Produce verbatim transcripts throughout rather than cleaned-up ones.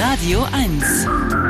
Radio eins.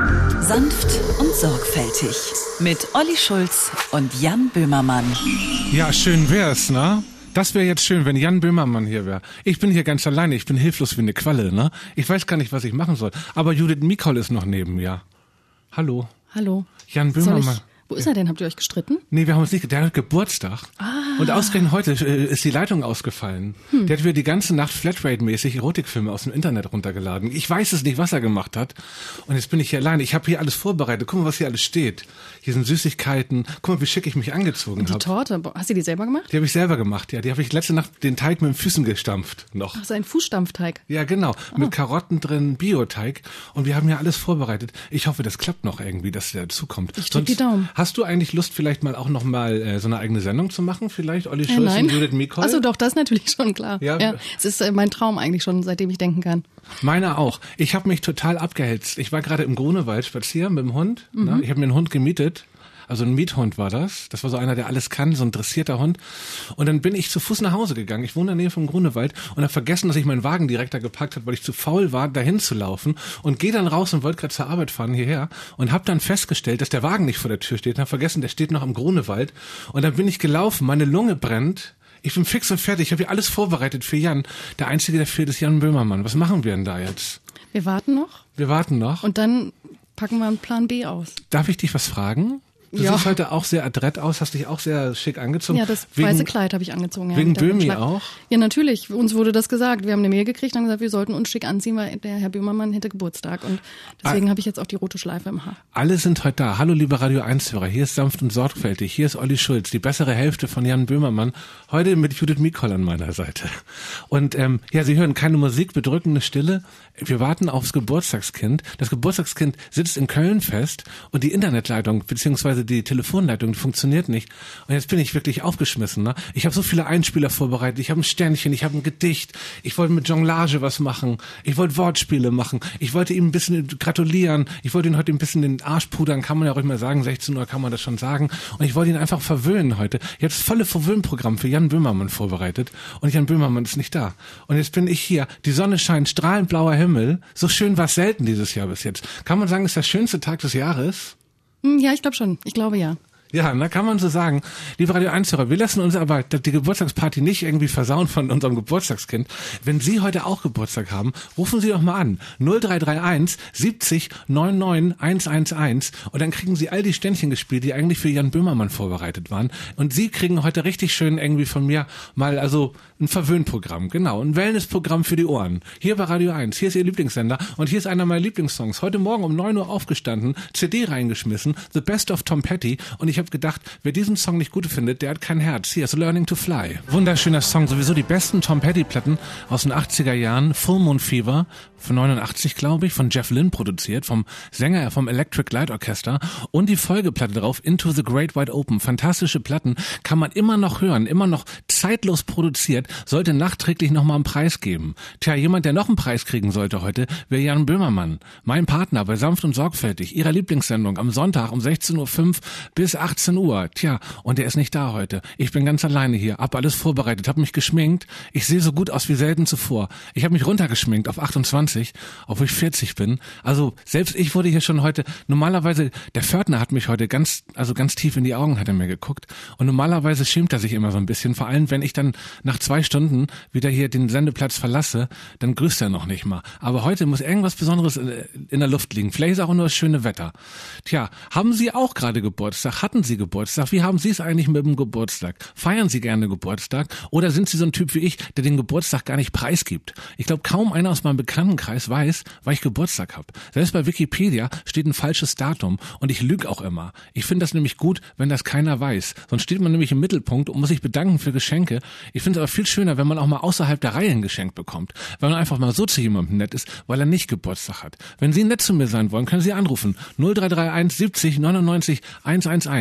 Sanft und sorgfältig. Mit Olli Schulz und Jan Böhmermann. Ja, schön wär's, ne? Das wäre jetzt schön, wenn Jan Böhmermann hier wäre. Ich bin hier ganz alleine, ich bin hilflos wie eine Qualle, ne? Ich weiß gar nicht, was ich machen soll. Aber Judith Mikol ist noch neben mir. Hallo. Hallo. Jan Böhmermann. Wo ist er denn? Habt ihr euch gestritten? Nee, wir haben uns nicht, der hat Geburtstag. Ah. Und ausgerechnet heute äh, ist die Leitung ausgefallen. Hm. Der hat wieder die ganze Nacht Flatrate-mäßig Erotikfilme aus dem Internet runtergeladen. Ich weiß es nicht, was er gemacht hat. Und jetzt bin ich hier alleine. Ich habe hier alles vorbereitet. Guck mal, was hier alles steht. Hier sind Süßigkeiten. Guck mal, wie schick ich mich angezogen habe. Und die hab. Torte, hast du die selber gemacht? Die habe ich selber gemacht, ja. Die habe ich letzte Nacht den Teig mit den Füßen gestampft noch. Ach, so ein Fußstampfteig. Ja, genau. Oh. Mit Karotten drin, Bioteig. Und wir haben ja alles vorbereitet. Ich hoffe, das klappt noch irgendwie, dass der dazukommt. Ich drück die Daumen. Hast du eigentlich Lust, vielleicht mal auch noch mal äh, so eine eigene Sendung zu machen? Vielleicht Olli Schulz äh, nein. und Judith Mikol? Also doch, das ist natürlich schon klar. Ja. ja. Es ist äh, mein Traum eigentlich schon, seitdem ich denken kann. Meiner auch. Ich habe mich total abgehetzt. Ich war gerade im Grunewald spazieren mit dem Hund. Mhm. Ne? Ich habe mir einen Hund gemietet. Also ein Miethund war das. Das war so einer, der alles kann, so ein dressierter Hund. Und dann bin ich zu Fuß nach Hause gegangen. Ich wohne in der Nähe vom Grunewald und habe vergessen, dass ich meinen Wagen direkt da geparkt habe, weil ich zu faul war, dahin zu laufen. Und gehe dann raus und wollte gerade zur Arbeit fahren hierher und habe dann festgestellt, dass der Wagen nicht vor der Tür steht. Und habe vergessen, der steht noch am Grunewald. Und dann bin ich gelaufen, meine Lunge brennt. Ich bin fix und fertig. Ich habe hier alles vorbereitet für Jan. Der Einzige, der fehlt, ist Jan Böhmermann. Was machen wir denn da jetzt? Wir warten noch. Wir warten noch. Und dann packen wir einen Plan B aus. Darf ich dich was fragen? Du ja. siehst heute auch sehr adrett aus, hast dich auch sehr schick angezogen. Ja, das wegen, weiße Kleid habe ich angezogen. Ja, wegen Böhmi auch? Ja, natürlich. Uns wurde das gesagt. Wir haben eine Mail gekriegt und haben gesagt, wir sollten uns schick anziehen, weil der Herr Böhmermann hätte Geburtstag. Und deswegen ah, habe ich jetzt auch die rote Schleife im Haar. Alle sind heute da. Hallo, liebe Radio eins-Hörer. Hier ist Sanft und Sorgfältig. Hier ist Olli Schulz, die bessere Hälfte von Jan Böhmermann. Heute mit Judith Mikol an meiner Seite. Und ähm, ja, Sie hören keine Musik, bedrückende Stille. Wir warten aufs Geburtstagskind. Das Geburtstagskind sitzt in Köln fest und die Internetleitung beziehungsweise die Telefonleitung die funktioniert nicht. Und jetzt bin ich wirklich aufgeschmissen. Ne? Ich habe so viele Einspieler vorbereitet. Ich habe ein Sternchen, ich habe ein Gedicht. Ich wollte mit Jonglage was machen. Ich wollte Wortspiele machen. Ich wollte ihm ein bisschen gratulieren. Ich wollte ihn heute ein bisschen den Arsch pudern. Kann man ja ruhig mal sagen. sechzehn Uhr kann man das schon sagen. Und ich wollte ihn einfach verwöhnen heute. Ich habe das volle Verwöhnprogramm für Jan Böhmermann vorbereitet. Und Jan Böhmermann ist nicht da. Und jetzt bin ich hier. Die Sonne scheint, strahlend blauer Himmel. So schön war es selten dieses Jahr bis jetzt. Kann man sagen, ist der schönste Tag des Jahres? Ja, ich glaube schon. Ich glaube ja. Ja, da kann man so sagen. Liebe Radio eins-Hörer, wir lassen uns aber die Geburtstagsparty nicht irgendwie versauen von unserem Geburtstagskind. Wenn Sie heute auch Geburtstag haben, rufen Sie doch mal an. null drei drei eins siebzig neunundneunzig hundertelf und dann kriegen Sie all die Ständchen gespielt, die eigentlich für Jan Böhmermann vorbereitet waren. Und Sie kriegen heute richtig schön irgendwie von mir mal also ein Verwöhnprogramm, genau, ein Wellnessprogramm für die Ohren. Hier bei Radio eins, hier ist Ihr Lieblingssender und hier ist einer meiner Lieblingssongs. Heute Morgen um neun Uhr aufgestanden, C D reingeschmissen, The Best of Tom Petty und ich habe gedacht, wer diesen Song nicht gut findet, der hat kein Herz. Hier ist Learning to Fly. Wunderschöner Song, sowieso die besten Tom Petty-Platten aus den achtziger Jahren. Full Moon Fever von neunundachtzig, glaube ich, von Jeff Lynne produziert, vom Sänger vom Electric Light Orchestra und die Folgeplatte drauf, Into the Great Wide Open. Fantastische Platten, kann man immer noch hören, immer noch zeitlos produziert, sollte nachträglich nochmal einen Preis geben. Tja, jemand, der noch einen Preis kriegen sollte heute, wäre Jan Böhmermann. Mein Partner bei Sanft und Sorgfältig, Ihrer Lieblingssendung am Sonntag um sechzehn Uhr fünf bis achtzehn Uhr. Tja, und der ist nicht da heute. Ich bin ganz alleine hier, hab alles vorbereitet, hab mich geschminkt. Ich sehe so gut aus wie selten zuvor. Ich habe mich runtergeschminkt auf achtundzwanzig, obwohl ich vierzig bin. Also selbst ich wurde hier schon heute, normalerweise, der Pförtner hat mich heute ganz, also ganz tief in die Augen hat er mir geguckt. Und normalerweise schämt er sich immer so ein bisschen, vor allem wenn ich dann nach zwei Stunden wieder hier den Sendeplatz verlasse, dann grüßt er noch nicht mal. Aber heute muss irgendwas Besonderes in der Luft liegen. Vielleicht ist auch nur das schöne Wetter. Tja, haben Sie auch gerade Geburtstag? Hatten Sie Geburtstag? Wie haben Sie es eigentlich mit dem Geburtstag? Feiern Sie gerne Geburtstag? Oder sind Sie so ein Typ wie ich, der den Geburtstag gar nicht preisgibt? Ich glaube, kaum einer aus meinem Bekanntenkreis weiß, wann ich Geburtstag habe. Selbst bei Wikipedia steht ein falsches Datum und ich lüge auch immer. Ich finde das nämlich gut, wenn das keiner weiß. Sonst steht man nämlich im Mittelpunkt und muss sich bedanken für Geschenke. Ich finde es aber viel schöner, wenn man auch mal außerhalb der Reihe ein Geschenk bekommt. Wenn man einfach mal so zu jemandem nett ist, weil er nicht Geburtstag hat. Wenn Sie nett zu mir sein wollen, können Sie anrufen. null drei drei eins siebzig neunundneunzig hundertelf.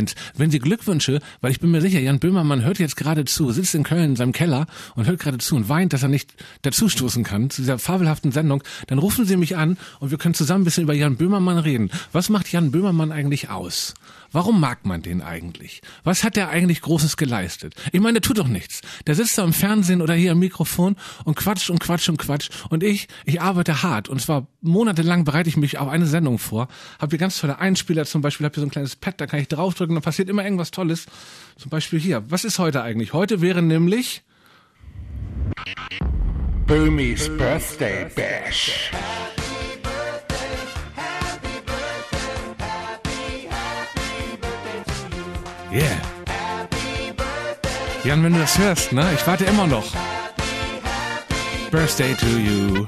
eins. Wenn Sie Glückwünsche, weil ich bin mir sicher, Jan Böhmermann hört jetzt gerade zu, sitzt in Köln in seinem Keller und hört gerade zu und weint, dass er nicht dazustoßen kann zu dieser fabelhaften Sendung, dann rufen Sie mich an und wir können zusammen ein bisschen über Jan Böhmermann reden. Was macht Jan Böhmermann eigentlich aus? Warum mag man den eigentlich? Was hat der eigentlich Großes geleistet? Ich meine, der tut doch nichts. Der sitzt da im Fernsehen oder hier am Mikrofon und quatscht und quatscht und quatscht. Und ich, ich arbeite hart. Und zwar monatelang bereite ich mich auf eine Sendung vor. Habe hier ganz tolle Einspieler zum Beispiel. Habe hier so ein kleines Pad, da kann ich draufdrücken. Da passiert immer irgendwas Tolles. Zum Beispiel hier. Was ist heute eigentlich? Heute wäre nämlich Böhmis Birthday Bash. Yeah. Jan, wenn du das hörst, ne? Ich warte immer noch. Birthday to you.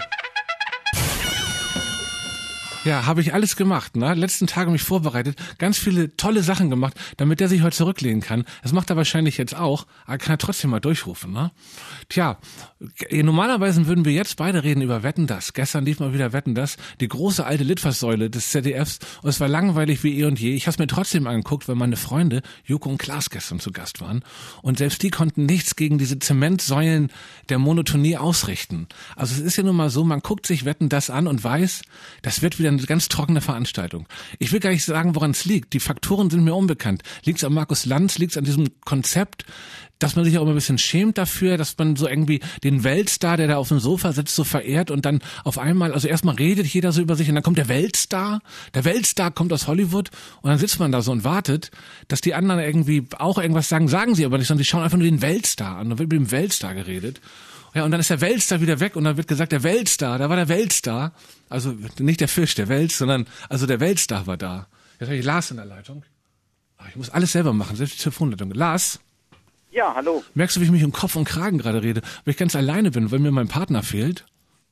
Ja, habe ich alles gemacht, ne? Letzten Tage mich vorbereitet, ganz viele tolle Sachen gemacht, damit der sich heute zurücklehnen kann. Das macht er wahrscheinlich jetzt auch, aber kann er trotzdem mal durchrufen, ne? Tja, normalerweise würden wir jetzt beide reden über Wetten, das. Gestern lief mal wieder Wetten, das, die große alte Litfaßsäule des Z D Fs, und es war langweilig wie eh und je. Ich habe es mir trotzdem angeguckt, weil meine Freunde Joko und Klaas gestern zu Gast waren, und selbst die konnten nichts gegen diese Zementsäulen der Monotonie ausrichten. Also es ist ja nun mal so, man guckt sich Wetten, das an und weiß, das wird wieder eine ganz trockene Veranstaltung. Ich will gar nicht sagen, woran es liegt. Die Faktoren sind mir unbekannt. Liegt es an Markus Lanz? Liegt es an diesem Konzept, dass man sich auch immer ein bisschen schämt dafür, dass man so irgendwie den Weltstar, der da auf dem Sofa sitzt, so verehrt und dann auf einmal, also erstmal redet jeder so über sich und dann kommt der Weltstar. Der Weltstar kommt aus Hollywood und dann sitzt man da so und wartet, dass die anderen irgendwie auch irgendwas sagen. Sagen sie aber nicht, sondern die schauen einfach nur den Weltstar an. Da wird mit dem Weltstar geredet. Ja, und dann ist der Weltstar wieder weg und dann wird gesagt, der Weltstar, da war der Weltstar. Also nicht der Fisch, der Wels, sondern also der Weltstar war da. Jetzt habe ich Lars in der Leitung. Ach, ich muss alles selber machen, selbst die Telefonleitung. Lars? Ja, hallo. Merkst du, wie ich mich um Kopf und Kragen gerade rede? Weil ich ganz alleine bin, weil mir mein Partner fehlt?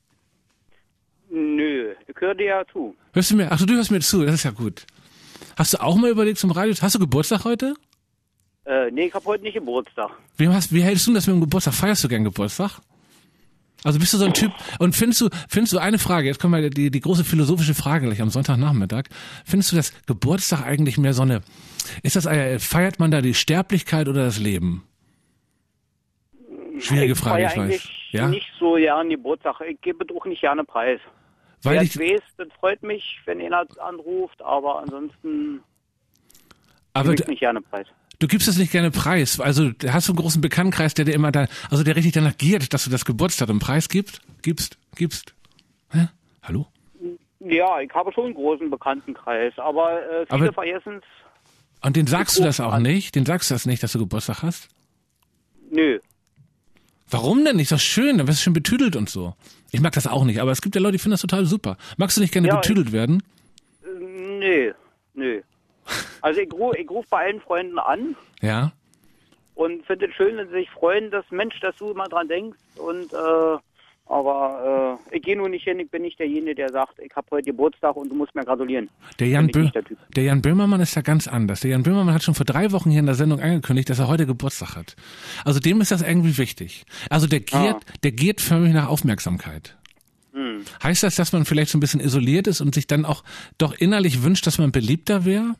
Nö, ich höre dir ja zu. Hörst du mir? Ach, du hörst mir zu, das ist ja gut. Hast du auch mal überlegt zum Radio? Hast du Geburtstag heute? Äh, nee, ich habe heute nicht Geburtstag. Wie, hast, wie hältst du das mit dem Geburtstag? Feierst du gern Geburtstag? Also bist du so ein Typ, und findest du, findest du eine Frage, jetzt kommen wir die, die große philosophische Frage gleich am Sonntagnachmittag, findest du das Geburtstag eigentlich mehr so eine, ist das, feiert man da die Sterblichkeit oder das Leben? Schwierige Frage, ich weiß. Ja? Nicht so gerne Geburtstag, ich gebe auch nicht gerne Preis. Weil Wer ich weiß, das freut mich, wenn einer anruft, aber ansonsten aber gebe ich nicht gerne Preis. Du gibst es nicht gerne preis. Also hast du einen großen Bekanntenkreis, der dir immer da, also der richtig danach giert, dass du das Geburtsdatum Preis gibst? Gibst? Gibst? Hä? Hallo? Ja, ich habe schon einen großen Bekanntenkreis, aber äh, viele aber, vergessen es. Und den sagst du das auch an. nicht? Den sagst du das nicht, dass du Geburtstag hast? Nö. Warum denn nicht? Das ist schön, dann wirst du schön betüdelt und so. Ich mag das auch nicht, aber es gibt ja Leute, die finden das total super. Magst du nicht gerne ja, betüdelt ich, werden? Äh, nö, nö. Also ich rufe ich ruf bei allen Freunden an. Ja. Und finde es schön, wenn sie sich freuen, dass Mensch, dass du immer dran denkst. Und äh, aber äh, ich gehe nur nicht hin, ich bin nicht derjenige, der sagt, ich habe heute Geburtstag und du musst mir gratulieren. Der Jan, Bö- der, der Jan Böhmermann ist ja ganz anders. Der Jan Böhmermann hat schon vor drei Wochen hier in der Sendung angekündigt, dass er heute Geburtstag hat. Also dem ist das irgendwie wichtig. Also der giert, ah. der giert förmlich nach Aufmerksamkeit. Hm. Heißt das, dass man vielleicht so ein bisschen isoliert ist und sich dann auch doch innerlich wünscht, dass man beliebter wäre?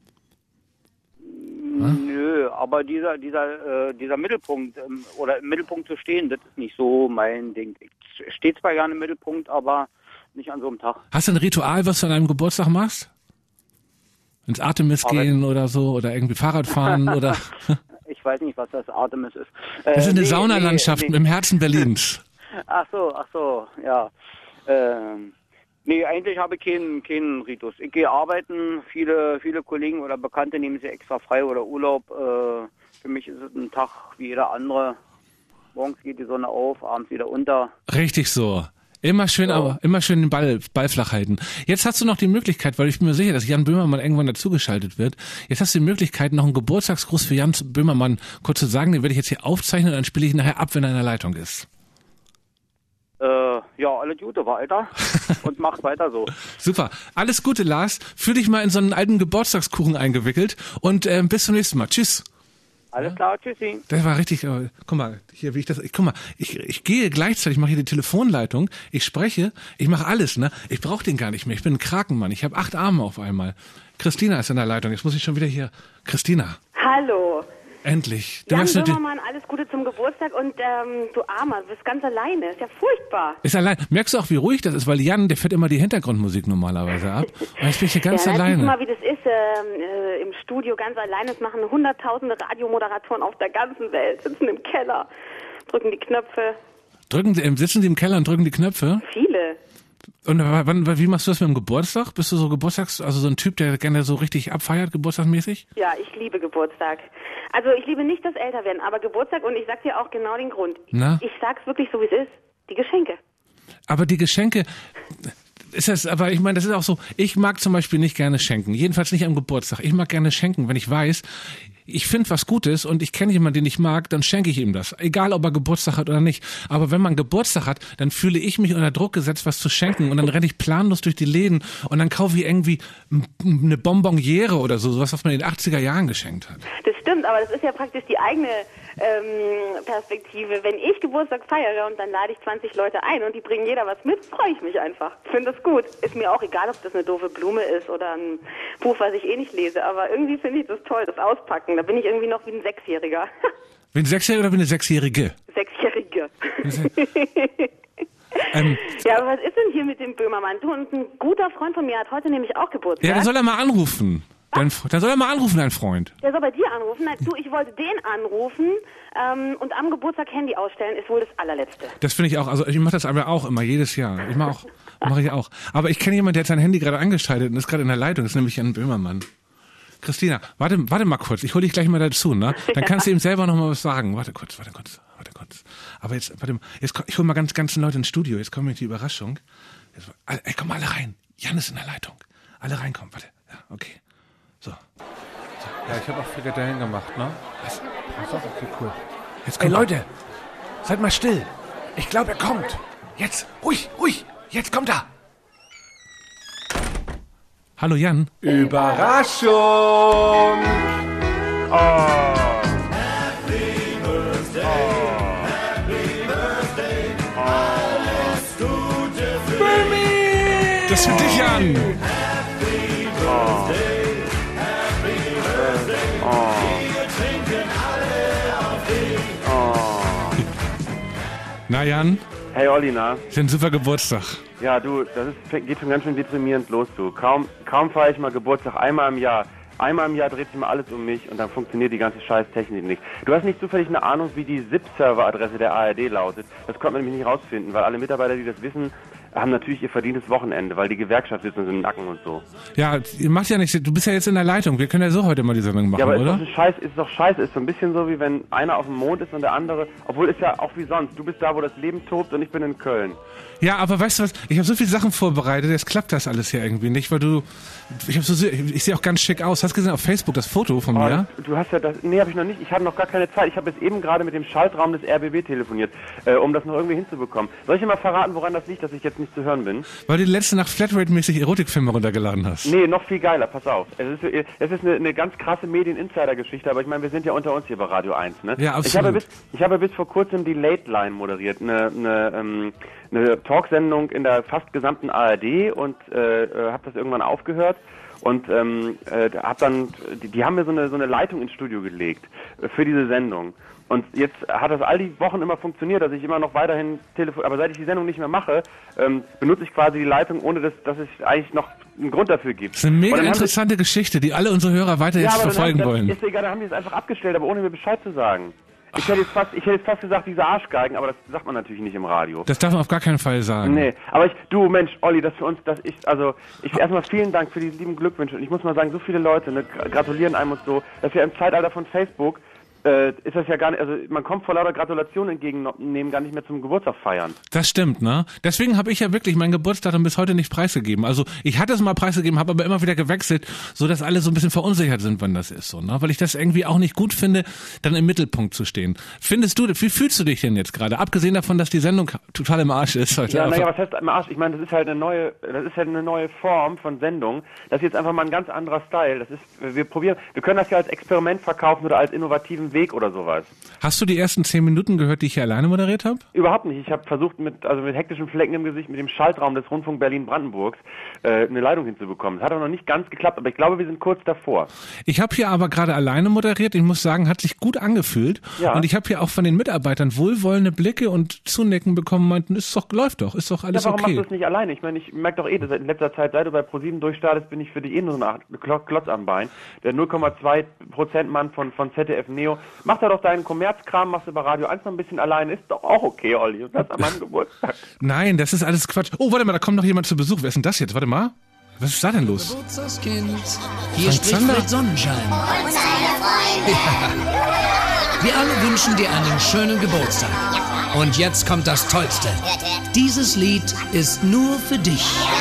Nö, aber dieser dieser äh, dieser Mittelpunkt ähm, oder im Mittelpunkt zu stehen, das ist nicht so mein Ding. Ich stehe zwar gerne im Mittelpunkt, aber nicht an so einem Tag. Hast du ein Ritual, was du an einem Geburtstag machst? Ins Artemis aber gehen oder so oder irgendwie Fahrrad fahren oder? Ich weiß nicht, was das Artemis ist. Äh, das ist eine nee, Saunalandschaft nee, nee. im Herzen Berlins. Ach so, ach so, ja. Ähm. Nee, eigentlich habe ich keinen, keinen Ritus. Ich gehe arbeiten, viele, viele Kollegen oder Bekannte nehmen sich extra frei oder Urlaub. Äh, für mich ist es ein Tag wie jeder andere. Morgens geht die Sonne auf, abends wieder unter. Richtig so. Immer schön, ja. aber immer schön den Ball, Ball flach halten. Jetzt hast du noch die Möglichkeit, weil ich bin mir sicher, dass Jan Böhmermann irgendwann dazugeschaltet wird. Jetzt hast du die Möglichkeit, noch einen Geburtstagsgruß für Jan Böhmermann kurz zu sagen. Den werde ich jetzt hier aufzeichnen und dann spiele ich ihn nachher ab, wenn er in der Leitung ist. Äh, ja, alles Gute, Alter. Und mach weiter so. Super. Alles Gute, Lars. Fühl dich mal in so einen alten Geburtstagskuchen eingewickelt und äh, bis zum nächsten Mal. Tschüss. Alles klar, tschüssi. Das war richtig, äh, guck mal, hier, wie ich das, ich, guck mal, ich, ich gehe gleichzeitig, mache hier die Telefonleitung, ich spreche, ich mache alles, ne? Ich brauche den gar nicht mehr, ich bin ein Krakenmann, ich habe acht Arme auf einmal. Christina ist in der Leitung, jetzt muss ich schon wieder hier. Christina. Hallo. Endlich. Du Jan machst eine, Böhmermann, alles Gute zum Geburtstag und ähm, du Armer, du bist ganz alleine, ist ja furchtbar. ist allein. Merkst du auch, wie ruhig das ist, weil Jan, der fährt immer die Hintergrundmusik normalerweise ab. Und jetzt bin ich hier ganz ja, alleine. Guck mal, wie das ist, ähm, äh, im Studio ganz alleine. Das machen hunderttausende Radiomoderatoren auf der ganzen Welt, sitzen im Keller, drücken die Knöpfe. Drücken Sie, sitzen die im Keller und drücken die Knöpfe? Viele. Und wann, wie machst du das mit dem Geburtstag? Bist du so Geburtstags, also so ein Typ, der gerne so richtig abfeiert, geburtstagsmäßig? Ja, ich liebe Geburtstag. Also ich liebe nicht das Älterwerden, aber Geburtstag, und ich sag dir auch genau den Grund. Na? Ich sag's wirklich so, wie es ist. Die Geschenke. Aber die Geschenke, ist das, aber ich meine, das ist auch so, ich mag zum Beispiel nicht gerne schenken. Jedenfalls nicht am Geburtstag. Ich mag gerne schenken, wenn ich weiß, ich finde was Gutes und ich kenne jemanden, den ich mag, dann schenke ich ihm das. Egal, ob er Geburtstag hat oder nicht. Aber wenn man Geburtstag hat, dann fühle ich mich unter Druck gesetzt, was zu schenken. Und dann renne ich planlos durch die Läden und dann kaufe ich irgendwie eine Bonbonniere oder so, sowas, was man in den achtziger Jahren geschenkt hat. Das stimmt, aber das ist ja praktisch die eigene ähm, Perspektive. Wenn ich Geburtstag feiere und dann lade ich zwanzig Leute ein und die bringen jeder was mit, freue ich mich einfach. Finde das gut. Ist mir auch egal, ob das eine doofe Blume ist oder ein Buch, was ich eh nicht lese. Aber irgendwie finde ich das toll, das Auspacken. Da bin ich irgendwie noch wie ein Sechsjähriger. Wie ein Sechsjähriger oder wie eine Sechsjährige? Sechsjährige. ähm, ja, aber was ist denn hier mit dem Böhmermann? Du, und ein guter Freund von mir hat heute nämlich auch Geburtstag. ja, dann soll er mal anrufen. Dann, dann soll er mal anrufen, dein Freund. Der soll bei dir anrufen. Nein, du, ich wollte den anrufen ähm, und am Geburtstag Handy ausstellen, ist wohl das allerletzte. Das finde ich auch, also ich mache das aber auch immer, jedes Jahr. Ich mache auch, mache ich auch. Aber ich kenne jemanden, der hat sein Handy gerade angeschaltet und ist gerade in der Leitung, das ist nämlich Jan Böhmermann. Christina, warte, warte mal kurz, ich hole dich gleich mal dazu, ne? Dann kannst du ihm selber noch mal was sagen. Warte kurz, warte kurz, warte kurz. Aber jetzt, warte mal, jetzt, ich hole mal ganz ganzen Leute ins Studio, jetzt kommt mir die Überraschung. Jetzt, ey, komm alle rein, Jan ist in der Leitung. Alle reinkommen, warte, ja, okay. So. so. Ja, ich habe auch Frikadellen gemacht, ne? Was? Ach, okay, cool. Jetzt kommt Ey, Leute, seid mal still. Ich glaube, er kommt. Jetzt, ruhig, ruhig, jetzt kommt er. Hallo Jan. Überraschung! Oh. Happy Birthday, oh. Happy Birthday, oh. Alles Gute für dich. Das ist für dich, Jan. Happy Birthday, Happy Birthday, oh. Wir trinken alle auf dich. Oh. Na Jan? Hey Olli, na? Ist ein super Geburtstag. Ja, du, das ist, geht schon ganz schön deprimierend los, du. Kaum, kaum feiere ich mal Geburtstag, einmal im Jahr. Einmal im Jahr dreht sich mal alles um mich und dann funktioniert die ganze Scheiß-Technik nicht. Du hast nicht zufällig eine Ahnung, wie die S I P-Server-Adresse der A R D lautet. Das konnte man nämlich nicht rausfinden, weil alle Mitarbeiter, die das wissen, haben natürlich ihr verdientes Wochenende, weil die Gewerkschaft sitzt uns im Nacken und so. Ja, macht ja nichts. Du bist ja jetzt in der Leitung. Wir können ja so heute mal die Sendung machen, ja, aber oder? Ist doch Scheiß, ist doch scheiße. Ist so ein bisschen so, wie wenn einer auf dem Mond ist und der andere... Obwohl, ist ja auch wie sonst. Du bist da, wo das Leben tobt und ich bin in Köln. Ja, aber weißt du was? Ich habe so viele Sachen vorbereitet. Jetzt klappt das alles ja irgendwie nicht, weil du... Ich, hab so, ich sehe auch ganz schick aus. Hast du gesehen auf Facebook das Foto von oh, mir? Du hast ja das... Nee, habe ich noch nicht. Ich hatte noch gar keine Zeit. Ich habe jetzt eben gerade mit dem Schaltraum des R B B telefoniert, äh, um das noch irgendwie hinzubekommen. Soll ich dir mal verraten, woran das liegt, dass ich jetzt nicht zu hören bin? Weil du die letzte Nacht Flatrate-mäßig Erotikfilme runtergeladen hast. Nee, noch viel geiler, pass auf. Es ist, es ist eine, eine ganz krasse Medien-Insider-Geschichte, aber ich meine, wir sind ja unter uns hier bei Radio eins, ne? Ja, absolut. Ich habe bis, ich habe bis vor kurzem die Late Line moderiert, eine, eine, ähm, eine Talksendung in der fast gesamten A R D und äh, habe das irgendwann aufgehört. Und ähm, äh, hab dann, die, die haben mir so eine, so eine Leitung ins Studio gelegt äh, für diese Sendung. Und jetzt hat das all die Wochen immer funktioniert, dass ich immer noch weiterhin telefoniere. Aber seit ich die Sendung nicht mehr mache, ähm, benutze ich quasi die Leitung, ohne dass, dass es eigentlich noch einen Grund dafür gibt. Das ist eine mega interessante sie, Geschichte, die alle unsere Hörer weiter ja, jetzt verfolgen dann, wollen. Ist egal, da haben die es einfach abgestellt, aber ohne mir Bescheid zu sagen. Ich hätte, jetzt fast, ich hätte jetzt fast gesagt, diese Arschgeigen, aber das sagt man natürlich nicht im Radio. Das darf man auf gar keinen Fall sagen. Nee, aber ich, du Mensch, Olli, das für uns, das ist, also, ich erstmal vielen Dank für die lieben Glückwünsche. Und ich muss mal sagen, so viele Leute, ne, gratulieren einem und so, dass wir im Zeitalter von Facebook, äh, ist das ja gar nicht, also man kommt vor lauter Gratulation entgegennehmen gar nicht mehr zum Geburtstag feiern. Das stimmt, ne? Deswegen habe ich ja wirklich mein Geburtsdatum bis heute nicht preisgegeben. Also ich hatte es mal preisgegeben, habe aber immer wieder gewechselt, so dass alle so ein bisschen verunsichert sind, wann das ist, so, ne? Weil ich das irgendwie auch nicht gut finde, dann im Mittelpunkt zu stehen. Findest du, wie fühlst du dich denn jetzt gerade? Abgesehen davon, dass die Sendung total im Arsch ist heute. Ja, naja, was heißt im Arsch? Ich meine, das ist halt eine neue, das ist halt eine neue Form von Sendung. Das ist jetzt einfach mal ein ganz anderer Style. Das ist, wir probieren, wir können das ja als Experiment verkaufen oder als innovativen Weg oder sowas. Hast du die ersten zehn Minuten gehört, die ich hier alleine moderiert habe? Überhaupt nicht. Ich habe versucht, mit also mit hektischen Flecken im Gesicht, mit dem Schaltraum des Rundfunk Berlin-Brandenburgs äh, eine Leitung hinzubekommen. Das hat auch noch nicht ganz geklappt, aber ich glaube, wir sind kurz davor. Ich habe hier aber gerade alleine moderiert. Ich muss sagen, hat sich gut angefühlt. Ja. Und ich habe hier auch von den Mitarbeitern wohlwollende Blicke und Zunicken bekommen, meinten, ist doch, läuft doch, ist doch alles ja, warum okay. machst du es nicht alleine? Ich meine, ich merke doch eh, dass in letzter Zeit, seit du bei ProSieben durchstartest, bin ich für dich eh nur so ein Klotz am Bein. Der null Komma zwei Prozent Mann von, von Z D F Neo. Mach da doch deinen Kommerzkram, machst du bei Radio eins noch ein bisschen alleine. Ist doch auch okay, Olli. Und das an meinem Geburtstag. Nein, das ist alles Quatsch. Oh, warte mal, da kommt noch jemand zu Besuch. Wer ist denn das jetzt? Warte mal. Was ist da denn los? Geburtstagskind, hier Frank spricht Zander? Fred Sonnenschein. Und seine Freunde. Wir alle wünschen dir einen schönen Geburtstag. Und jetzt kommt das Tollste. Dieses Lied ist nur für dich.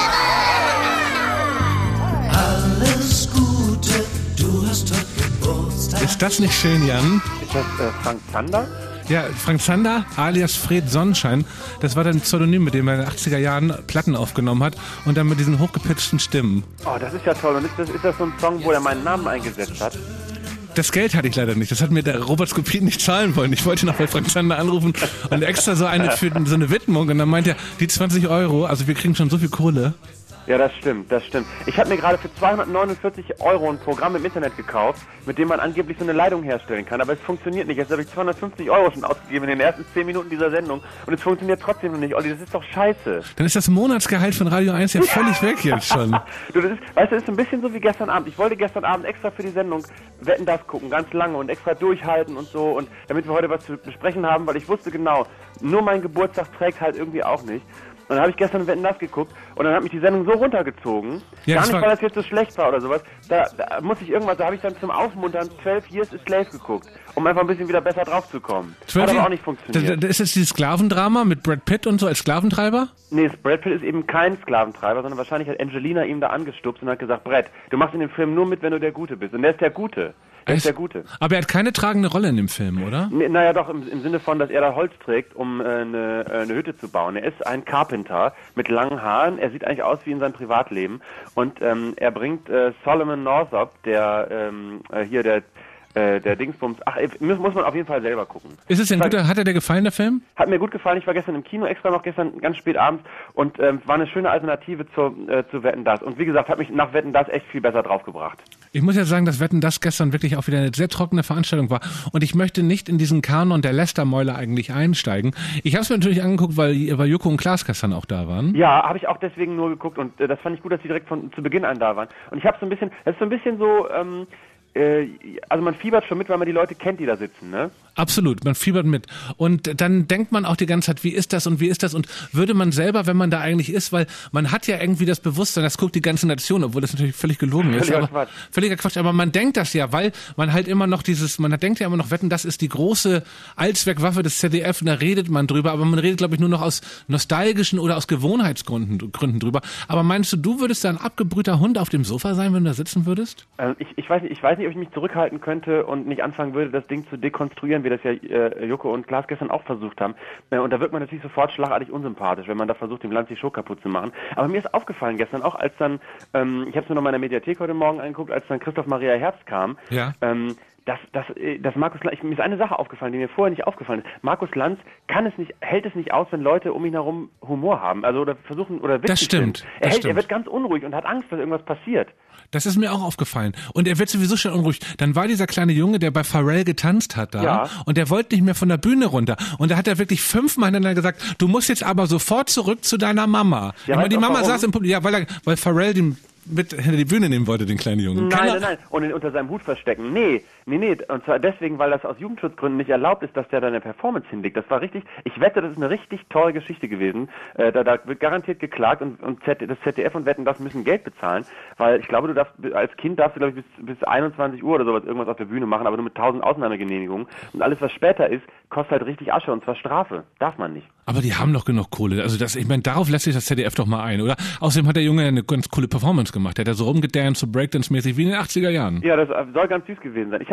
Alles Gute, du hast heute Geburtstag. Ist das nicht schön, Jan? Ist das äh, Frank Zander? Ja, Frank Zander alias Fred Sonnenschein, das war dann ein Pseudonym, mit dem er in den achtziger Jahren Platten aufgenommen hat und dann mit diesen hochgepitchten Stimmen. Oh, das ist ja toll. Und ist das, ist das so ein Song, wo er meinen Namen eingesetzt hat? Das Geld hatte ich leider nicht. Das hat mir der Robert Skopin nicht zahlen wollen. Ich wollte noch bei Frank Zander anrufen und extra so eine für so eine Widmung. Und dann meint er, die zwanzig Euro, also wir kriegen schon so viel Kohle. Ja, das stimmt, das stimmt. Ich habe mir gerade für zweihundertneunundvierzig Euro ein Programm im Internet gekauft, mit dem man angeblich so eine Leitung herstellen kann. Aber es funktioniert nicht. Jetzt habe ich zweihundertfünfzig Euro schon ausgegeben in den ersten zehn Minuten dieser Sendung. Und es funktioniert trotzdem noch nicht. Olli, das ist doch scheiße. Dann ist das Monatsgehalt von Radio eins ja völlig weg jetzt schon. Du, das ist, weißt du, das ist ein bisschen so wie gestern Abend. Ich wollte gestern Abend extra für die Sendung Wetten, das gucken, ganz lange und extra durchhalten und so. Und damit wir heute was zu besprechen haben, weil ich wusste genau, nur mein Geburtstag trägt halt irgendwie auch nicht. Und dann habe ich gestern Wetten, das geguckt und dann hat mich die Sendung so runtergezogen, Ja, gar das nicht, war- weil das jetzt so schlecht war oder sowas, da, da muss ich irgendwas, da habe ich dann zum Aufmuntern zwölf Years a Slave geguckt, um einfach ein bisschen wieder besser drauf zu kommen. Hat aber auch nicht funktioniert. Da, da ist jetzt dieses Sklavendrama mit Brad Pitt und so als Sklaventreiber? Nee, Brad Pitt ist eben kein Sklaventreiber, sondern wahrscheinlich hat Angelina ihm da angestupst und hat gesagt, Brett, du machst in dem Film nur mit, wenn du der Gute bist. Und der ist der Gute. Der ist der Gute. Aber er hat keine tragende Rolle in dem Film, oder? Nee, naja, doch, im, im Sinne von, dass er da Holz trägt, um äh, eine, äh, eine Hütte zu bauen. Er ist ein Carpenter mit langen Haaren. Er sieht eigentlich aus wie in seinem Privatleben. Und ähm, er bringt äh, Solomon Northup, der ähm, äh, hier der äh, der Dingsbums. Ach, muss, muss man auf jeden Fall selber gucken. Ist es denn gut? Hat er dir gefallen, der Film? Hat mir gut gefallen. Ich war gestern im Kino, extra noch gestern ganz spät abends und ähm, war eine schöne Alternative zu, äh, zu Wetten, das. Und wie gesagt, hat mich nach Wetten, das echt viel besser draufgebracht. Ich muss ja sagen, dass Wetten, das gestern wirklich auch wieder eine sehr trockene Veranstaltung war. Und ich möchte nicht in diesen Kanon der Lästermäuler eigentlich einsteigen. Ich habe es mir natürlich angeguckt, weil, weil Joko und Klaas gestern auch da waren. Ja, habe ich auch deswegen nur geguckt und äh, das fand ich gut, dass sie direkt von zu Beginn an da waren. Und ich habe so ein bisschen, das ist so ein bisschen so, ähm, äh, also man fiebert schon mit, weil man die Leute kennt, die da sitzen, ne? Absolut, man fiebert mit. Und dann denkt man auch die ganze Zeit, wie ist das und wie ist das? Und würde man selber, wenn man da eigentlich ist, weil man hat ja irgendwie das Bewusstsein, das guckt die ganze Nation, obwohl das natürlich völlig gelogen ist. Völliger Aber, Quatsch. Völliger Quatsch. Aber man denkt das ja, weil man halt immer noch dieses, man denkt ja immer noch, Wetten, das ist die große Allzweckwaffe des Z D F und da redet man drüber, aber man redet, glaube ich, nur noch aus nostalgischen oder aus Gewohnheitsgründen Gründen drüber. Aber meinst du, du würdest da ein abgebrühter Hund auf dem Sofa sein, wenn du da sitzen würdest? Also ich, ich weiß nicht, ich weiß nicht, ob ich mich zurückhalten könnte und nicht anfangen würde, das Ding zu dekonstruieren, wie das ja äh, Joko und Klaas gestern auch versucht haben. Äh, und da wird man natürlich sofort schlagartig unsympathisch, wenn man da versucht, dem Land die Show kaputt zu machen. Aber mir ist aufgefallen gestern auch, als dann, ähm, ich habe es mir noch mal in der Mediathek heute Morgen angeguckt, als dann Christoph Maria Herbst kam, Ja. ähm, dass, dass, dass Markus Lanz, mir ist eine Sache aufgefallen, die mir vorher nicht aufgefallen ist. Markus Lanz kann es nicht, hält es nicht aus, wenn Leute um ihn herum Humor haben, also oder versuchen oder witzig Das stimmt, sind. Er, das hält, stimmt. er wird ganz unruhig und hat Angst, dass irgendwas passiert. Das ist mir auch aufgefallen. Und er wird sowieso schon unruhig. Dann war dieser kleine Junge, der bei Pharrell getanzt hat da. Ja. Und der wollte nicht mehr von der Bühne runter. Und da hat er wirklich fünfmal hintereinander gesagt, du musst jetzt aber sofort zurück zu deiner Mama. Ja, Aber weißt die du Mama warum? saß im Publikum. Ja, weil, er, weil Pharrell den mit hinter die Bühne nehmen wollte, den kleinen Jungen. Nein, Keiner- nein, nein. Und ihn unter seinem Hut verstecken. Nee, nee, nee. Und zwar deswegen, weil das aus Jugendschutzgründen nicht erlaubt ist, dass der da eine Performance hinlegt. Das war richtig, ich wette, das ist eine richtig tolle Geschichte gewesen. Äh, da, da wird garantiert geklagt und, und Z, das Z D F und Wetten, das müssen Geld bezahlen. Weil ich glaube, du darfst, als Kind darfst du, glaube ich, bis, bis einundzwanzig Uhr oder sowas irgendwas auf der Bühne machen, aber nur mit tausend Ausnahmegenehmigungen. Und alles, was später ist, kostet halt richtig Asche und zwar Strafe. Darf man nicht. Aber die haben doch genug Kohle. Also das, ich meine, darauf lässt sich das Z D F doch mal ein, oder? Außerdem hat der Junge eine ganz coole Performance gemacht. Der hat da so rumgedanced, so Breakdance-mäßig wie in den achtziger Jahren. Ja, das soll ganz süß gewesen sein. Ich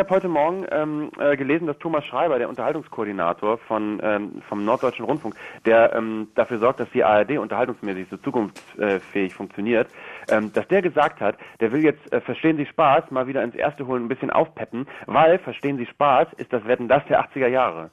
habe heute Morgen ähm, äh, gelesen, dass Thomas Schreiber, der Unterhaltungskoordinator von ähm, vom Norddeutschen Rundfunk, der ähm, dafür sorgt, dass die A R D unterhaltungsmäßig so zukunftsfähig funktioniert, ähm, dass der gesagt hat, der will jetzt äh, Verstehen Sie Spaß mal wieder ins Erste holen, ein bisschen aufpeppen, weil Verstehen Sie Spaß ist das Wetten, das der achtziger Jahre.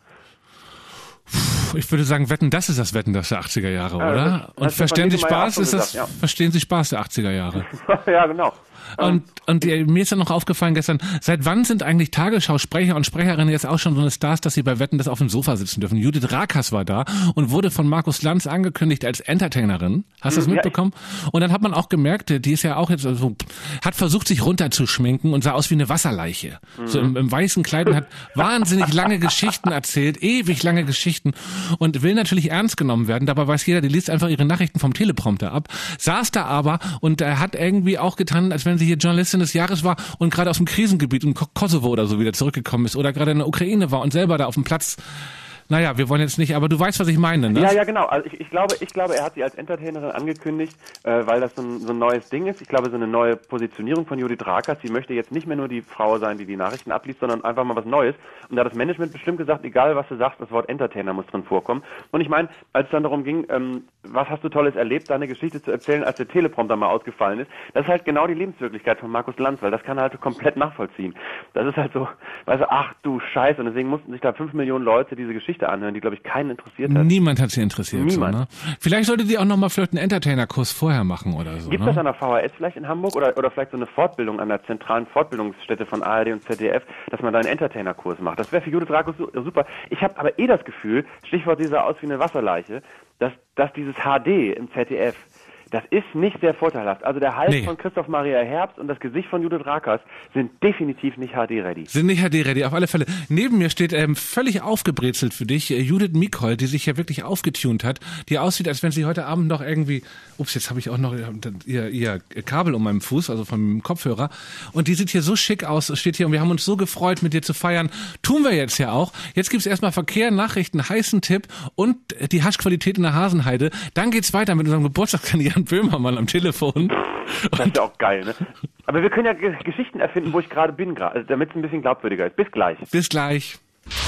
Ich würde sagen, Wetten, das ist das Wetten, das der achtziger Jahre, Ja, oder? das- das Und hat Verstehen Sie Vanille Meyer Spaß auch ist so das, gesagt, ja. Verstehen Sie Spaß der achtziger Jahre. Ja, genau. Und, und äh, mir ist dann noch aufgefallen gestern, seit wann sind eigentlich Tagesschausprecher und Sprecherinnen jetzt auch schon so eine Stars, dass sie bei Wetten das auf dem Sofa sitzen dürfen? Judith Rakers war da und wurde von Markus Lanz angekündigt als Entertainerin. Hast du das Hm, ja, mitbekommen? Und dann hat man auch gemerkt, die ist ja auch jetzt so, hat versucht, sich runterzuschminken und sah aus wie eine Wasserleiche. So im, im weißen Kleid und hat wahnsinnig lange Geschichten erzählt, ewig lange Geschichten und will natürlich ernst genommen werden. Dabei weiß jeder, die liest einfach ihre Nachrichten vom Teleprompter ab. Saß da aber und er hat irgendwie auch getan, als wenn sie hier Journalistin des Jahres war und gerade aus dem Krisengebiet in Ko- Kosovo oder so wieder zurückgekommen ist oder gerade in der Ukraine war und selber da auf dem Platz. Naja, wir wollen jetzt nicht, aber du weißt, was ich meine, ne? Ja, ja, genau. Also ich, ich glaube, ich glaube, er hat sie als Entertainerin angekündigt, äh, weil das so ein, so ein neues Ding ist. Ich glaube, so eine neue Positionierung von Judith Rakers. Sie möchte jetzt nicht mehr nur die Frau sein, die die Nachrichten abliest, sondern einfach mal was Neues. Und da hat das Management bestimmt gesagt, egal was du sagst, das Wort Entertainer muss drin vorkommen. Und ich meine, als es dann darum ging, ähm, was hast du Tolles erlebt, deine Geschichte zu erzählen, als der Teleprompter mal ausgefallen ist, das ist halt genau die Lebenswirklichkeit von Markus Lanz, weil das kann er halt komplett nachvollziehen. Das ist halt so, weißt du, ach du Scheiße. Und deswegen mussten sich da fünf Millionen Leute diese Geschichte anhören, die, glaube ich, keinen interessiert hat. Niemand hat sie interessiert. Niemand. So, ne? Vielleicht solltet ihr auch nochmal vielleicht einen Entertainer-Kurs vorher machen oder so. Gibt es ne? das an der V H S vielleicht in Hamburg oder, oder vielleicht so eine Fortbildung an der zentralen Fortbildungsstätte von A R D und Z D F, dass man da einen Entertainer-Kurs macht? Das wäre für Judith Rakers su- super. Ich habe aber eh das Gefühl, Stichwort, sie sah aus wie eine Wasserleiche, dass, dass dieses H D im Z D F, das ist nicht sehr vorteilhaft. Also der Hals Nee. von Christoph Maria Herbst und das Gesicht von Judith Rakers sind definitiv nicht H D-ready. Sind nicht H D-ready, auf alle Fälle. Neben mir steht ähm, völlig aufgebrezelt für dich äh, Judith Mikol, die sich ja wirklich aufgetunt hat, die aussieht, als wenn sie heute Abend noch irgendwie, ups, jetzt habe ich auch noch ihr, ihr Kabel um meinem Fuß, also vom Kopfhörer, und die sieht hier so schick aus, steht hier, und wir haben uns so gefreut, mit dir zu feiern. Tun wir jetzt ja auch. Jetzt gibt's erstmal Verkehr, Nachrichten, heißen Tipp und die Haschqualität in der Hasenheide. Dann geht's weiter mit unserem Geburtstagskandidaten Böhmermann am Telefon. Das ist ja auch geil, ne? Aber wir können ja G- Geschichten erfinden, wo ich gerade bin, gra- damit es ein bisschen glaubwürdiger ist. Bis gleich. Bis gleich.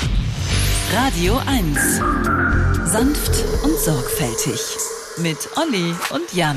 Radio eins. Sanft und sorgfältig. Mit Olli und Jan.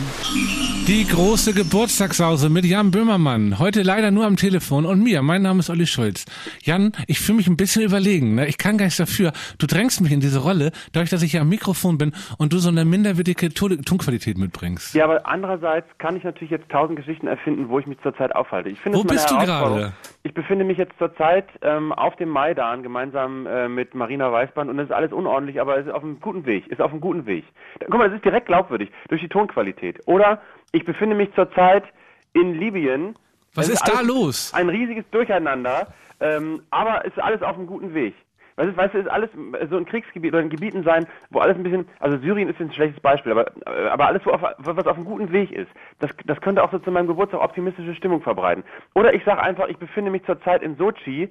Die große Geburtstagssause mit Jan Böhmermann. Heute leider nur am Telefon und mir. Mein Name ist Olli Schulz. Jan, ich fühle mich ein bisschen überlegen. Ne? Ich kann gar nichts dafür. Du drängst mich in diese Rolle, dadurch, dass ich hier am Mikrofon bin und du so eine minderwertige Ton- Tonqualität mitbringst. Ja, aber andererseits kann ich natürlich jetzt tausend Geschichten erfinden, wo ich mich zurzeit aufhalte. Ich finde Wo es meine bist du Herausforderung. gerade? Ich befinde mich jetzt zurzeit ähm, auf dem Maidan gemeinsam äh, mit Marina Weißband und das ist alles unordentlich, aber es ist auf einem guten Weg. Ist auf einem guten Weg. Da, guck mal, das ist direkt glaubwürdig durch die Tonqualität. Oder ich befinde mich zurzeit in Libyen. Was Es ist da alles los? Ein riesiges Durcheinander, ähm, aber es ist alles auf einem guten Weg. Weißt du, weißt du, es ist alles so ein Kriegsgebiet oder in Gebieten sein, wo alles ein bisschen, also Syrien ist jetzt ein schlechtes Beispiel, aber, aber alles, wo auf, was auf einem guten Weg ist, das, das könnte auch so zu meinem Geburtstag optimistische Stimmung verbreiten. Oder ich sage einfach, ich befinde mich zurzeit in Sochi,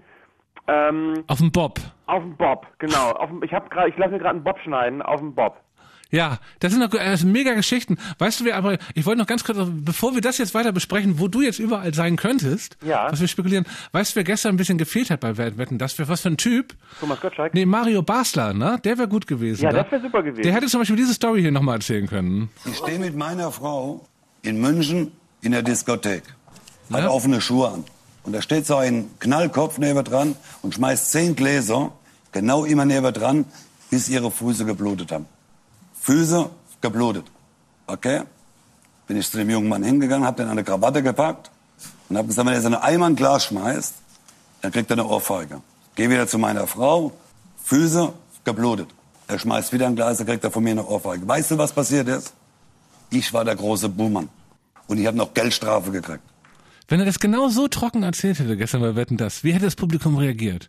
ähm, Auf dem Bob. auf dem Bob, genau. Auf dem, ich habe gerade, ich lasse mir gerade einen Bob schneiden auf dem Bob. Ja, das sind doch äh, mega Geschichten. Weißt du, wir aber, ich wollte noch ganz kurz, bevor wir das jetzt weiter besprechen, wo du jetzt überall sein könntest, Ja. was wir spekulieren, weißt du, wer gestern ein bisschen gefehlt hat bei Wetten, das wäre was für ein Typ? Thomas Gottschalk? Nee, Mario Basler, ne? Der wäre gut gewesen. Ja, ne? das wäre super gewesen. Der hätte zum Beispiel diese Story hier nochmal erzählen können. Ich stehe mit meiner Frau in München in der Diskothek, hat Ja. offene Schuhe an. Und da steht so ein Knallkopf neben dran und schmeißt zehn Gläser genau immer neben dran, bis ihre Füße geblutet haben. Füße geblutet. Okay? Bin ich zu dem jungen Mann hingegangen, hab den an eine Krawatte gepackt und hab gesagt, wenn er so eine Eimer ein Glas schmeißt, dann kriegt er eine Ohrfeige. Geh wieder zu meiner Frau, Füße geblutet. Er schmeißt wieder ein Glas, dann kriegt er von mir eine Ohrfeige. Weißt du, was passiert ist? Ich war der große Buhmann. Und ich habe noch Geldstrafe gekriegt. Wenn er das genau so trocken erzählt hätte gestern bei Wetten, das, wie hätte das Publikum reagiert?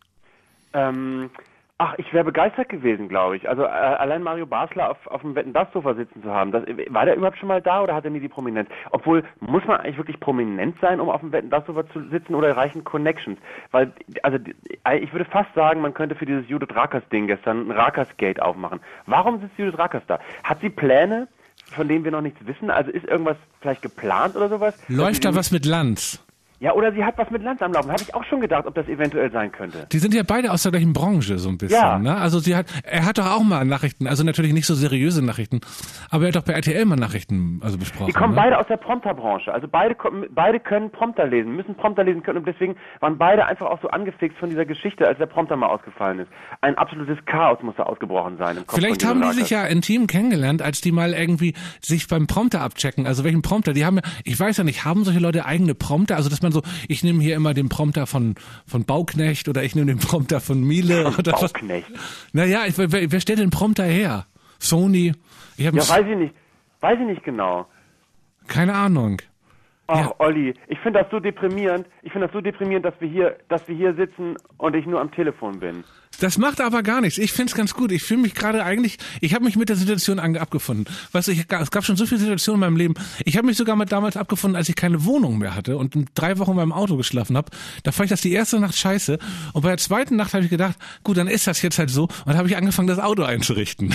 Ähm, ach, ich wäre begeistert gewesen, glaube ich. Also äh, allein Mario Basler auf, auf dem Wetten-Das-Sofa sitzen zu haben, das, war der überhaupt schon mal da oder hat er nie die Prominenz? Obwohl, muss man eigentlich wirklich prominent sein, um auf dem Wetten-Das-Sofa zu sitzen oder reichen Connections? Weil, also ich würde fast sagen, man könnte für dieses Judith Rakers-Ding gestern ein Rakers-Gate aufmachen. Warum sitzt Judith Rakers da? Hat sie Pläne, von denen wir noch nichts wissen? Also ist irgendwas vielleicht geplant oder sowas? Läuft da was mit Lanz? Ja, oder sie hat was mit Lanz am Laufen. Habe ich auch schon gedacht, ob das eventuell sein könnte. Die sind ja beide aus der gleichen Branche so ein bisschen. Ja. Ne? Also sie hat, er hat doch auch mal Nachrichten, also natürlich nicht so seriöse Nachrichten, aber er hat doch bei R T L mal Nachrichten also besprochen. Die kommen ne? beide aus der Prompterbranche. Also beide, kommen- beide können Prompter lesen, müssen Prompter lesen können und deswegen waren beide einfach auch so angefixt von dieser Geschichte, als der Prompter mal ausgefallen ist. Ein absolutes Chaos muss da ausgebrochen sein im Kopf Vielleicht von haben die Jürgen sich ja intim kennengelernt, als die mal irgendwie sich beim Prompter abchecken. Also welchen Prompter? Die haben ja, ich weiß ja nicht, haben solche Leute eigene Prompter? Also dass man so, ich nehme hier immer den Prompter von von Bauknecht oder ich nehme den Prompter von Miele oder was? Bauknecht. Naja, ich, wer, wer stellt den Prompter her? Sony? Ich hab Ja, weiß ich nicht. Weiß ich nicht genau. keine Ahnung. Ach, Ja. Olli, ich finde das so deprimierend. Ich finde das so deprimierend, dass wir hier, dass wir hier sitzen und ich nur am Telefon bin. Das macht aber gar nichts. Ich find's ganz gut. Ich fühle mich gerade eigentlich, ich habe mich mit der Situation ange- abgefunden. Weißt du, ich, es gab schon so viele Situationen in meinem Leben. Ich habe mich sogar mit damals abgefunden, als ich keine Wohnung mehr hatte und in drei Wochen in meinem Auto geschlafen habe. Da fand ich das die erste Nacht scheiße. Und bei der zweiten Nacht habe ich gedacht, gut, dann ist das jetzt halt so. Und dann habe ich angefangen, das Auto einzurichten.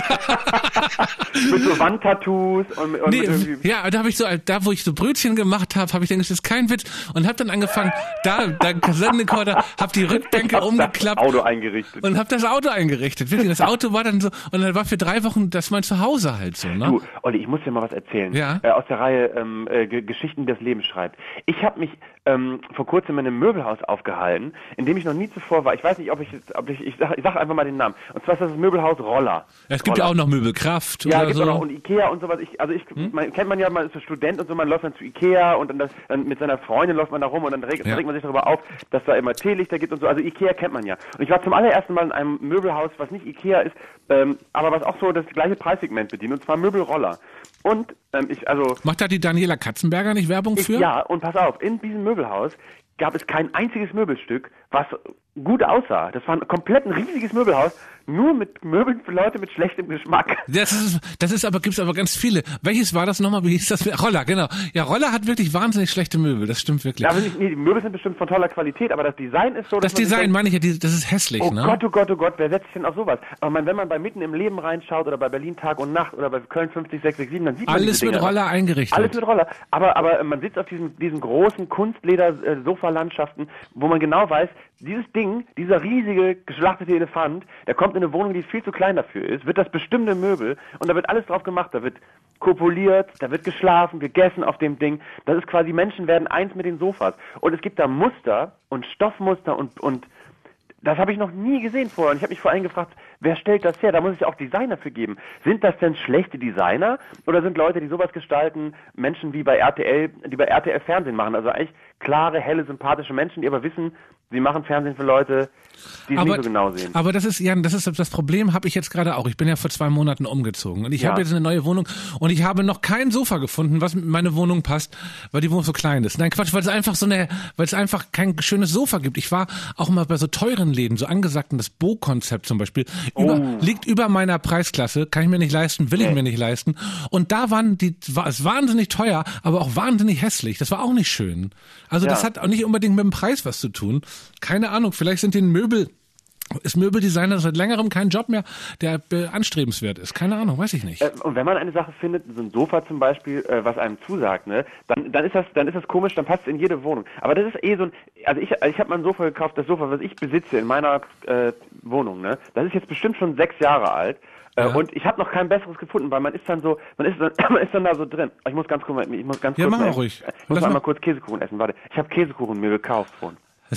Mit so Wandtattoos und, und Nee, mit irgendwie... ja, da habe ich so, da wo ich so Brötchen gemacht habe, habe ich gedacht, das ist kein Witz und habe dann angefangen, da, da Kassettenrekorder, habe die Rückbänke umgeklappt. Auto eingerichtet. Und hab das Auto eingerichtet. Wirklich, das Auto war dann so, und dann war für drei Wochen das mein Zuhause halt so, ne? Du, Olli, ich muss dir mal was erzählen. Ja? Äh, aus der Reihe ähm, äh, G- Geschichten, die das Leben schreibt. Ich habe mich ähm, vor kurzem in einem Möbelhaus aufgehalten, in dem ich noch nie zuvor war. Ich weiß nicht, ob ich jetzt, ob ich, ich sag, ich sag einfach mal den Namen. Und zwar ist das das Möbelhaus Roller. Ja, es gibt Roller. ja auch noch Möbelkraft Ja, oder gibt so. auch noch und Ikea und sowas. Ich, also ich, Hm? man, kennt man ja, man ist so Student und so, man läuft dann zu Ikea und dann, das, dann mit seiner Freundin läuft man da rum und dann regt, Ja. regt man sich darüber auf, dass da immer Teelichter gibt und so. Also Ikea kennt man ja. Und ich war zum allerersten Mal in einem Möbelhaus, was nicht Ikea ist, ähm, aber was auch so das gleiche Preissegment bedient, und zwar Möbelroller. Und ähm, ich, also Macht da die Daniela Katzenberger nicht Werbung ich, für? ja, und pass auf, in diesem Möbelhaus gab es kein einziges Möbelstück, was gut aussah. Das war ein komplett ein riesiges Möbelhaus, nur mit Möbeln für Leute mit schlechtem Geschmack. Das ist, das ist aber, gibt's aber ganz viele. Welches war das nochmal? Wie hieß das? Roller, genau. Ja, Roller hat wirklich wahnsinnig schlechte Möbel. Das stimmt wirklich. Ja, aber nicht, nee, die Möbel sind bestimmt von toller Qualität, aber das Design ist so, dass Das man sich Design denkt, meine ich ja, die- das ist hässlich, oh ne? Gott, oh Gott, oh Gott, wer setzt sich denn auf sowas? Aber man, wenn man bei Mitten im Leben reinschaut oder bei Berlin Tag und Nacht oder bei Köln fünfzig sechs sechs sieben, dann sieht man Alles diese mit Dinger. Roller eingerichtet. Alles mit Roller. Aber, aber man sitzt auf diesen, diesen großen Kunstleder-Sofalandschaften, wo man genau weiß, dieses Ding, dieser riesige geschlachtete Elefant, der kommt in eine Wohnung, die viel zu klein dafür ist, wird das bestimmte Möbel und da wird alles drauf gemacht. Da wird kopuliert, da wird geschlafen, gegessen auf dem Ding. Das ist quasi, Menschen werden eins mit den Sofas. Und es gibt da Muster und Stoffmuster und, und das habe ich noch nie gesehen vorher. Und ich habe mich vor allem gefragt, wer stellt das her? Da muss es ja auch Designer für geben. Sind das denn schlechte Designer? Oder sind Leute, die sowas gestalten, Menschen wie bei R T L, die bei R T L Fernsehen machen? Also eigentlich klare, helle, sympathische Menschen, die aber wissen, sie machen Fernsehen für Leute, die es aber, nicht so genau sehen. aber das ist, Jan, das ist das Problem, habe ich jetzt gerade auch. Ich bin ja vor zwei Monaten umgezogen und ich Ja. habe jetzt eine neue Wohnung und ich habe noch kein Sofa gefunden, was mit meine Wohnung passt, weil die Wohnung so klein ist. Nein, Quatsch, weil es einfach so eine, weil es einfach kein schönes Sofa gibt. Ich war auch mal bei so teuren Läden, so angesagten, das Bo-Konzept zum Beispiel, über, Oh. liegt über meiner Preisklasse, kann ich mir nicht leisten, will ich Nee. mir nicht leisten. Und da waren die, war es wahnsinnig teuer, aber auch wahnsinnig hässlich. Das war auch nicht schön. Also Ja. das hat auch nicht unbedingt mit dem Preis was zu tun. Keine Ahnung, vielleicht sind die Möbel, ist Möbeldesigner seit längerem kein Job mehr, der äh, anstrebenswert ist. Keine Ahnung, weiß ich nicht. Äh, und wenn man eine Sache findet, so ein Sofa zum Beispiel, äh, was einem zusagt, ne, dann, dann ist das, dann ist das komisch, dann passt es in jede Wohnung. Aber das ist eh so ein, also ich, ich habe mal ein Sofa gekauft, das Sofa, was ich besitze in meiner äh, Wohnung, ne, das ist jetzt bestimmt schon sechs Jahre alt. Äh, Ja. Und ich habe noch kein besseres gefunden, weil man ist dann so, man ist dann, man ist dann da so drin. Ich muss ganz kurz, ich muss ganz Ja, kurz, mach mal mal- ruhig. ich muss Lass mal, mal- mal kurz Käsekuchen essen. Warte, ich habe Käsekuchen mir gekauft von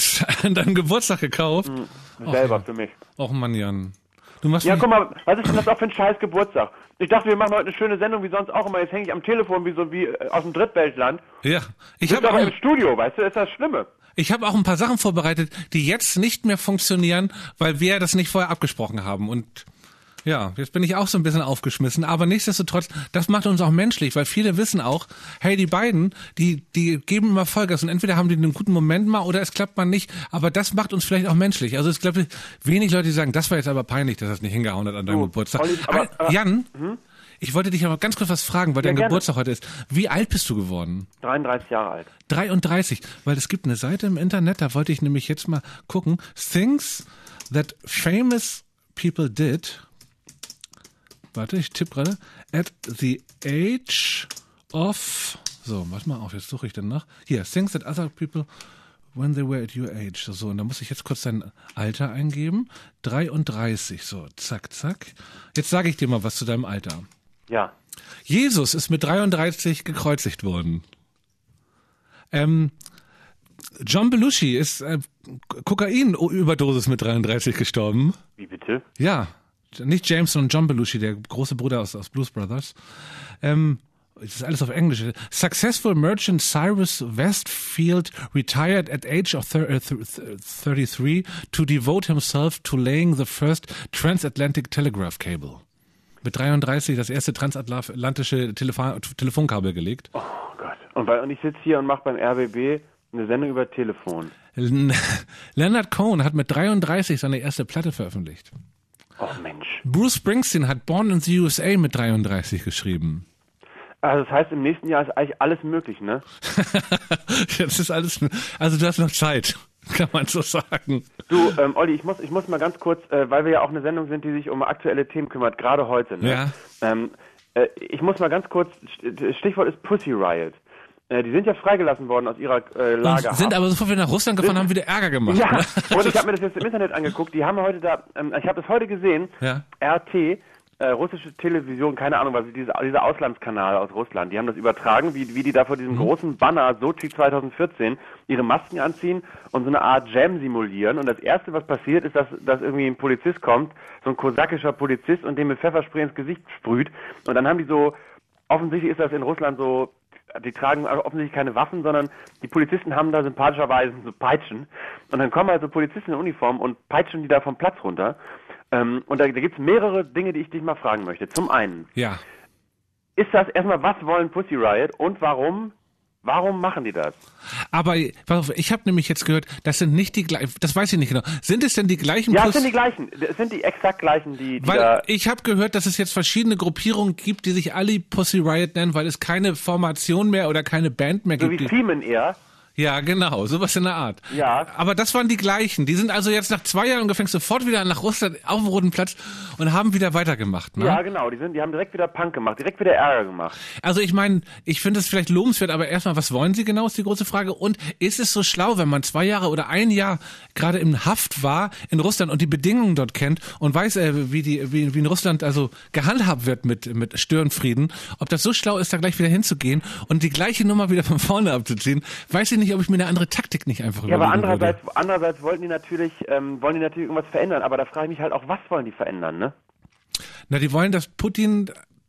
An deinem Geburtstag gekauft? Och, selber ja. für mich. Och Mann, Jan. Du machst Ja, mich- guck mal, was ist denn das auch für ein scheiß Geburtstag? Ich dachte, wir machen heute eine schöne Sendung, wie sonst auch immer. Jetzt hänge ich am Telefon wie so wie äh, aus dem Drittweltland. Ja, ich Ich habe aber auch, im Studio, weißt du, ist das Schlimme. ich hab auch ein paar Sachen vorbereitet, die jetzt nicht mehr funktionieren, weil wir das nicht vorher abgesprochen haben. Und ja, jetzt bin ich auch so ein bisschen aufgeschmissen. Aber nichtsdestotrotz, das macht uns auch menschlich, weil viele wissen auch, hey, die beiden, die die geben immer Vollgas und entweder haben die einen guten Moment mal oder es klappt mal nicht. Aber das macht uns vielleicht auch menschlich. Also es glaube wenig Leute, die sagen, das war jetzt aber peinlich, dass das nicht hingehauen hat an deinem Du, Geburtstag. Olli, aber- Ah, aber- Jan, ich wollte dich aber ganz kurz was fragen, weil Ja, dein gerne. Geburtstag heute ist. Wie alt bist du geworden? dreiunddreißig Jahre alt. dreiunddreißig, weil es gibt eine Seite im Internet, da wollte ich nämlich jetzt mal gucken. Things that famous people did. Warte, ich tippe gerade. At the age of So, warte mal auf, jetzt suche ich dann nach. Hier, things that other people when they were at your age. So, und da muss ich jetzt kurz dein Alter eingeben. dreiunddreißig, so, zack, zack. Jetzt sage ich dir mal was zu deinem Alter. Ja. Jesus ist mit dreiunddreißig gekreuzigt worden. Ähm, John Belushi ist äh, Kokain-Überdosis mit dreiunddreißig gestorben. Wie bitte? Ja, nicht James, sondern John Belushi, der große Bruder aus, aus Blues Brothers. Ähm, das ist alles auf Englisch. Successful merchant Cyrus Westfield retired at age of thirty-three to devote himself to laying the first transatlantic telegraph cable. Mit dreiunddreißig das erste transatlantische Telefon- Telefonkabel gelegt. Oh Gott. Und, weil, und ich sitze hier und mache beim R B B eine Sendung über Telefon. Leonard Cohen hat mit dreiunddreißig seine erste Platte veröffentlicht. Oh Mensch. Bruce Springsteen hat Born in the U S A mit dreiunddreißig geschrieben. Also das heißt, im nächsten Jahr ist eigentlich alles möglich, ne? Das ist alles, also du hast noch Zeit, kann man so sagen. Du, ähm, Olli, ich muss, ich muss mal ganz kurz, äh, weil wir ja auch eine Sendung sind, die sich um aktuelle Themen kümmert, gerade heute, ne? Ja. Ähm, äh, ich muss mal ganz kurz, Stichwort ist Pussy Riot. Äh, die sind ja freigelassen worden aus ihrer äh, Lager. Und sind aber sofort wieder nach Russland gefahren, haben wieder Ärger gemacht. Ja, ne? und ich habe mir das jetzt im Internet angeguckt, die haben heute da, ähm, ich habe das heute gesehen, Ja. R T, äh, russische Television, keine Ahnung, was diese, dieser Auslandskanal aus Russland, die haben das übertragen, wie, wie die da vor diesem mhm. großen Banner Sochi zwanzig vierzehn ihre Masken anziehen und so eine Art Jam simulieren. Und das Erste, was passiert, ist, dass, dass irgendwie ein Polizist kommt, so ein kosakischer Polizist, und dem mit Pfefferspray ins Gesicht sprüht. Und dann haben die so, offensichtlich ist das in Russland so, die tragen offensichtlich keine Waffen, sondern die Polizisten haben da sympathischerweise so Peitschen. Und dann kommen also Polizisten in Uniform und peitschen die da vom Platz runter. Ähm, und da, da gibt es mehrere Dinge, die ich dich mal fragen möchte. Zum einen, Ja. ist das erstmal, was wollen Pussy Riot und warum, warum machen die das? Aber pass auf, ich habe nämlich jetzt gehört, das sind nicht die gleichen, das weiß ich nicht genau. Sind es denn die gleichen? Ja, Puss- es sind die gleichen. Es sind die exakt gleichen, die, die Weil da... ich habe gehört, dass es jetzt verschiedene Gruppierungen gibt, die sich alle Pussy Riot nennen, weil es keine Formation mehr oder keine Band mehr So gibt. wie die- Thiemen eher. Ja, genau, sowas in der Art. Ja. Aber das waren die gleichen. Die sind also jetzt nach zwei Jahren ungefähr sofort wieder nach Russland auf dem Roten Platz und haben wieder weitergemacht. Ne? Ja, genau. Die sind, die haben direkt wieder Punk gemacht, direkt wieder Ärger gemacht. Also ich meine, ich finde es vielleicht lobenswert, aber erstmal, was wollen Sie genau, ist die große Frage. Und ist es so schlau, wenn man zwei Jahre oder ein Jahr gerade in Haft war in Russland und die Bedingungen dort kennt und weiß, äh, wie die, wie, wie in Russland also gehandhabt wird mit mit Störenfrieden, ob das so schlau ist, da gleich wieder hinzugehen und die gleiche Nummer wieder von vorne abzuziehen, weiß ich nicht, ob ich mir eine andere Taktik nicht einfach Ja, aber überlegen andererseits, würde. andererseits wollten die natürlich, ähm, wollen die natürlich irgendwas verändern. Aber da frage ich mich halt auch, was wollen die verändern, ne? Na, die wollen, dass Putin,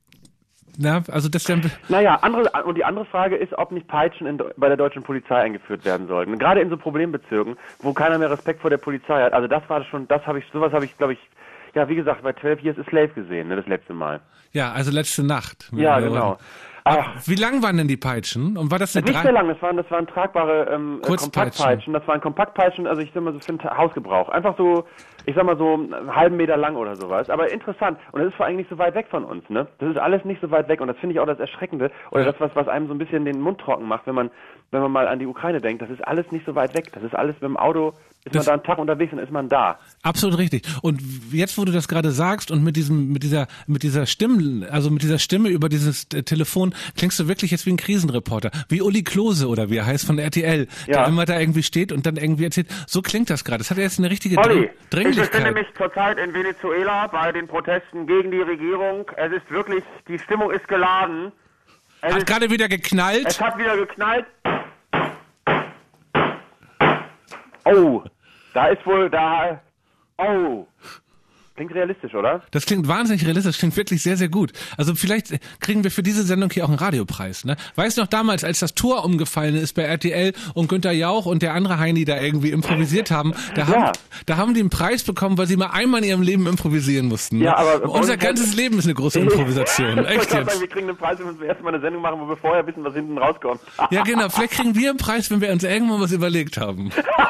na, also das dann. Naja, andere, und die andere Frage ist, ob nicht Peitschen in, bei der deutschen Polizei eingeführt werden sollten. Gerade in so Problembezirken, wo keiner mehr Respekt vor der Polizei hat. Also das war schon, das habe ich, sowas habe ich, glaube ich, ja, wie gesagt, bei zwölf Years a Slave gesehen, ne, das letzte Mal. Ja, also letzte Nacht. Ja, genau. Ach, wie lang waren denn die Peitschen? Und war das eine Nicht drei- sehr lang, das waren, das waren tragbare ähm, Kurzpeitschen. Kompaktpeitschen. Das waren Kompaktpeitschen, also ich sag mal so für den Hausgebrauch. Einfach so, ich sag mal so einen halben Meter lang oder sowas. Aber interessant. Und das ist vor allem nicht so weit weg von uns, ne? Das ist alles nicht so weit weg. Und das finde ich auch das Erschreckende. Oder Ja. das, was, was einem so ein bisschen den Mund trocken macht, wenn man, wenn man mal an die Ukraine denkt. Das ist alles nicht so weit weg. Das ist alles mit dem Auto, ist Das- man da einen Tag unterwegs und ist man da. Absolut richtig. Und jetzt, wo du das gerade sagst und mit diesem, mit dieser, mit dieser Stimme, also mit dieser Stimme über dieses äh, Telefon, klingst du wirklich jetzt wie ein Krisenreporter, wie Uli Klose oder wie er heißt von R T L, Ja. der immer da irgendwie steht und dann irgendwie erzählt. So klingt das gerade. Das hat jetzt eine richtige Olli, Dring- ich befinde Dringlichkeit. mich zurzeit in Venezuela bei den Protesten gegen die Regierung. Es ist wirklich, die Stimmung ist geladen. Es, Hat ist, gerade wieder geknallt. es hat wieder geknallt. Oh, da ist wohl, da, oh. Klingt realistisch, oder? Das klingt wahnsinnig realistisch, klingt wirklich sehr, sehr gut. Also vielleicht kriegen wir für diese Sendung hier auch einen Radiopreis, ne? Weißt du noch damals, als das Tor umgefallen ist bei R T L und Günther Jauch und der andere Heini da irgendwie improvisiert haben, da haben, Ja. da haben die einen Preis bekommen, weil sie mal einmal in ihrem Leben improvisieren mussten. Ne? Ja, aber- Unser und- ganzes Leben ist eine große Improvisation. Ich wollte Echt gerade sagen, jetzt. wir kriegen einen Preis, wenn wir uns erstmal eine Sendung machen, wo wir vorher wissen, was hinten rauskommt. Ja, genau. Vielleicht kriegen wir einen Preis, wenn wir uns irgendwann was überlegt haben.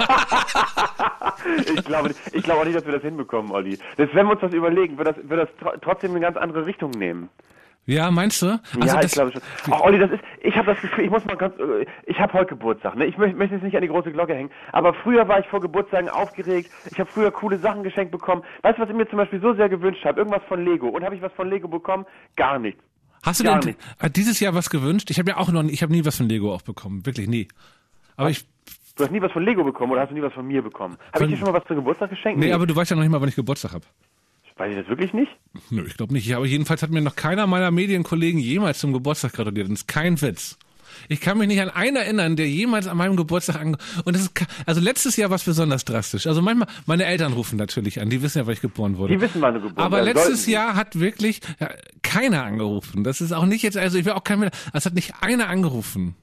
ich glaube, nicht- ich glaube auch nicht, dass wir das hinbekommen, Olli. Das, wenn wir uns das überlegen, wird das, wird das tr- trotzdem eine ganz andere Richtung nehmen. Ja, meinst du? Also ja, das, ich glaube schon. Ach, Olli, das ist, ich habe das Gefühl, ich muss mal ganz, äh, ich habe heute Geburtstag, ne? Ich möchte, möchte jetzt nicht an die große Glocke hängen, aber früher war ich vor Geburtstagen aufgeregt, ich habe früher coole Sachen geschenkt bekommen. Weißt du, was ich mir zum Beispiel so sehr gewünscht habe? Irgendwas von Lego. Und habe ich was von Lego bekommen? Gar nichts. Hast du Ja, denn hat dieses Jahr was gewünscht? Ich habe ja auch noch, nie- ich habe nie was von Lego auch bekommen, wirklich nie. Aber ich, Du hast nie was von Lego bekommen oder hast du nie was von mir bekommen? Habe Von- ich dir schon mal was zum Geburtstag geschenkt? nee, aber du weißt ja noch nicht mal, wann ich Geburtstag habe. Weiß ich das wirklich nicht? Nö, ich glaube nicht. Aber jedenfalls hat mir noch keiner meiner Medienkollegen jemals zum Geburtstag gratuliert. Das ist kein Witz. Ich kann mich nicht an einen erinnern, der jemals an meinem Geburtstag ange... Und das ist, ka- also letztes Jahr war es besonders drastisch. Also manchmal, meine Eltern rufen natürlich an, die wissen ja, weil ich geboren wurde. Die wissen, wann du geboren Aber werden letztes sollten. Jahr hat wirklich ja, keiner angerufen. Das ist auch nicht jetzt, also ich will auch kein mehr, es hat nicht einer angerufen.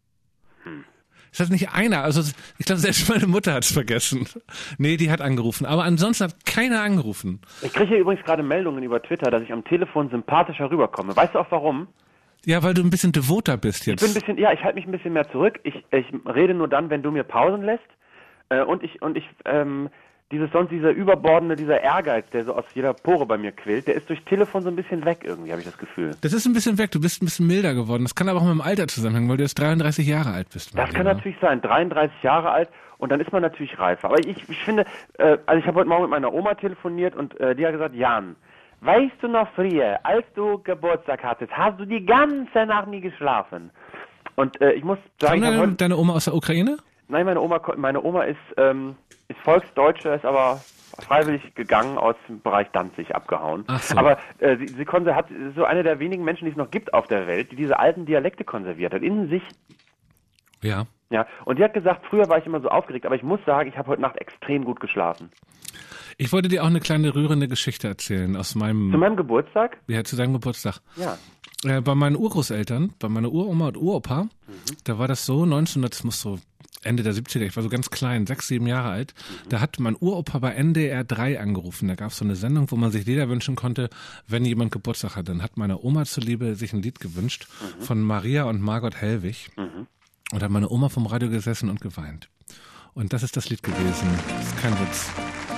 Es hat nicht einer, also ich glaube, selbst meine Mutter hat es vergessen. Nee, die hat angerufen, aber ansonsten hat keiner angerufen. Ich kriege hier übrigens gerade Meldungen über Twitter, dass ich am Telefon sympathischer rüberkomme. Weißt du auch warum? Ja, weil du ein bisschen devoter bist jetzt. Ich bin ein bisschen, ja, ich halte mich ein bisschen mehr zurück. Ich, ich rede nur dann, wenn du mir Pausen lässt. Äh, und ich, und ich, ähm, dieses sonst dieser überbordende, dieser Ehrgeiz, der so aus jeder Pore bei mir quillt, der ist durch Telefon so ein bisschen weg irgendwie, habe ich das Gefühl. Das ist ein bisschen weg, du bist ein bisschen milder geworden. Das kann aber auch mit dem Alter zusammenhängen, weil du jetzt dreiunddreißig Jahre alt bist. Das kann Marlene. natürlich sein, dreiunddreißig Jahre alt und dann ist man natürlich reifer. Aber ich, ich finde, äh, also ich habe heute Morgen mit meiner Oma telefoniert und äh, die hat gesagt, Jan, weißt du noch früher, als du Geburtstag hattest, hast du die ganze Nacht nie geschlafen? Und äh, ich muss sagen, Kam ich hab deine, heute, deine Oma aus der Ukraine? nein, meine Oma, ko- meine Oma ist, ähm, ist Volksdeutsche, ist aber freiwillig gegangen, aus dem Bereich Danzig abgehauen. Ach so. Aber äh, sie, sie konse, hat ist so eine der wenigen Menschen, die es noch gibt auf der Welt, die diese alten Dialekte konserviert hat, in sich. Ja. Ja, und die hat gesagt, früher war ich immer so aufgeregt, aber ich muss sagen, ich habe heute Nacht extrem gut geschlafen. Ich wollte dir auch eine kleine rührende Geschichte erzählen aus meinem... Zu meinem Geburtstag? Ja, zu deinem Geburtstag. Ja. Äh, bei meinen Urgroßeltern, bei meiner Uroma und Uropa, mhm. da war das so, neunzehnhundert, das muss so Ende der siebziger, ich war so ganz klein, sechs, sieben Jahre alt, mhm. da hat mein Uropa bei N D R drei angerufen. Da gab es so eine Sendung, wo man sich Lieder wünschen konnte, wenn jemand Geburtstag hat. Dann hat meine Oma zuliebe sich ein Lied gewünscht mhm. von Maria und Margot Hellwig. Mhm. Und hat meine Oma vom Radio gesessen und geweint. Und das ist das Lied gewesen. Das ist kein Witz.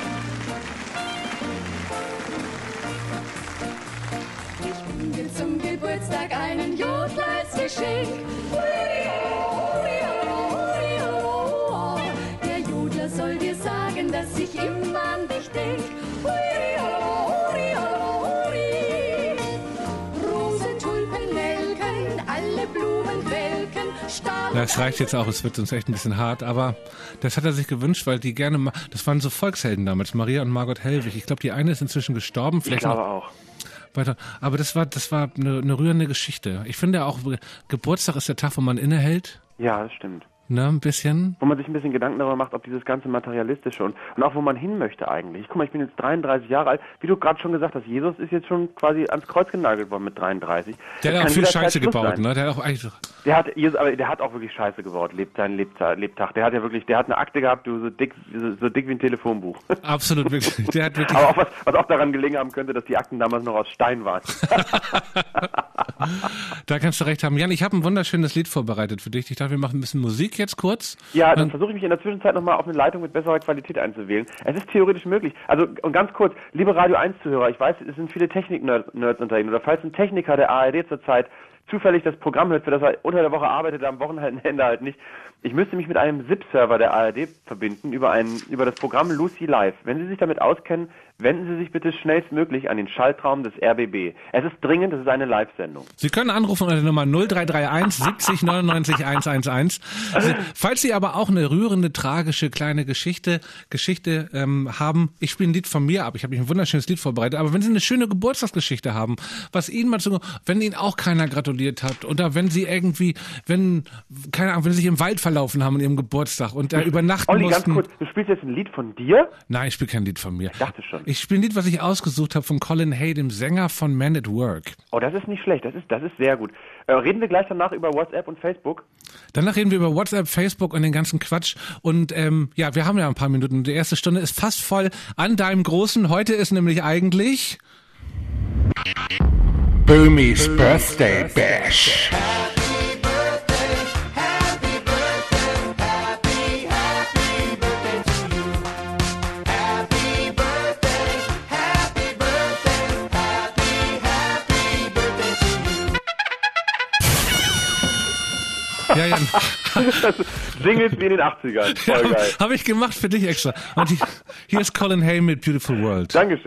Ich bring dir zum Geburtstag einen Jodler als Geschenk. Der Jodler soll dir sagen, dass ich immer an dich denk. Rosen, Tulpen, Nelken, alle Blumen welken. Das reicht jetzt auch, es wird uns echt ein bisschen hart, aber das hat er sich gewünscht, weil die gerne, ma- das waren so Volkshelden damals, Maria und Margot Hellwig. Ich glaube, die eine ist inzwischen gestorben, Ich vielleicht glaube noch auch. weiter. Aber das war, das war eine, eine rührende Geschichte. Ich finde auch, Geburtstag ist der Tag, wo man innehält, Ja, das stimmt. ne, ein bisschen. Wo man sich ein bisschen Gedanken darüber macht, ob dieses ganze Materialistische und, und auch wo man hin möchte eigentlich. Guck mal, ich bin jetzt dreiunddreißig Jahre alt. Wie du gerade schon gesagt hast, Jesus ist jetzt schon quasi ans Kreuz genagelt worden mit dreiunddreißig. Der Das hat auch kann viel jederzeit Scheiße Schluss gebaut, sein. ne? Der hat auch eigentlich, Der hat, Jesus, aber der hat auch wirklich Scheiße gebaut, lebt seinen Lebtag, Lebtag. Der hat ja wirklich, der hat eine Akte gehabt, du so dick, so, so dick wie ein Telefonbuch. absolut wirklich. Der hat wirklich. Aber auch was, was auch daran gelegen haben könnte, dass die Akten damals noch aus Stein waren. Da kannst du recht haben. Jan, ich habe ein wunderschönes Lied vorbereitet für dich. Ich dachte, wir machen ein bisschen Musik jetzt kurz. Ja, dann Und- versuche ich mich in der Zwischenzeit nochmal auf eine Leitung mit besserer Qualität einzuwählen. Es ist theoretisch möglich. Also, und ganz kurz, liebe Radio eins Zuhörer, ich weiß, es sind viele Technik-Nerds unter Ihnen. Oder falls ein Techniker der A R D zurzeit zufällig das Programm hört, für das er unter der Woche arbeitet, am Wochenende halt nicht. Ich müsste mich mit einem S I P-Server der A R D verbinden über ein, über das Programm Lucy Live. Wenn Sie sich damit auskennen, wenden Sie sich bitte schnellstmöglich an den Schaltraum des R B B. Es ist dringend, es ist eine Live-Sendung. Sie können anrufen unter der Nummer null drei drei eins siebzig neunundneunzig hundertelf. Sie, falls Sie aber auch eine rührende, tragische kleine Geschichte Geschichte ähm, haben, ich spiele ein Lied von mir ab, ich habe mich ein wunderschönes Lied vorbereitet, aber wenn Sie eine schöne Geburtstagsgeschichte haben, was Ihnen mal zu, wenn Ihnen auch keiner gratuliert hat oder wenn Sie irgendwie, wenn, keine Ahnung, wenn Sie sich im Wald verlaufen haben an Ihrem Geburtstag und da übernachten Olli, mussten. ganz kurz, du spielst jetzt ein Lied von dir? Nein, ich spiele kein Lied von mir. Ich dachte schon. Ich spiele ein Lied, was ich ausgesucht habe von Colin Hay, dem Sänger von Man at Work. Oh, das ist nicht schlecht, das ist, das ist sehr gut. Äh, reden wir gleich danach über WhatsApp und Facebook? Danach reden wir über WhatsApp, Facebook und den ganzen Quatsch. Und ähm, ja, wir haben ja ein paar Minuten. Die erste Stunde ist fast voll an deinem Großen. Heute ist nämlich eigentlich Boomy's Birthday Bash. Ja, Jan. Singles wie in den achtzigern. Voll Ja, geil. habe ich gemacht für dich extra. Und die, hier ist Colin Hay mit Beautiful World. Dankeschön.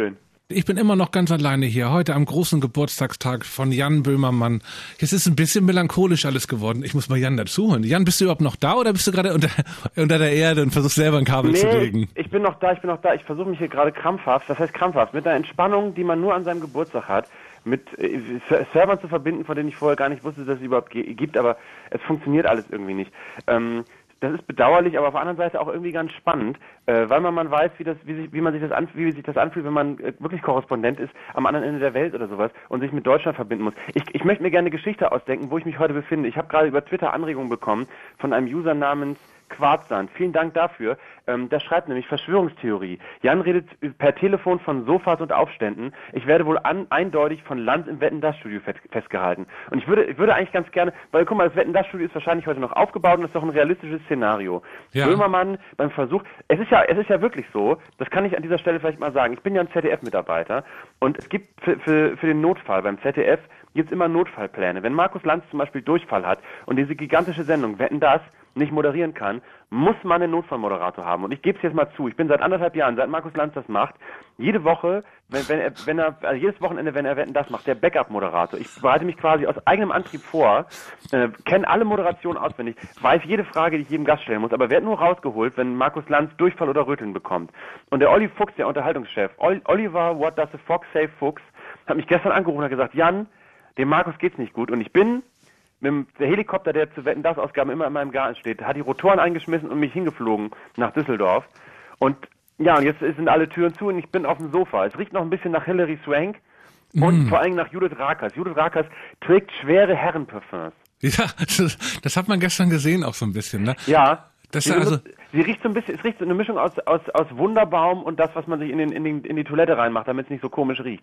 Ich bin immer noch ganz alleine hier, heute am großen Geburtstagstag von Jan Böhmermann. Jetzt ist ein bisschen melancholisch alles geworden. Ich muss mal Jan dazuholen. Jan, bist du überhaupt noch da oder bist du gerade unter, unter der Erde und versuchst selber ein Kabel nee, zu legen? ich bin noch da, ich bin noch da. Ich versuche mich hier gerade krampfhaft, das heißt krampfhaft, mit einer Entspannung, die man nur an seinem Geburtstag hat, mit äh, Servern zu verbinden, von denen ich vorher gar nicht wusste, dass es überhaupt ge- gibt, aber es funktioniert alles irgendwie nicht. Ähm, Das ist bedauerlich, aber auf der anderen Seite auch irgendwie ganz spannend, äh, weil man, man weiß, wie das, wie sich, wie man sich das anfühlt, wie sich das anfühlt, wenn man äh, wirklich Korrespondent ist am anderen Ende der Welt oder sowas und sich mit Deutschland verbinden muss. Ich, ich möchte mir gerne eine Geschichte ausdenken, wo ich mich heute befinde. Ich habe gerade über Twitter Anregungen bekommen von einem User namens Quarzsand. Vielen Dank dafür. Ähm, der schreibt nämlich Verschwörungstheorie. Jan redet per Telefon von Sofas und Aufständen. Ich werde wohl an, eindeutig von Lanz im Wetten-Das-Studio fest, festgehalten. Und ich würde, ich würde eigentlich ganz gerne, weil guck mal, das Wetten-Das-Studio ist wahrscheinlich heute noch aufgebaut und das ist doch ein realistisches Szenario. Ja. Böhmermann beim Versuch, es ist ja, es ist ja wirklich so, das kann ich an dieser Stelle vielleicht mal sagen, ich bin ja ein Z D F-Mitarbeiter und es gibt für, für, für den Notfall beim Z D F gibt es immer Notfallpläne. Wenn Markus Lanz zum Beispiel Durchfall hat und diese gigantische Sendung Wetten, das nicht moderieren kann, muss man einen Notfallmoderator haben. Und ich gebe es jetzt mal zu, ich bin seit anderthalb Jahren, seit Markus Lanz das macht, jede Woche, wenn, wenn er, wenn er also jedes Wochenende, wenn er Wetten, das macht, der Backup-Moderator. Ich bereite mich quasi aus eigenem Antrieb vor, äh, kenne alle Moderationen auswendig, weiß jede Frage, die ich jedem Gast stellen muss, aber werde nur rausgeholt, wenn Markus Lanz Durchfall oder Röteln bekommt. Und der Olli Fuchs, der Unterhaltungschef, Ol- Oliver, what does the fox say, Fuchs, hat mich gestern angerufen und hat gesagt, Jan, dem Markus geht's nicht gut. Und ich bin mit dem der Helikopter, der zu Wetten, das Ausgaben immer in meinem Garten steht, hat die Rotoren eingeschmissen und mich hingeflogen nach Düsseldorf. Und ja, und jetzt sind alle Türen zu und ich bin auf dem Sofa. Es riecht noch ein bisschen nach Hilary Swank und Mm. vor allem nach Judith Rakers. Judith Rakers trägt schwere Herrenparfums. Ja, das, das hat man gestern gesehen auch so ein bisschen, ne? Ja. Das sie, ist also, sie riecht so ein bisschen, es riecht so eine Mischung aus, aus, aus Wunderbaum und das, was man sich in, den, in, den, in die Toilette reinmacht, damit es nicht so komisch riecht.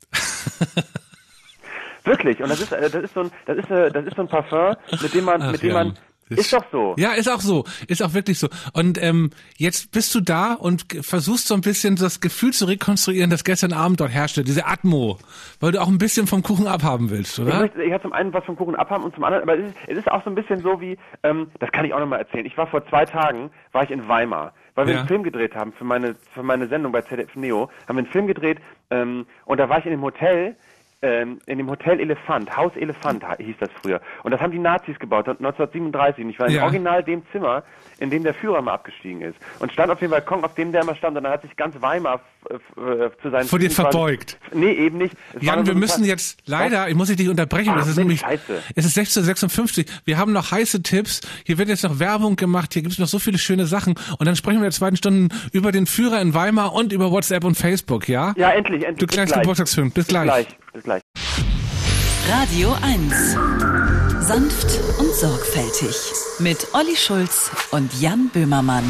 Wirklich, und das ist, das ist so ein, das ist, das ist so ein Parfum, mit dem man, Ach, mit dem Jan. man, ist doch so. Ja, ist auch so. Ist auch wirklich so. Und ähm, jetzt bist du da und g- versuchst so ein bisschen das Gefühl zu rekonstruieren, das gestern Abend dort herrschte, diese Atmo, weil du auch ein bisschen vom Kuchen abhaben willst, Ich oder? möchte, ich habe zum einen was vom Kuchen abhaben und zum anderen, aber es ist, es ist auch so ein bisschen so wie, ähm, das kann ich auch nochmal erzählen. Ich war vor zwei Tagen, war ich in Weimar, weil wir Ja. einen Film gedreht haben für meine, für meine Sendung bei Z D F Neo, haben wir einen Film gedreht, ähm, und da war ich in dem Hotel, ähm, in dem Hotel Elefant, Haus Elefant hieß das früher. Und das haben die Nazis gebaut, neunzehnhundertsiebenunddreißig. Und ich war Ja. in original dem Zimmer, in dem der Führer mal abgestiegen ist. Und stand auf dem Balkon, auf dem der immer stand. Und dann hat sich ganz Weimar äh, äh, zu seinen Vor dir Füßen quasi- verbeugt. Nee, eben nicht. Es war Jan, nur wir so ein müssen paar- jetzt leider, ich muss dich unterbrechen, Ach, das ist Mensch, nämlich, scheiße. es ist sechzehn Uhr sechsundfünfzig, wir haben noch heiße Tipps, hier wird jetzt noch Werbung gemacht, hier gibt es noch so viele schöne Sachen und dann sprechen wir in der zweiten Stunde über den Führer in Weimar und über WhatsApp und Facebook, ja? Ja, endlich, endlich. Du Bis kleines gleich. Geburtstagsfilm, bis gleich. Bis gleich. Bis gleich. Radio eins. Sanft und sorgfältig. Mit Olli Schulz und Jan Böhmermann.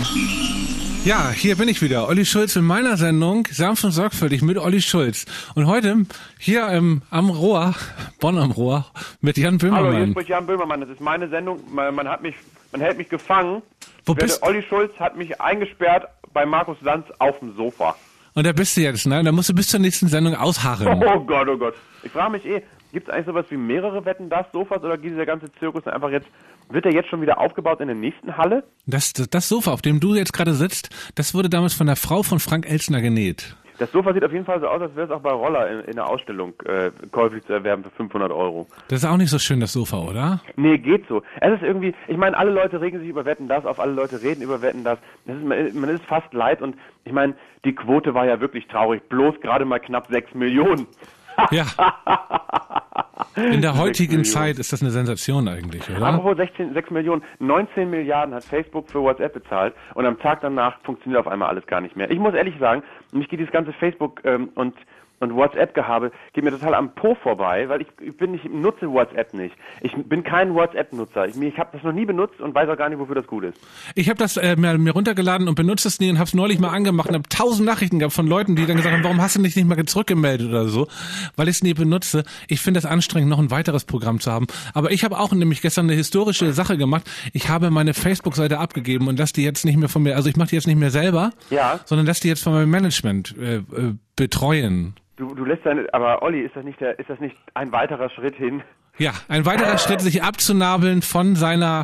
Ja, hier bin ich wieder, Olli Schulz in meiner Sendung, sanft und sorgfältig mit Olli Schulz. Und heute hier ähm, am Rohr, Bonn am Rohr, mit Jan Hallo, hier Böhmermann. spricht Jan Böhmermann. Das ist meine Sendung. Man, man hat mich, man hält mich gefangen. Wo Ich werde- bist- Olli Schulz hat mich eingesperrt bei Markus Lanz auf dem Sofa. Und da bist du jetzt, ne? Da musst du bis zur nächsten Sendung ausharren. Oh Gott, oh Gott. Ich frage mich eh, gibt es eigentlich sowas wie mehrere Wetten, das Sofas oder geht dieser ganze Zirkus einfach jetzt, wird der jetzt schon wieder aufgebaut in der nächsten Halle? Das, das, das Sofa, auf dem du jetzt gerade sitzt, das wurde damals von der Frau von Frank Elstner genäht. Das Sofa sieht auf jeden Fall so aus, als wäre es auch bei Roller in, in der Ausstellung äh, käuflich zu erwerben für fünfhundert Euro. Das ist auch nicht so schön, das Sofa, oder? Nee, geht so. Es ist irgendwie, ich meine, alle Leute regen sich über Wetten, das auf, alle Leute reden über Wetten, das. das ist, man, man ist fast leid und ich meine, die Quote war ja wirklich traurig. Bloß gerade mal knapp sechs Millionen. Ja. In der Sechs heutigen Millionen. Zeit ist das eine Sensation eigentlich, oder? Apropos sechzehn, sechs Millionen, neunzehn Milliarden hat Facebook für WhatsApp bezahlt und am Tag danach funktioniert auf einmal alles gar nicht mehr. Ich muss ehrlich sagen, mich geht dieses ganze Facebook ähm, und und WhatsApp-Gehabe geht mir total am Po vorbei, weil ich, ich bin nicht, nutze WhatsApp nicht. Ich bin kein WhatsApp-Nutzer. Ich, ich habe das noch nie benutzt und weiß auch gar nicht, wofür das gut ist. Ich habe das äh, mir, mir runtergeladen und benutze es nie und habe es neulich mal angemacht und habe tausend Nachrichten gehabt von Leuten, die dann gesagt haben, warum hast du dich nicht mal zurückgemeldet oder so, weil ich es nie benutze. Ich finde es anstrengend, noch ein weiteres Programm zu haben. Aber ich habe auch nämlich gestern eine historische Sache gemacht. Ich habe meine Facebook-Seite abgegeben und lasse die jetzt nicht mehr von mir, also ich mache die jetzt nicht mehr selber, Ja. sondern lasse die jetzt von meinem Management äh, äh, betreuen. Du, du lässt deine, aber Olli, ist das nicht der, ist das nicht ein weiterer Schritt hin? Ja, ein weiterer Schritt, sich abzunabeln von seiner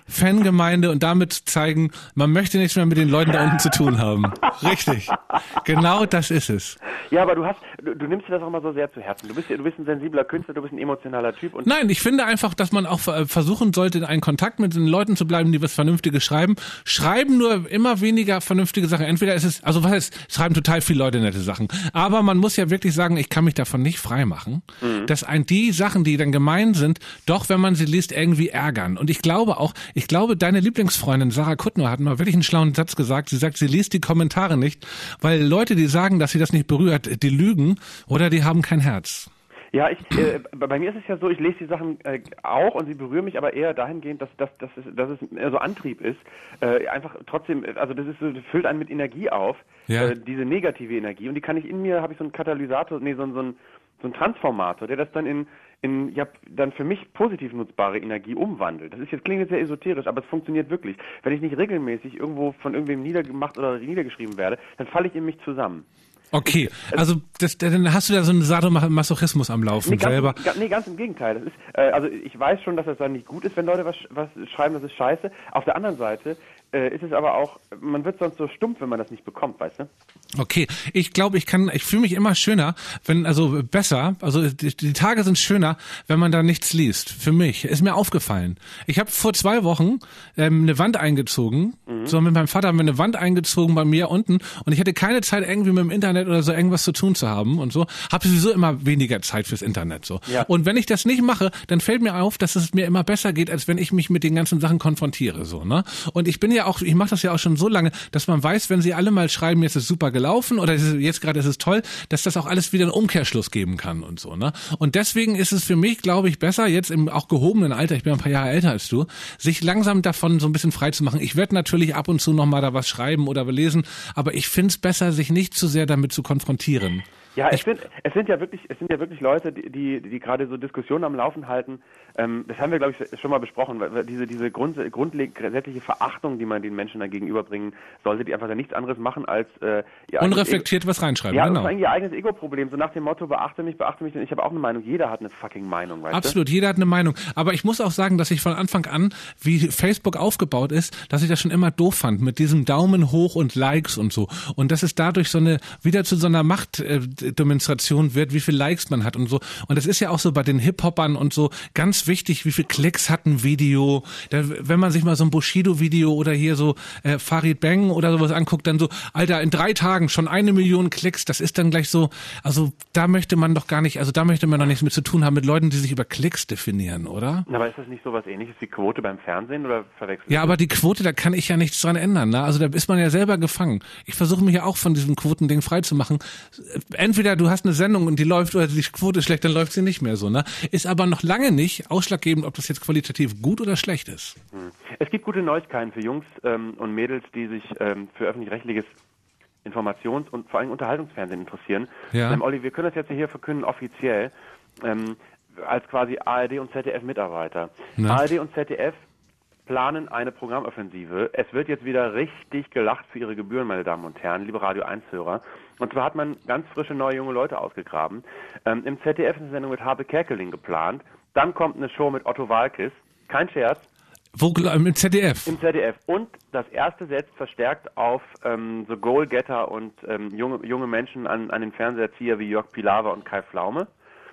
Fangemeinde und damit zeigen, man möchte nichts mehr mit den Leuten da unten zu tun haben. Richtig. Genau das ist es. Ja, aber du hast, du, du nimmst dir das auch immer so sehr zu Herzen. Du bist, du bist ein sensibler Künstler, du bist ein emotionaler Typ. Und Nein, ich finde einfach, dass man auch versuchen sollte, in einen Kontakt mit den Leuten zu bleiben, die was Vernünftiges schreiben. Schreiben nur immer weniger vernünftige Sachen. Entweder ist es, also was heißt, schreiben total viele Leute nette Sachen. Aber man muss ja wirklich sagen, ich kann mich davon nicht frei machen, mhm. dass ein die Sachen, die dann gemein sind, doch, wenn man sie liest, irgendwie ärgern. Und ich glaube auch, ich glaube, deine Lieblingsfreundin Sarah Kuttner hat mal wirklich einen schlauen Satz gesagt. Sie sagt, sie liest die Kommentare nicht, weil Leute, die sagen, dass sie das nicht berührt, die lügen oder die haben kein Herz. Ja, ich, äh, bei mir ist es ja so, ich lese die Sachen äh, auch und sie berühren mich aber eher dahingehend, dass, dass, dass, es, dass es eher so Antrieb ist. Äh, einfach trotzdem, also das ist so, das füllt einen mit Energie auf, ja. äh, diese negative Energie. Und die kann ich in mir, habe ich so einen Katalysator, nee, so, so, ein, so einen Transformator, der das dann in, in ja, dann für mich positiv nutzbare Energie umwandelt. Das ist jetzt, klingt jetzt sehr esoterisch, aber es funktioniert wirklich. Wenn ich nicht regelmäßig irgendwo von irgendwem niedergemacht oder niedergeschrieben werde, dann falle ich in mich zusammen. Okay, also das, dann hast du da so einen Sadomasochismus am Laufen nee, ganz, selber. Ga, nee, ganz im Gegenteil. Das ist, äh, also ich weiß schon, dass das dann nicht gut ist, wenn Leute was, was schreiben, das ist scheiße. Auf der anderen Seite äh, ist es aber auch, man wird sonst so stumpf, wenn man das nicht bekommt, weißt du? Okay, ich glaube, ich kann, ich fühle mich immer schöner, wenn, also besser, also die, die Tage sind schöner, wenn man da nichts liest. Für mich, ist mir aufgefallen. Ich habe vor zwei Wochen ähm, eine Wand eingezogen, mhm. so mit meinem Vater haben wir eine Wand eingezogen bei mir unten und ich hatte keine Zeit irgendwie mit dem Internet oder so irgendwas zu tun zu haben und so, habe sowieso immer weniger Zeit fürs Internet so. Ja. Und wenn ich das nicht mache, dann fällt mir auf, dass es mir immer besser geht, als wenn ich mich mit den ganzen Sachen konfrontiere so, ne? Und ich bin ja auch, ich mache das ja auch schon so lange, dass man weiß, wenn sie alle mal schreiben, jetzt ist super gelaufen oder jetzt gerade ist es toll, dass das auch alles wieder einen Umkehrschluss geben kann und so, ne? Und deswegen ist es für mich, glaube ich, besser, jetzt im auch gehobenen Alter, ich bin ein paar Jahre älter als du, sich langsam davon so ein bisschen frei zu machen. Ich werde natürlich ab und zu noch mal da was schreiben oder lesen, aber ich finde es besser, sich nicht zu sehr damit zu konfrontieren. Ja, es sind, es sind ja wirklich, es sind ja wirklich Leute, die, die, die gerade so Diskussionen am Laufen halten. Ähm, das haben wir, glaube ich, schon mal besprochen, weil diese, diese Grund, grundsätzliche Verachtung, die man den Menschen da gegenüberbringen sollte, die einfach da nichts anderes machen als äh, unreflektiert was reinschreiben. Ja, genau. das ist eigentlich ihr eigenes Ego-Problem. So nach dem Motto, beachte mich, beachte mich, denn ich habe auch eine Meinung. Jeder hat eine fucking Meinung, weißt Absolut, du? Jeder hat eine Meinung. Aber ich muss auch sagen, dass ich von Anfang an, wie Facebook aufgebaut ist, dass ich das schon immer doof fand, mit diesem Daumen hoch und Likes und so. Und dass es dadurch so eine, wieder zu so einer Machtdemonstration wird, wie viel Likes man hat und so. Und das ist ja auch so bei den Hip-Hopern und so ganz wichtig, wie viel Klicks hat ein Video. Da, wenn man sich mal so ein Bushido-Video oder hier so äh, Farid Bang oder sowas anguckt, dann so, Alter, in drei Tagen schon eine Million Klicks, das ist dann gleich so, also da möchte man doch gar nicht, also da möchte man doch nichts mit zu tun haben mit Leuten, die sich über Klicks definieren, oder? Aber ist das nicht so was Ähnliches wie Quote beim Fernsehen oder verwechseln? Ja, aber die Quote, da kann ich ja nichts dran ändern, ne? Also da ist man ja selber gefangen. Ich versuche mich ja auch von diesem Quotending frei zu machen. Entweder du hast eine Sendung und die läuft oder die Quote ist schlecht, dann läuft sie nicht mehr so, ne? Ist aber noch lange nicht ausschlaggebend, ob das jetzt qualitativ gut oder schlecht ist. Es gibt gute Neuigkeiten für Jungs ähm, und Mädels, die sich ähm, für öffentlich-rechtliches Informations- und vor allem Unterhaltungsfernsehen interessieren. Ja. Ähm, Olli, wir können das jetzt hier verkünden offiziell ähm, als quasi A R D und Z D F-Mitarbeiter. Na? A R D und Z D F planen eine Programmoffensive. Es wird jetzt wieder richtig gelacht für ihre Gebühren, meine Damen und Herren, liebe Radio eins Hörer. Und zwar hat man ganz frische neue junge Leute ausgegraben. Ähm, Im Z D F ist eine Sendung mit Harpe Kerkeling geplant. Dann kommt eine Show mit Otto Waalkes. Kein Scherz. Wo, im Z D F? Im Z D F. Und das erste setzt verstärkt auf ähm, so Goalgetter und ähm, junge, junge Menschen an, an den Fernseherzieher wie Jörg Pilawa und Kai Pflaume.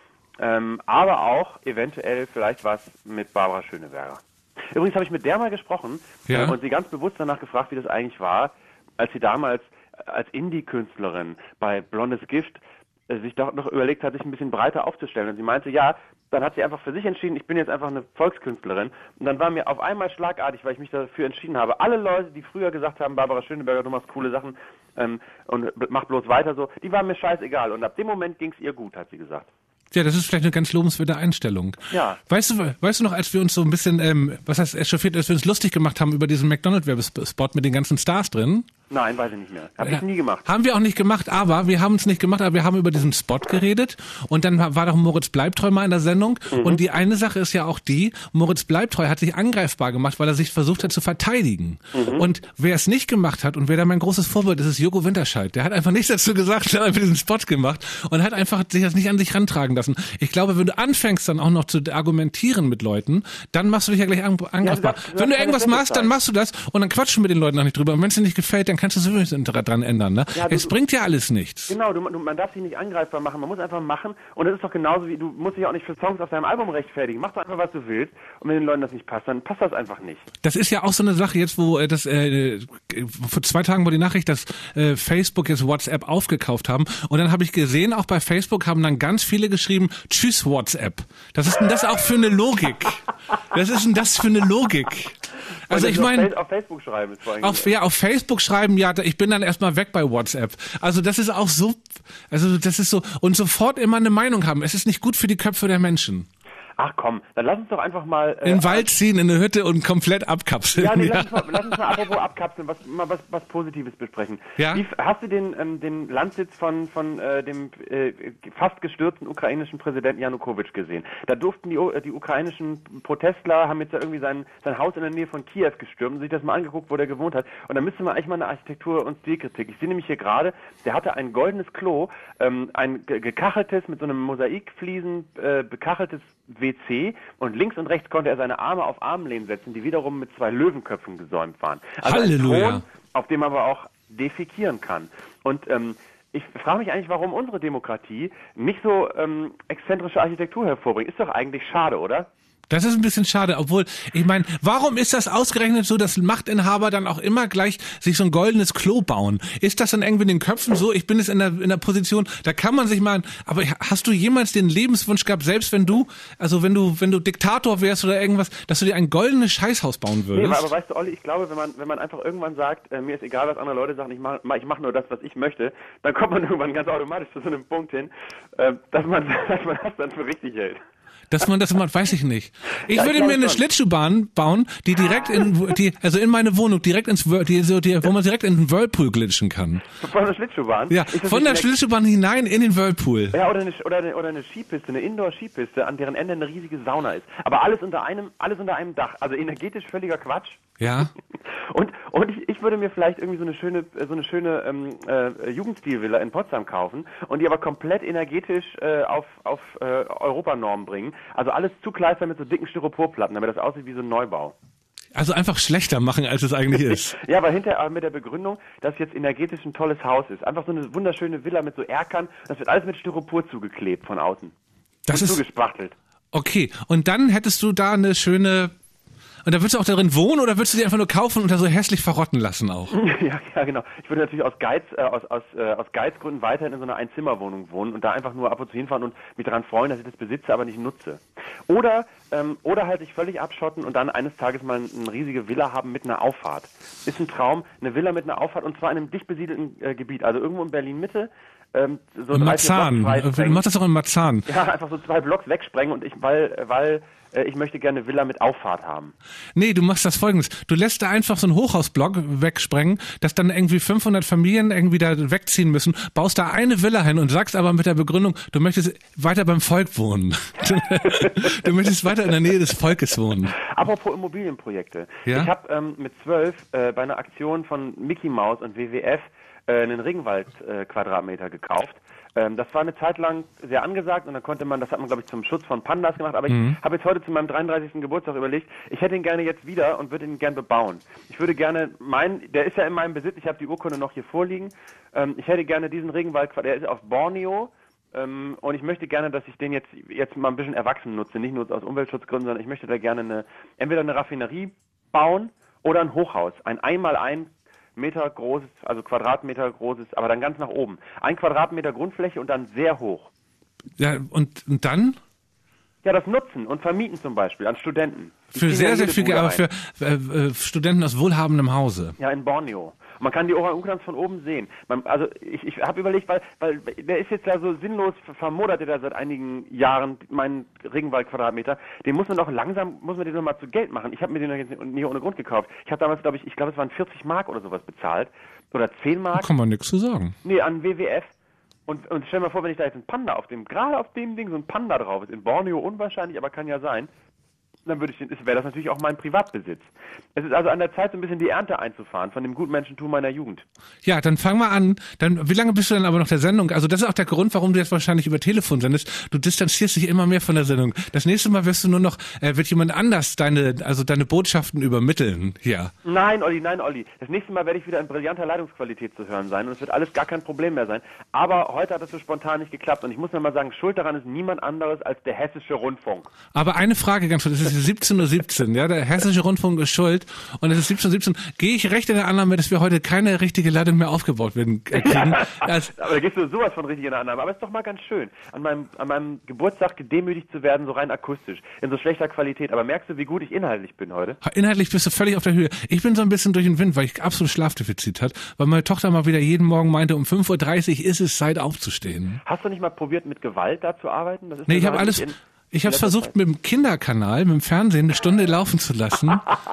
Ähm, aber auch eventuell vielleicht was mit Barbara Schöneberger. Übrigens habe ich mit der mal gesprochen ja. äh, und sie ganz bewusst danach gefragt, wie das eigentlich war, als sie damals als Indie-Künstlerin bei Blondes Gift äh, sich doch noch überlegt hat, sich ein bisschen breiter aufzustellen. Und sie meinte, ja, dann hat sie einfach für sich entschieden, ich bin jetzt einfach eine Volkskünstlerin. Und dann war mir auf einmal schlagartig, weil ich mich dafür entschieden habe, alle Leute, die früher gesagt haben, Barbara Schöneberger, du machst coole Sachen ähm, und mach bloß weiter so, die waren mir scheißegal. Und ab dem Moment ging es ihr gut, hat sie gesagt. Ja, das ist vielleicht eine ganz lobenswerte Einstellung. Ja. Weißt du, weißt du noch, als wir uns so ein bisschen, ähm, was heißt echauffiert, als wir uns lustig gemacht haben über diesen McDonald's-Werbespot mit den ganzen Stars drin? Nein, weiß ich nicht mehr. Hab ja. ich nie gemacht. Haben wir auch nicht gemacht, aber wir haben es nicht gemacht, aber wir haben über diesen Spot geredet und dann war doch Moritz Bleibtreu mal in der Sendung mhm. und die eine Sache ist ja auch die, Moritz Bleibtreu hat sich angreifbar gemacht, weil er sich versucht hat zu verteidigen. Mhm. Und wer es nicht gemacht hat und wer da mein großes Vorbild ist, ist Joko Winterscheid. Der hat einfach nichts dazu gesagt, der hat einfach diesen Spot gemacht und hat einfach sich das nicht an sich rantragen lassen. Ich glaube, wenn du anfängst dann auch noch zu argumentieren mit Leuten, dann machst du dich ja gleich ang- angreifbar. Ja, du darfst- wenn du du irgendwas darfst machst, dann sein. machst du das und dann quatschen mit den Leuten noch nicht drüber. Und wenn es dir nicht gefällt, dann kannst du sowieso dran ändern. Ne? Ja, du- Es bringt ja alles nichts. Genau, du, du, man darf sich nicht angreifbar machen, man muss einfach machen und das ist doch genauso wie, du musst dich auch nicht für Songs auf deinem Album rechtfertigen. Mach doch einfach, was du willst und wenn den Leuten das nicht passt, dann passt das einfach nicht. Das ist ja auch so eine Sache jetzt, wo äh, das äh, vor zwei Tagen war die Nachricht, dass äh, Facebook jetzt WhatsApp aufgekauft haben und dann habe ich gesehen, auch bei Facebook haben dann ganz viele geschrieben, tschüss WhatsApp. Was ist denn das auch für eine Logik? Was ist denn das für eine Logik? Also Und ich das meine, auf, auf Facebook schreiben ist vor allem. auf, ja, auf Facebook schreiben, ja, ich bin dann erstmal weg bei WhatsApp. Also das ist auch so, also das ist so, und sofort immer eine Meinung haben. Es ist nicht gut für die Köpfe der Menschen. Ach komm, dann lass uns doch einfach mal... In den Wald ziehen, in eine Hütte und komplett abkapseln. Ja, nee, ja. lass uns mal, lass uns mal apropos abkapseln, was, mal was, was Positives besprechen. Ja? Wie, hast du den, ähm, den Landsitz von, von äh, dem äh, fast gestürzten ukrainischen Präsidenten Janukowitsch gesehen? Da durften die, die ukrainischen Protestler, haben jetzt ja irgendwie sein, sein Haus in der Nähe von Kiew gestürmt und sich das mal angeguckt, wo der gewohnt hat. Und da müsste man eigentlich mal eine Architektur- und Stilkritik. Ich sehe nämlich hier gerade, der hatte ein goldenes Klo, ähm, ein ge- gekacheltes, mit so einem Mosaikfliesen äh, bekacheltes W C und links und rechts konnte er seine Arme auf Armlehnen setzen, die wiederum mit zwei Löwenköpfen gesäumt waren. Also Halleluja. ein Thron, auf dem man aber auch defekieren kann. Und ähm, ich frage mich eigentlich, warum unsere Demokratie nicht so ähm, exzentrische Architektur hervorbringt. Ist doch eigentlich schade, oder? Das ist ein bisschen schade, obwohl, ich meine, warum ist das ausgerechnet so, dass Machtinhaber dann auch immer gleich sich so ein goldenes Klo bauen? Ist das dann irgendwie in den Köpfen so? Ich bin jetzt in der, in der Position, da kann man sich mal, aber hast du jemals den Lebenswunsch gehabt, selbst wenn du, also wenn du, wenn du Diktator wärst oder irgendwas, dass du dir ein goldenes Scheißhaus bauen würdest? Nee, aber weißt du, Olli, ich glaube, wenn man, wenn man einfach irgendwann sagt, äh, mir ist egal, was andere Leute sagen, ich mache ich mach nur das, was ich möchte, dann kommt man irgendwann ganz automatisch zu so einem Punkt hin, äh, dass man, dass man das dann für richtig hält. Dass man das immer, weiß ich nicht. Ich Ja, ich würde glaub mir eine schon. Schlittschuhbahn bauen, die direkt in, die, also in meine Wohnung, direkt ins, Whir- die, so, die, wo man direkt in den Whirlpool glitschen kann. Von der Schlittschuhbahn? Ja, Ist das von der nicht Schlittschuhbahn hinein in den Whirlpool. Ja, oder eine, oder eine, oder eine Skipiste, eine Indoor-Skipiste, an deren Ende eine riesige Sauna ist. Aber alles unter einem, alles unter einem Dach. Also energetisch völliger Quatsch. Ja. Und, und ich, ich würde mir vielleicht irgendwie so eine schöne, so eine schöne ähm, äh, Jugendstilvilla in Potsdam kaufen und die aber komplett energetisch äh, auf, auf äh, Europanormen bringen. Also alles zugleistern mit so dicken Styroporplatten, damit das aussieht wie so ein Neubau. Also einfach schlechter machen, als es eigentlich ist. Ja, aber hinterher aber mit der Begründung, dass jetzt energetisch ein tolles Haus ist. Einfach so eine wunderschöne Villa mit so Erkern. Das wird alles mit Styropor zugeklebt von außen. Das und ist zugespachtelt. Okay, und dann hättest du da eine schöne... Und da würdest du auch darin wohnen oder würdest du die einfach nur kaufen und da so hässlich verrotten lassen auch? Ja, ja, genau. Ich würde natürlich aus Geiz, äh, aus, aus, äh, aus Geizgründen weiterhin in so einer Einzimmerwohnung wohnen und da einfach nur ab und zu hinfahren und mich daran freuen, dass ich das besitze, aber nicht nutze. Oder, ähm, oder halt sich völlig abschotten und dann eines Tages mal eine riesige Villa haben mit einer Auffahrt. Ist ein Traum, eine Villa mit einer Auffahrt und zwar in einem dicht besiedelten äh, Gebiet, also irgendwo in Berlin-Mitte. Ähm, so In drei, vier Marzahn. Blocks weit Du sprengen. machst das auch in Marzahn. Ja, einfach so zwei Blocks wegsprengen und ich, weil, weil äh, ich möchte gerne eine Villa mit Auffahrt haben. Nee, du machst das Folgendes. Du lässt da einfach so einen Hochhausblock wegsprengen, dass dann irgendwie fünfhundert Familien irgendwie da wegziehen müssen, baust da eine Villa hin und sagst aber mit der Begründung, du möchtest weiter beim Volk wohnen. Du möchtest weiter in der Nähe des Volkes wohnen. Apropos Immobilienprojekte. Ja? Ich habe ähm, mit zwölf äh, bei einer Aktion von Mickey Mouse und W W F äh, einen Regenwald-Quadratmeter äh, gekauft. Ähm, das war eine Zeit lang sehr angesagt und dann konnte man, das hat man glaube ich zum Schutz von Pandas gemacht, aber Mhm. ich habe jetzt heute zu meinem dreiunddreißigsten Geburtstag überlegt, ich hätte ihn gerne jetzt wieder und würde ihn gerne bebauen. Ich würde gerne meinen, der ist ja in meinem Besitz, ich habe die Urkunde noch hier vorliegen, ähm, ich hätte gerne diesen Regenwald-Quadratmeter, der ist auf Borneo, ähm, und ich möchte gerne, dass ich den jetzt jetzt mal ein bisschen erwachsen nutze, nicht nur aus Umweltschutzgründen, sondern ich möchte da gerne eine, entweder eine Raffinerie bauen oder ein Hochhaus, ein einmal ein Meter großes, also Quadratmeter großes, aber dann ganz nach oben. Ein Quadratmeter Grundfläche und dann sehr hoch. Ja, und, und dann? Ja, das nutzen und vermieten zum Beispiel an Studenten. Die Für ziehen sehr, ja sehr jede viel Bude Geld, aber ein. für äh, äh, Studenten aus wohlhabendem Hause. Ja, in Borneo. Und man kann die Orang-Utans von oben sehen. Man, also ich, ich habe überlegt, weil, weil der ist jetzt ja so sinnlos vermodert, der da seit einigen Jahren, mein Regenwald-Quadratmeter. Den muss man doch langsam, muss man den doch mal zu Geld machen. Ich habe mir den doch jetzt nicht ohne Grund gekauft. Ich habe damals, glaube ich, ich glaube es waren vierzig Mark oder sowas bezahlt. Oder zehn Da Mark. kann man nichts zu sagen. Nee, an W W F. Und, und stell dir mal vor, wenn ich da jetzt einen Panda auf dem, gerade auf dem Ding so ein Panda drauf ist, in Borneo unwahrscheinlich, aber kann ja sein, dann würde ich, wäre das natürlich auch mein Privatbesitz. Es ist also an der Zeit, so ein bisschen die Ernte einzufahren von dem Gutmenschentum meiner Jugend. Ja, dann fang mal an. Dann, wie lange bist du denn aber noch der Sendung? Also das ist auch der Grund, warum du jetzt wahrscheinlich über Telefon sendest. Du distanzierst dich immer mehr von der Sendung. Das nächste Mal wirst du nur noch, äh, wird jemand anders deine, also deine Botschaften übermitteln hier. Nein, Olli, nein, Olli. Das nächste Mal werde ich wieder in brillanter Leitungsqualität zu hören sein und es wird alles gar kein Problem mehr sein. Aber heute hat es so spontan nicht geklappt und ich muss mir mal sagen, schuld daran ist niemand anderes als der Hessische Rundfunk. Aber eine Frage ganz kurz, es ist siebzehn Uhr siebzehn, ja, der Hessische Rundfunk ist schuld und es ist siebzehn Uhr siebzehn. Gehe ich recht in der Annahme, dass wir heute keine richtige Leitung mehr aufgebaut werden äh, kriegen? Also, aber da gehst du sowas von richtig in der Annahme. Aber es ist doch mal ganz schön, an meinem, an meinem Geburtstag gedemütigt zu werden, so rein akustisch, in so schlechter Qualität. Aber merkst du, wie gut ich inhaltlich bin heute? Inhaltlich bist du völlig auf der Höhe. Ich bin so ein bisschen durch den Wind, weil ich absolut Schlafdefizit hatte, weil meine Tochter mal wieder jeden Morgen meinte, um fünf Uhr dreißig ist es Zeit aufzustehen. Hast du nicht mal probiert, mit Gewalt da zu arbeiten? Das ist nee, ich habe alles... Ich habe es versucht, Zeit. mit dem Kinderkanal, mit dem Fernsehen eine Stunde laufen zu lassen.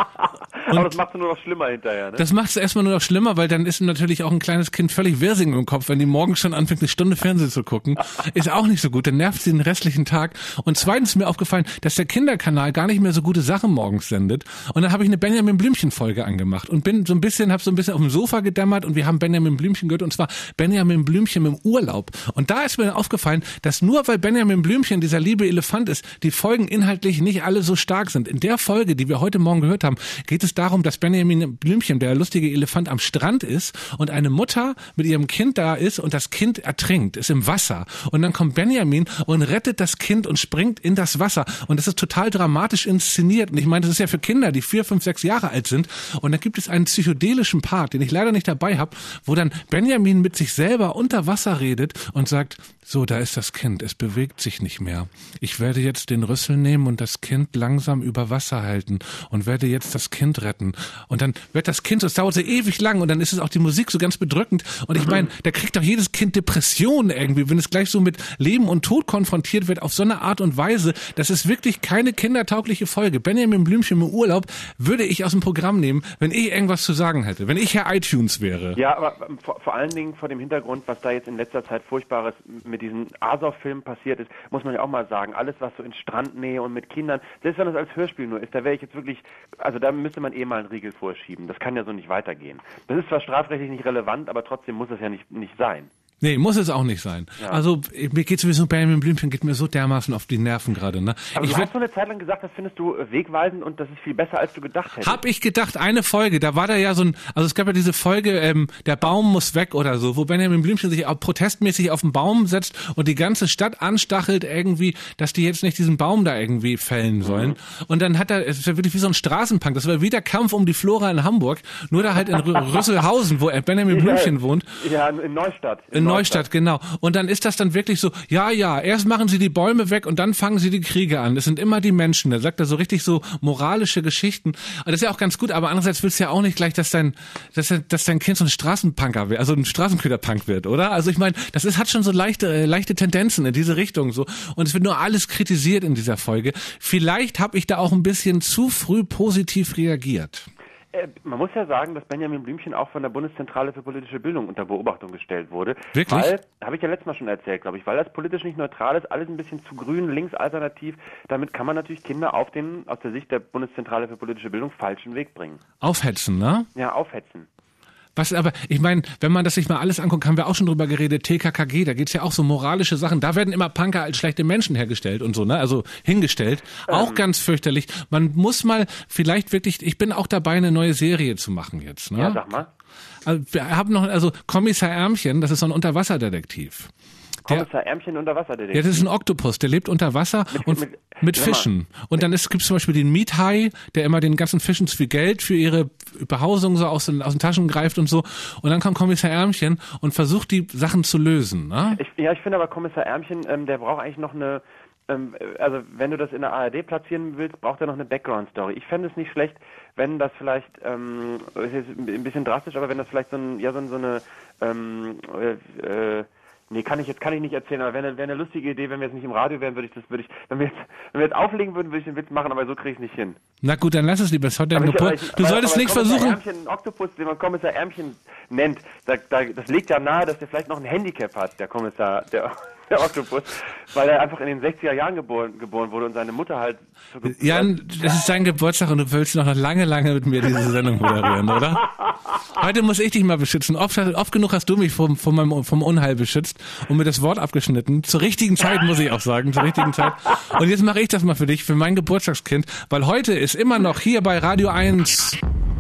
Und aber das macht es nur noch schlimmer hinterher, ne? Das macht es erstmal nur noch schlimmer, weil dann ist natürlich auch ein kleines Kind völlig Wirsing im Kopf, wenn die morgens schon anfängt, eine Stunde Fernsehen zu gucken. Ist auch nicht so gut, dann nervt sie den restlichen Tag. Und zweitens ist mir aufgefallen, dass der Kinderkanal gar nicht mehr so gute Sachen morgens sendet. Und dann habe ich eine Benjamin Blümchen-Folge angemacht und bin so ein bisschen, habe so ein bisschen auf dem Sofa gedämmert und wir haben Benjamin Blümchen gehört und zwar Benjamin Blümchen im Urlaub. Und da ist mir aufgefallen, dass nur weil Benjamin Blümchen dieser liebe Elefant ist, die Folgen inhaltlich nicht alle so stark sind. In der Folge, die wir heute Morgen gehört haben, geht es darum, dass Benjamin Blümchen, der lustige Elefant, am Strand ist und eine Mutter mit ihrem Kind da ist und das Kind ertrinkt, ist im Wasser. Und dann kommt Benjamin und rettet das Kind und springt in das Wasser. Und das ist total dramatisch inszeniert. Und ich meine, das ist ja für Kinder, die vier, fünf, sechs Jahre alt sind. Und dann gibt es einen psychedelischen Part, den ich leider nicht dabei habe, wo dann Benjamin mit sich selber unter Wasser redet und sagt, so, da ist das Kind, es bewegt sich nicht mehr. Ich werde jetzt den Rüssel nehmen und das Kind langsam über Wasser halten und werde jetzt das Kind retten. Und dann wird das Kind, so, es dauert so ewig lang und dann ist es auch die Musik so ganz bedrückend. Und ich meine, da kriegt doch jedes Kind Depressionen irgendwie, wenn es gleich so mit Leben und Tod konfrontiert wird auf so eine Art und Weise. Das ist wirklich keine kindertaugliche Folge. Benjamin Blümchen im Urlaub würde ich aus dem Programm nehmen, wenn ich irgendwas zu sagen hätte, wenn ich Herr iTunes wäre. Ja, aber vor, vor allen Dingen vor dem Hintergrund, was da jetzt in letzter Zeit Furchtbares mit diesen Azov-Filmen passiert ist, muss man ja auch mal sagen, alles was so in Strandnähe und mit Kindern, selbst wenn das als Hörspiel nur ist, da wäre ich jetzt wirklich, also da müsste man eh mal einen Riegel vorschieben. Das kann ja so nicht weitergehen. Das ist zwar strafrechtlich nicht relevant, aber trotzdem muss das ja nicht, nicht sein. Nee, muss es auch nicht sein. Ja. Also mir geht sowieso, Benjamin Blümchen geht mir so dermaßen auf die Nerven gerade. Ne? Aber ich du hast so eine Zeit lang gesagt, das findest du wegweisend und das ist viel besser, als du gedacht hättest. Hab ich gedacht, eine Folge, da war da ja so ein, also es gab ja diese Folge, ähm, der Baum muss weg oder so, wo Benjamin Blümchen sich auch protestmäßig auf den Baum setzt und die ganze Stadt anstachelt irgendwie, dass die jetzt nicht diesen Baum da irgendwie fällen sollen. Mhm. Und dann hat er, es ist ja wirklich wie so ein Straßenpunk, das war wie der Kampf um die Flora in Hamburg, nur da halt in Rüsselhausen, wo Benjamin Blümchen ja, wohnt. Ja, in Neustadt. In, in Neustadt, Neustadt, genau. Und dann ist das dann wirklich so, ja, ja, erst machen sie die Bäume weg und dann fangen sie die Kriege an. Das sind immer die Menschen. Da sagt er so richtig so moralische Geschichten. Und das ist ja auch ganz gut, aber andererseits willst du ja auch nicht gleich, dass dein, dass, dass dein Kind so ein Straßenpunker wird, also ein Straßenköderpunk wird, oder? Also ich meine, das ist, hat schon so leichte, leichte Tendenzen in diese Richtung so. Und es wird nur alles kritisiert in dieser Folge. Vielleicht habe ich da auch ein bisschen zu früh positiv reagiert. Man muss ja sagen, dass Benjamin Blümchen auch von der Bundeszentrale für politische Bildung unter Beobachtung gestellt wurde. Wirklich? Weil, habe ich ja letztes Mal schon erzählt, glaube ich, weil das politisch nicht neutral ist, alles ein bisschen zu grün, links alternativ. Damit kann man natürlich Kinder auf den, aus der Sicht der Bundeszentrale für politische Bildung, falschen Weg bringen. Aufhetzen, ne? Ja, aufhetzen. Was aber, ich meine, wenn man das sich mal alles anguckt, haben wir auch schon drüber geredet, T K K G, da geht's ja auch so moralische Sachen, da werden immer Punker als schlechte Menschen hergestellt und so, ne, also hingestellt, ähm. auch ganz fürchterlich. Man muss mal vielleicht wirklich, ich bin auch dabei, eine neue Serie zu machen jetzt, ne? Ja, sag mal. Also, wir haben noch, also Kommissar Ärmchen, das ist so ein Unterwasserdetektiv. Kommissar Ärmchen Unterwasserdetektiv. Ja, das ist ein Oktopus, der lebt unter Wasser mit, und mit, mit Fischen. Und dann gibt es zum Beispiel den Miethai, der immer den ganzen Fischen zu viel Geld für ihre Behausung so aus den, aus den Taschen greift und so. Und dann kommt Kommissar Ärmchen und versucht, die Sachen zu lösen. Ne? Ich, ja, ich finde aber Kommissar Ärmchen, ähm, der braucht eigentlich noch eine, ähm, also wenn du das in der A R D platzieren willst, braucht er noch eine Background-Story. Ich fände es nicht schlecht, wenn das vielleicht, ähm, ist jetzt ein bisschen drastisch, aber wenn das vielleicht so, ein, ja, so, so eine, ähm, äh, äh, nee, kann ich jetzt kann ich nicht erzählen, aber wäre eine, wär eine lustige Idee, wenn wir jetzt nicht im Radio wären, würde ich das, würde ich, wenn wir jetzt, wenn wir jetzt auflegen würden, würde ich den Witz machen, aber so kriege ich es nicht hin. Na gut, dann lass es lieber. Es hat dein Geburt. Du aber, solltest aber nicht versuchen. Ärmchen, ein Oktopus, den man Kommissar Ärmchen nennt, da, da, das legt ja nahe, dass der vielleicht noch ein Handicap hat, der Kommissar, der, der Oktopus, weil er einfach in den sechziger Jahren geboren, geboren wurde und seine Mutter halt... Jan, das ist dein Geburtstag und du willst noch lange, lange mit mir diese Sendung moderieren, oder? Heute muss ich dich mal beschützen. Oft, oft genug hast du mich vom, vom, meinem, vom Unheil beschützt und mir das Wort abgeschnitten. Zur richtigen Zeit, muss ich auch sagen, zur richtigen Zeit. Und jetzt mache ich das mal für dich, für mein Geburtstagskind, weil heute ist immer noch hier bei Radio eins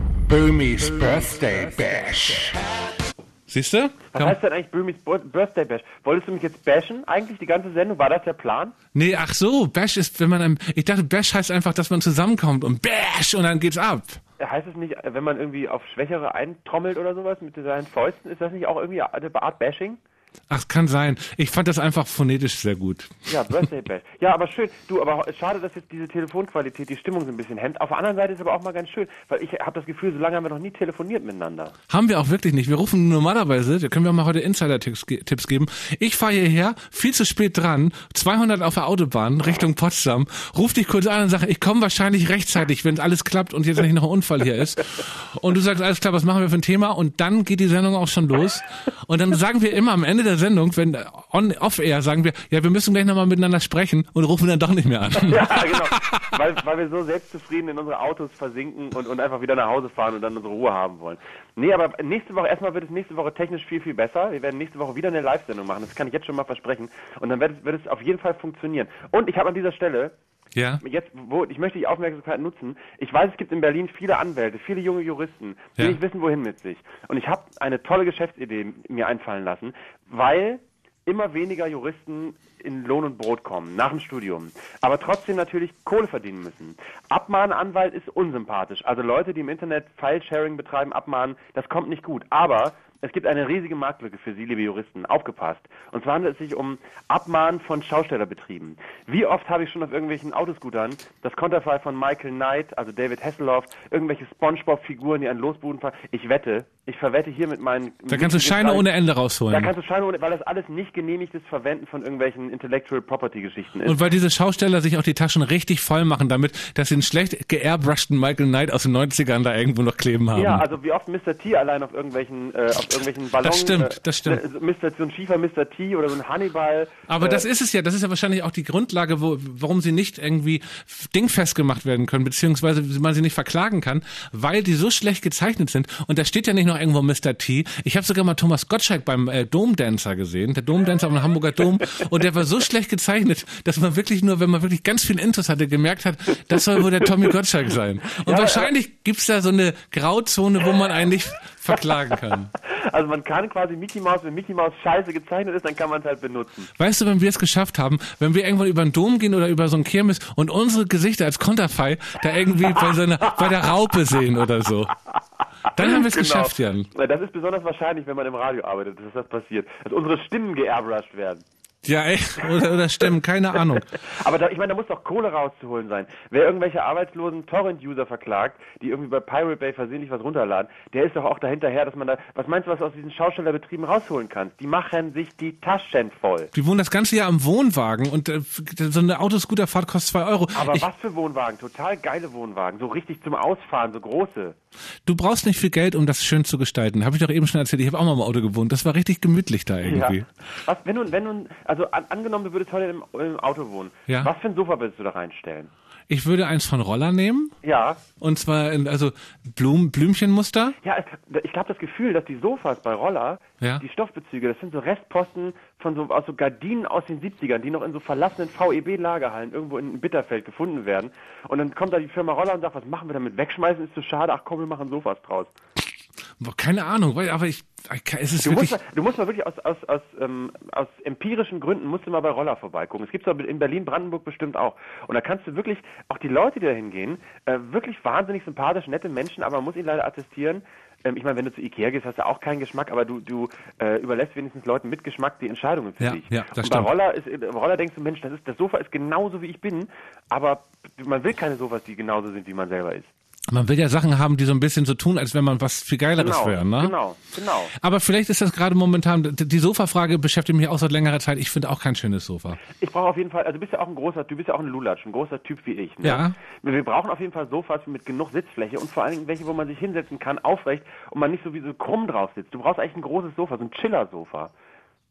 Böhmis Birthday Bash. Siehst du? Was heißt denn eigentlich Böhmis Birthday Bash? Wolltest du mich jetzt bashen? Eigentlich die ganze Sendung? War das der Plan? Nee, ach so, Bash ist, wenn man einem, ich dachte, Bash heißt einfach, dass man zusammenkommt und Bash und dann geht's ab. Heißt es nicht, wenn man irgendwie auf Schwächere eintrommelt oder sowas mit seinen Fäusten, ist das nicht auch irgendwie eine Art Bashing? Ach, kann sein. Ich fand das einfach phonetisch sehr gut. Ja, Birthday Bash. Ja, aber schön. Du, aber schade, dass jetzt diese Telefonqualität die Stimmung so ein bisschen hemmt. Auf der anderen Seite ist es aber auch mal ganz schön, weil ich habe das Gefühl, so lange haben wir noch nie telefoniert miteinander. Haben wir auch wirklich nicht. Wir rufen normalerweise, da können wir mal heute Insider-Tipps Tipps geben. Ich fahre hierher, viel zu spät dran, zweihundert auf der Autobahn Richtung Potsdam, ruf dich kurz an und sage, ich komme wahrscheinlich rechtzeitig, wenn alles klappt und jetzt nicht noch ein Unfall hier ist. Und du sagst, alles klar, was machen wir für ein Thema? Und dann geht die Sendung auch schon los. Und dann sagen wir immer am Ende der Sendung, wenn on, off-air sagen wir, ja, wir müssen gleich nochmal miteinander sprechen und rufen dann doch nicht mehr an. Ja, genau. Weil, weil wir so selbstzufrieden in unsere Autos versinken und, und einfach wieder nach Hause fahren und dann unsere Ruhe haben wollen. Nee, aber nächste Woche, erstmal wird es nächste Woche technisch viel, viel besser. Wir werden nächste Woche wieder eine Live-Sendung machen. Das kann ich jetzt schon mal versprechen. Und dann wird es, wird es auf jeden Fall funktionieren. Und ich habe an dieser Stelle, ja. Jetzt, wo, ich möchte die Aufmerksamkeit nutzen. Ich weiß, es gibt in Berlin viele Anwälte, viele junge Juristen, die ja. nicht wissen, wohin mit sich. Und ich habe eine tolle Geschäftsidee mir einfallen lassen, weil immer weniger Juristen in Lohn und Brot kommen, nach dem Studium, aber trotzdem natürlich Kohle verdienen müssen. Abmahnanwalt ist unsympathisch. Also Leute, die im Internet File-Sharing betreiben, abmahnen, das kommt nicht gut. Aber es gibt eine riesige Marktlücke für Sie, liebe Juristen. Aufgepasst. Und zwar handelt es sich um Abmahnen von Schaustellerbetrieben. Wie oft habe ich schon auf irgendwelchen Autoscootern das Konterfei von Michael Knight, also David Hasselhoff, irgendwelche Spongebob-Figuren, die an Losbuden fahren. Ich wette, ich verwette hier mit meinen... Da kannst du Scheine ohne Ende rausholen. Da kannst du Scheine ohne, weil das alles nicht genehmigtes Verwenden von irgendwelchen Intellectual Property-Geschichten ist. Und weil diese Schausteller sich auch die Taschen richtig voll machen damit, dass sie einen schlecht geairbrushten Michael Knight aus den neunzigern da irgendwo noch kleben haben. Ja, also wie oft Mister T allein auf irgendwelchen, äh, auf irgendwelchen Ballons... Das stimmt, das stimmt. Äh, Mister so ein schiefer Mister T oder so ein Hannibal. Aber äh, das ist es ja, das ist ja wahrscheinlich auch die Grundlage, wo, warum sie nicht irgendwie dingfest gemacht werden können, beziehungsweise man sie nicht verklagen kann, weil die so schlecht gezeichnet sind. Und da steht ja nicht noch irgendwo Mister T. Ich habe sogar mal Thomas Gottschalk beim äh, Domdancer gesehen, der Domdancer am Hamburger Dom, und der war so schlecht gezeichnet, dass man wirklich nur, wenn man wirklich ganz viel Intus hatte, gemerkt hat, das soll wohl der Tommy Gottschalk sein. Und ja, wahrscheinlich äh, gibt's da so eine Grauzone, wo man eigentlich verklagen kann. Also man kann quasi Mickey Mouse, wenn Mickey Mouse scheiße gezeichnet ist, dann kann man es halt benutzen. Weißt du, wenn wir es geschafft haben, wenn wir irgendwann über einen Dom gehen oder über so einen Kirmes und unsere Gesichter als Konterfei da irgendwie bei so einer, bei der Raupe sehen oder so. Dann haben wir es genau. geschafft, Jan. Das ist besonders wahrscheinlich, wenn man im Radio arbeitet, dass das passiert. Dass unsere Stimmen geairbrushed werden. Ja, ey, oder, oder stimmen, keine Ahnung. Aber da, ich meine, da muss doch Kohle rauszuholen sein. Wer irgendwelche arbeitslosen Torrent-User verklagt, die irgendwie bei Pirate Bay versehentlich was runterladen, der ist doch auch dahinterher, dass man da, was meinst du, was du aus diesen Schaustellerbetrieben rausholen kannst? Die machen sich die Taschen voll. Die wohnen das ganze Jahr am Wohnwagen und äh, so eine Autoscooterfahrt kostet zwei Euro. Aber ich, was für Wohnwagen? Total geile Wohnwagen, so richtig zum Ausfahren, so große. Du brauchst nicht viel Geld, um das schön zu gestalten. Habe ich doch eben schon erzählt, ich habe auch mal im Auto gewohnt. Das war richtig gemütlich da irgendwie. Ja. Was, wenn du, wenn du, also an, angenommen, du würdest heute im, im Auto wohnen, ja. Was für ein Sofa würdest du da reinstellen? Ich würde eins von Roller nehmen. Ja. Und zwar in, also Blum, Blümchenmuster. Ja, ich habe das Gefühl, dass die Sofas bei Roller, ja. die Stoffbezüge, das sind so Restposten von so, aus so Gardinen aus den siebzigern, die noch in so verlassenen V E B-Lagerhallen irgendwo in Bitterfeld gefunden werden. Und dann kommt da die Firma Roller und sagt, was machen wir damit? Wegschmeißen ist zu schade, ach komm, wir machen Sofas draus. Boah, keine Ahnung, aber ich, es ist du wirklich... Musst mal, du musst mal wirklich aus, aus, aus, ähm, aus empirischen Gründen musst du mal bei Roller vorbeigucken. Es gibt es in Berlin, Brandenburg bestimmt auch. Und da kannst du wirklich, auch die Leute, die da hingehen, äh, wirklich wahnsinnig sympathisch, nette Menschen, aber man muss ihnen leider attestieren, ähm, ich meine, wenn du zu Ikea gehst, hast du auch keinen Geschmack, aber du, du äh, überlässt wenigstens Leuten mit Geschmack die Entscheidungen für ja, dich. Ja, das und bei stimmt. Roller, ist, bei Roller denkst du, Mensch, das, ist, das Sofa ist genauso wie ich bin, aber man will keine Sofas, die genauso sind, wie man selber ist. Man will ja Sachen haben, die so ein bisschen so tun, als wenn man was viel Geileres genau, wäre, ne? Genau, genau. Aber vielleicht ist das gerade momentan, die Sofafrage beschäftigt mich auch seit längerer Zeit. Ich finde auch kein schönes Sofa. Ich brauche auf jeden Fall, also du bist ja auch ein großer, du bist ja auch ein Lulatsch, ein großer Typ wie ich. Ne? Ja. Wir brauchen auf jeden Fall Sofas mit genug Sitzfläche und vor allen Dingen welche, wo man sich hinsetzen kann, aufrecht und man nicht so wie so krumm drauf sitzt. Du brauchst eigentlich ein großes Sofa, so ein Chiller-Sofa.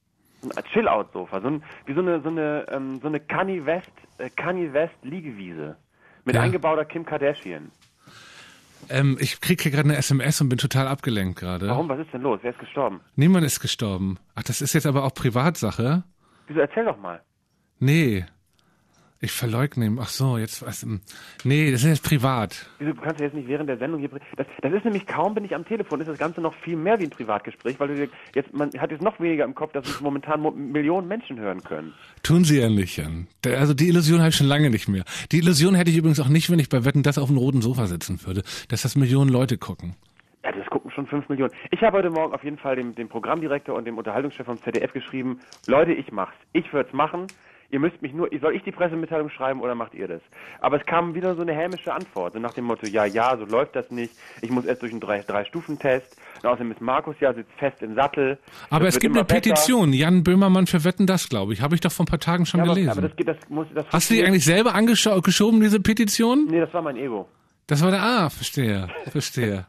so ein Chill-Out-Sofa, so ein, wie so eine, so eine, ähm, so eine Kanye West, äh, Kanye West Liegewiese. Mit Ja. eingebauter Kim Kardashian. Ähm, ich kriege hier gerade eine S M S und bin total abgelenkt gerade. Warum? Was ist denn los? Wer ist gestorben? Niemand ist gestorben. Ach, das ist jetzt aber auch Privatsache? Wieso, erzähl doch mal. Nee. Ich verleugne ihn. Ach so, jetzt was. Nee, das ist jetzt privat. Wieso kannst du jetzt nicht während der Sendung hier... Das, das ist nämlich, kaum bin ich am Telefon, ist das Ganze noch viel mehr wie ein Privatgespräch, weil du dir jetzt, man hat jetzt noch weniger im Kopf, dass es momentan mo- Millionen Menschen hören können. Tun sie ja nicht, Jan. Der- Also die Illusion habe ich schon lange nicht mehr. Die Illusion hätte ich übrigens auch nicht, wenn ich bei Wetten, das auf dem roten Sofa sitzen würde, dass das Millionen Leute gucken. Ja, das gucken schon fünf Millionen. Ich habe heute Morgen auf jeden Fall dem, dem Programmdirektor und dem Unterhaltungschef vom Z D F geschrieben, Leute, ich mach's. Ich würde es machen. Ihr müsst mich nur, soll ich die Pressemitteilung schreiben oder macht ihr das? Aber es kam wieder so eine hämische Antwort, so nach dem Motto, ja, ja, so läuft das nicht. Ich muss erst durch einen drei, drei Stufen-Test. Und außerdem ist Markus ja, sitzt fest im Sattel. Aber Das es wird gibt immer eine besser. Petition. Jan Böhmermann für Wetten, das, glaube ich. Habe ich doch vor ein paar Tagen schon Ja, aber, gelesen. aber das geht, das muss, das Hast du die eigentlich selber angeschoben, diese Petition? Nee, das war mein Ego. Das war der A, verstehe, verstehe.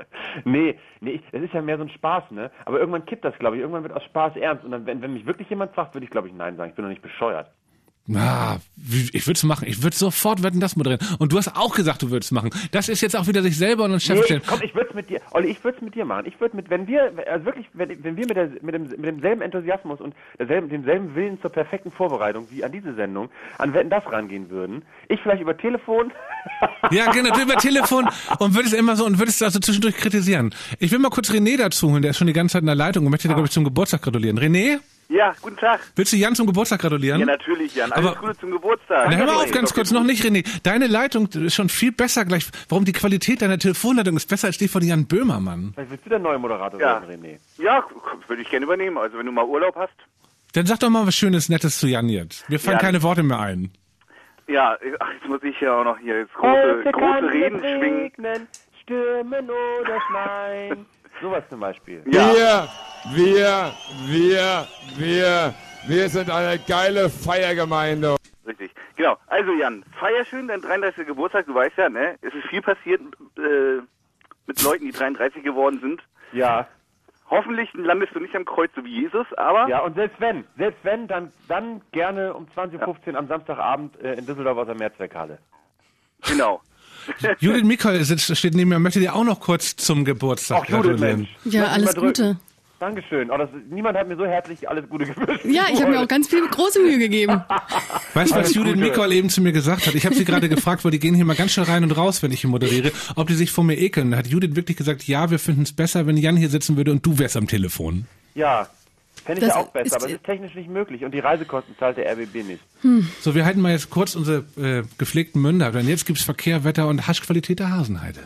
Nee, nee, das ist ja mehr so ein Spaß, ne? Aber irgendwann kippt das, glaube ich. Irgendwann wird aus Spaß ernst. Und dann, wenn, wenn mich wirklich jemand fragt, würde ich, glaube ich, nein sagen. Ich bin doch nicht bescheuert. Na, wie- ich würde es machen. Ich würde sofort Wetten, das moderieren. Und du hast auch gesagt, du würdest machen. Das ist jetzt auch wieder sich selber und den Chef Nee, stellen. komm, ich würde es mit dir, Olli, ich würde es mit dir machen. Ich würde mit, wenn wir, also wirklich, wenn, wenn wir mit, der, mit, dem, mit demselben Enthusiasmus und derselben, demselben Willen zur perfekten Vorbereitung wie an diese Sendung an Wetten, das rangehen würden, ich vielleicht über Telefon. Ja, genau, du über Telefon und würdest immer so und würdest also zwischendurch kritisieren. Ich will mal kurz René dazu holen, der ist schon die ganze Zeit in der Leitung und möchte dir, glaube ich, zum Geburtstag gratulieren. René? Ja, guten Tag. Willst du Jan zum Geburtstag gratulieren? Ja, natürlich, Jan. Alles Aber- Gute zum Geburtstag. Na, hör mal Ja, auf, ganz doch kurz, jetzt- noch nicht, René. Deine Leitung ist schon viel besser gleich. Warum die Qualität deiner Telefonleitung ist besser als die von Jan Böhmermann. Vielleicht willst du der neue Moderator Ja. sein, René. Ja, würde ich gerne übernehmen. Also wenn du mal Urlaub hast. Dann sag doch mal was Schönes, Nettes zu Jan jetzt. Mir fallen Ja. keine Worte mehr ein. Ja, ach, jetzt muss ich ja auch noch hier jetzt große, große Reden schwingen. Regnen, stürmen oder schneien. Sowas zum Beispiel. Ja. Wir, wir, wir, wir, wir sind eine geile Feiergemeinde. Richtig. Genau. Also Jan, feier schön deinen dreiunddreißigsten Geburtstag. Du weißt ja, ne? Es ist viel passiert äh, mit Leuten, die dreiunddreißig geworden sind. Ja. Hoffentlich landest du nicht am Kreuz so wie Jesus, aber... Ja, und selbst wenn, selbst wenn, dann, dann gerne um zwanzig Uhr fünfzehn am Samstagabend äh, in Düsseldorf aus der Mehrzweckhalle. Genau. Judith Mikol sitzt, steht neben mir, möchte dir auch noch kurz zum Geburtstag Auch Judith, gratulieren. Mensch. Ja, Lass mich alles mal drücken. Gute. Dankeschön. Oh, das, niemand hat mir so herzlich alles Gute gewünscht. Ja, ich habe mir auch ganz viel große Mühe gegeben. Weißt du, was Alles Judith Gute. Mikol eben zu mir gesagt hat? Ich habe sie gerade gefragt, weil die gehen hier mal ganz schnell rein und raus, wenn ich hier moderiere, ob die sich vor mir ekeln. Da hat Judith wirklich gesagt, ja, wir finden es besser, wenn Jan hier sitzen würde und du wärst am Telefon. Ja, fände ich Das ja auch besser, ist- aber es ist technisch nicht möglich und die Reisekosten zahlt der R B B nicht. So, wir halten mal jetzt kurz unsere äh, gepflegten Münder, denn jetzt gibt's Verkehr, Wetter und Haschqualität der Hasenheide.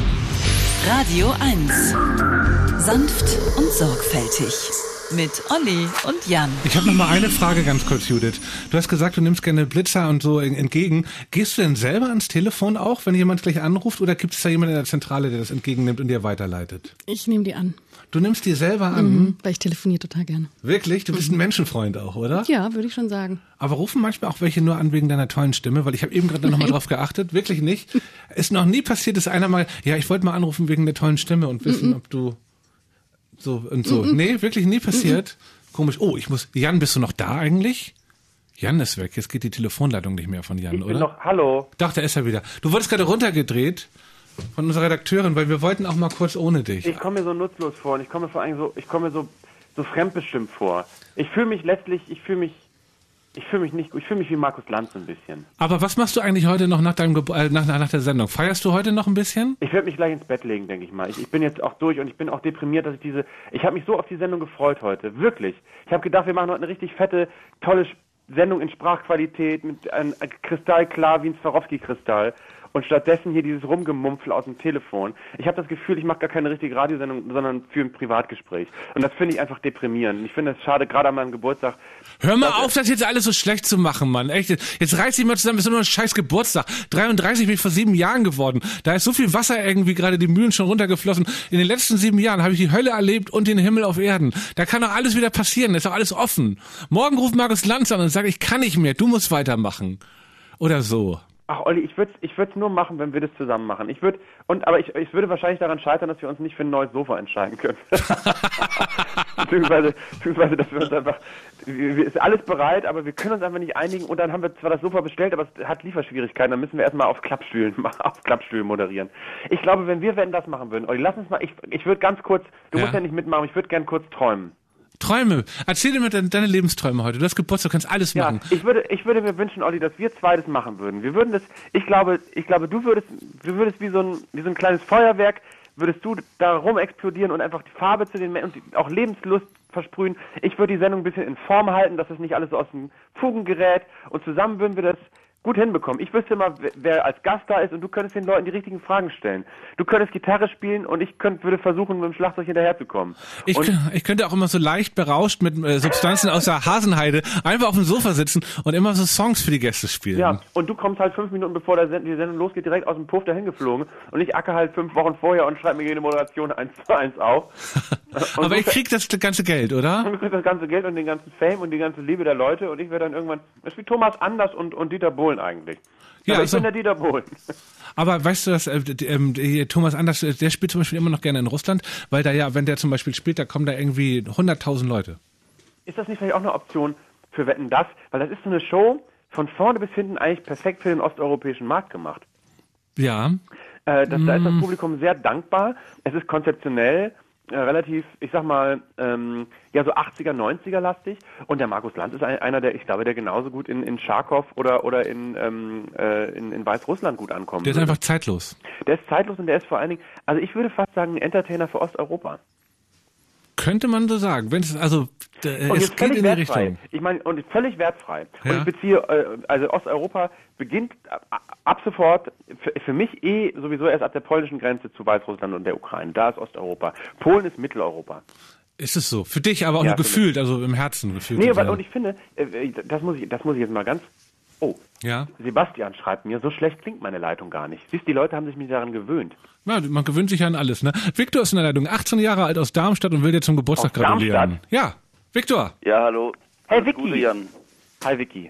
Radio eins. Sanft und sorgfältig. Mit Olli und Jan. Ich habe noch mal eine Frage ganz kurz, Judith. Du hast gesagt, du nimmst gerne Blitzer und so en- entgegen. Gehst du denn selber ans Telefon auch, wenn jemand gleich anruft, oder gibt es da jemanden in der Zentrale, der das entgegennimmt und dir weiterleitet? Ich nehme die an, Du nimmst die selber an? mhm, weil ich telefoniere total gerne. Wirklich? Du bist ein Menschenfreund auch, oder? Ja, würde ich schon sagen. Aber rufen manchmal auch welche nur an wegen deiner tollen Stimme, weil ich habe eben gerade noch mal drauf geachtet. Wirklich nicht. Ist noch nie passiert, dass einer mal, ja, ich wollte mal anrufen wegen der tollen Stimme und wissen, ob du so und so. Nee, wirklich nie passiert. Komisch. Oh, ich muss, Jan, bist du noch da eigentlich? Jan ist weg. Jetzt geht die Telefonleitung nicht mehr von Jan, Ich bin oder? noch, hallo. Doch, da ist er wieder. Du wurdest gerade runtergedreht von unserer Redakteurin, weil wir wollten auch mal kurz ohne dich. Ich komme mir so nutzlos vor und ich komme mir vor allem so, ich komme mir so, so fremdbestimmt vor. Ich fühle mich letztlich, ich fühle mich, ich fühle mich nicht gut, ich fühle mich wie Markus Lanz so ein bisschen. Aber was machst du eigentlich heute noch nach deinem Gebur- äh, nach, nach der Sendung? Feierst du heute noch ein bisschen? Ich werde mich gleich ins Bett legen, denke ich mal. Ich, ich bin jetzt auch durch und ich bin auch deprimiert, dass ich diese, ich habe mich so auf die Sendung gefreut heute, wirklich. Ich habe gedacht, wir machen heute eine richtig fette, tolle Sendung in Sprachqualität mit einem Kristallklar wie ein Swarovski-Kristall. Und stattdessen hier dieses Rumgemumpfel aus dem Telefon. Ich habe das Gefühl, ich mache gar keine richtige Radiosendung, sondern für ein Privatgespräch. Und das finde ich einfach deprimierend. Ich finde es schade, gerade an meinem Geburtstag. Hör mal auf, das jetzt alles so schlecht zu machen, Mann. Echt. Jetzt reiß dich mal zusammen, ist doch nur ein scheiß Geburtstag. dreiunddreißig bin ich vor sieben Jahren geworden. Da ist so viel Wasser irgendwie gerade die Mühlen schon runtergeflossen. In den letzten sieben Jahren habe ich die Hölle erlebt und den Himmel auf Erden. Da kann doch alles wieder passieren. Da ist doch alles offen. Morgen ruft Markus Lanz an und sagt, ich kann nicht mehr, du musst weitermachen. Oder so. Ach, Olli, ich würde es ich würd's nur machen, wenn wir das zusammen machen. Ich würd, und, aber ich, ich würde wahrscheinlich daran scheitern, dass wir uns nicht für ein neues Sofa entscheiden können. beziehungsweise, beziehungsweise, dass wir uns einfach, wir, wir, ist alles bereit, aber wir können uns einfach nicht einigen und dann haben wir zwar das Sofa bestellt, aber es hat Lieferschwierigkeiten, dann müssen wir erstmal auf Klappstühlen, auf Klappstühlen moderieren. Ich glaube, wenn wir wenn das machen würden, Olli, lass uns mal, ich, ich würde ganz kurz, du Ja. musst ja nicht mitmachen, ich würde gern kurz träumen. Träume. Erzähl dir mal deine, deine Lebensträume heute. Du hast Geburtstag, du kannst alles Ja, machen. ich würde, ich würde mir wünschen, Olli, dass wir zwei das machen würden. Wir würden das, ich glaube, ich glaube, du würdest, du würdest wie so ein, wie so ein kleines Feuerwerk, würdest du da rum explodieren und einfach die Farbe zu den Menschen und auch Lebenslust versprühen. Ich würde die Sendung ein bisschen in Form halten, dass es nicht alles so aus den Fugen gerät und zusammen würden wir das gut hinbekommen. Ich wüsste mal, wer- wer als Gast da ist und du könntest den Leuten die richtigen Fragen stellen. Du könntest Gitarre spielen und ich könnt, würde versuchen, mit dem Schlagzeug hinterherzukommen. Ich, Und- kö- ich könnte auch immer so leicht berauscht mit äh, Substanzen aus der Hasenheide einfach auf dem Sofa sitzen und immer so Songs für die Gäste spielen. Ja, und du kommst halt fünf Minuten bevor der Send die Sendung losgeht, direkt aus dem Puff dahin geflogen und ich acker halt fünf Wochen vorher und schreibe mir jede Moderation eins zu eins auf. Und Aber du ich krieg das ganze Geld, oder? Und du kriegst das ganze Geld und den ganzen Fame und die ganze Liebe der Leute und ich werde dann irgendwann, das ist wie Thomas Anders und, und Dieter Bohlen eigentlich. Ja, Aber ich also- bin der Dieter Bohlen. Aber weißt du, dass äh, d- ähm, die- Thomas Anders, äh, der spielt zum Beispiel immer noch gerne in Russland, weil da ja, wenn der zum Beispiel spielt, da kommen da irgendwie hunderttausend Leute. Ist das nicht vielleicht auch eine Option für Wetten, das? Weil das ist so eine Show von vorne bis hinten eigentlich perfekt für den osteuropäischen Markt gemacht. Ja. Äh, das, Da ist das Mm. Publikum sehr dankbar. Es ist konzeptionell äh, relativ, ich sag mal, ähm, ja so achtziger, neunziger lastig. Und der Markus Lanz ist ein, einer, der, ich glaube, der genauso gut in, in Charkow oder, oder in, ähm, äh, in, in Weißrussland gut ankommt. Der ist einfach zeitlos. Der ist zeitlos und der ist vor allen Dingen, also ich würde fast sagen, ein Entertainer für Osteuropa. Könnte man so sagen. Wenn es, also, äh, Und es jetzt geht völlig in die wertfrei. Richtung. Ich meine, und völlig wertfrei. Ja. Und ich beziehe, äh, also Osteuropa beginnt ab, ab sofort für, für mich eh sowieso erst ab der polnischen Grenze zu Weißrussland und der Ukraine. Da ist Osteuropa. Polen ist Mitteleuropa. Ist es so? Für dich aber auch Ja, nur für gefühlt, also im Herzen gefühlt. Nee, aber, sozusagen. und ich finde, äh, das muss ich, das muss ich jetzt mal ganz, oh, Ja. Sebastian schreibt mir, so schlecht klingt meine Leitung gar nicht. Siehst, die Leute haben sich mich daran gewöhnt. Ja, man gewöhnt sich an alles, ne? Viktor ist in der Leitung, achtzehn Jahre alt aus Darmstadt und will dir zum Geburtstag Aus gratulieren. Darmstadt? Ja, Viktor. Ja, hallo. Hey, Alles Vicky. Gute, Jan. Hi, Vicky.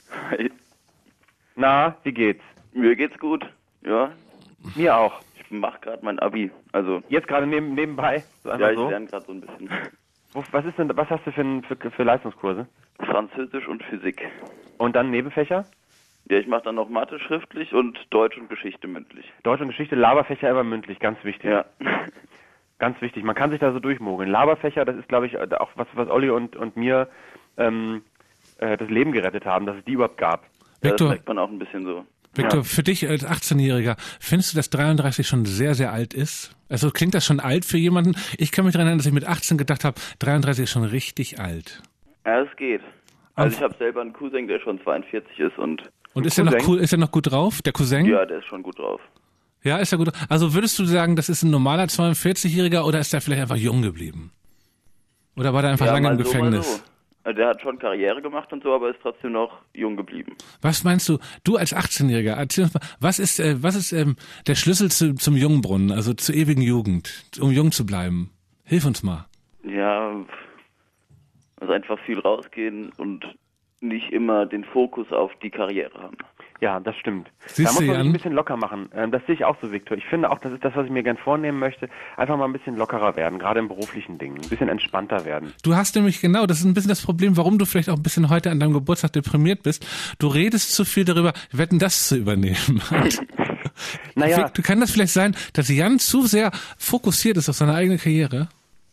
Na, wie geht's? Mir geht's gut. Ja. Mir auch. Ich mach gerade mein Abi. Also. Jetzt gerade neben, nebenbei? So einfach Ja, ich so? lerne gerade so ein bisschen. Wo, was ist denn, was hast du für, für, für Leistungskurse? Französisch und Physik. Und dann Nebenfächer? Ja, ich mache dann noch Mathe schriftlich und Deutsch und Geschichte mündlich. Deutsch und Geschichte, Laberfächer immer mündlich, ganz wichtig. Ja. Ganz wichtig. Man kann sich da so durchmogeln. Laberfächer, das ist, glaube ich, auch was, was Olli und, und mir ähm, äh, das Leben gerettet haben, dass es die überhaupt gab. Ja, das Viktor, merkt man auch ein bisschen so. Viktor, für dich als achtzehnjähriger, findest du, dass dreiunddreißig schon sehr, sehr alt ist? Also klingt das schon alt für jemanden? Ich kann mich daran erinnern, dass ich mit achtzehn gedacht habe, dreiunddreißig ist schon richtig alt. Ja, es geht. Also ich habe selber einen Cousin, der schon zweiundvierzig ist und... Und ist er noch cool, ist er noch gut drauf, der Cousin? Ja, der ist schon gut drauf. Ja, ist er gut. Also würdest du sagen, das ist ein normaler zweiundvierzigjähriger oder ist er vielleicht einfach jung geblieben? Oder war der einfach ja, lange im mal so, mal Gefängnis? so. Also der hat schon Karriere gemacht und so, aber ist trotzdem noch jung geblieben. Was meinst du, du als achtzehnjähriger, erzähl uns mal, was ist, äh, was ist ähm, der Schlüssel zu, zum Jungbrunnen, also zur ewigen Jugend, um jung zu bleiben? Hilf uns mal. Ja, also einfach viel rausgehen und nicht immer den Fokus auf die Karriere haben. Ja, das stimmt. Siehst da muss du, man sich Jan? ein bisschen locker machen. Ähm, das sehe ich auch so, Viktor. Ich finde auch, das ist das, was ich mir gern vornehmen möchte. Einfach mal ein bisschen lockerer werden, gerade im beruflichen Dingen. Ein bisschen entspannter werden. Du hast nämlich genau, das ist ein bisschen das Problem, warum du vielleicht auch ein bisschen heute an deinem Geburtstag deprimiert bist. Du redest zu viel darüber, wetten, das zu übernehmen. Naja. Du kann das vielleicht sein, dass Jan zu sehr fokussiert ist auf seine eigene Karriere?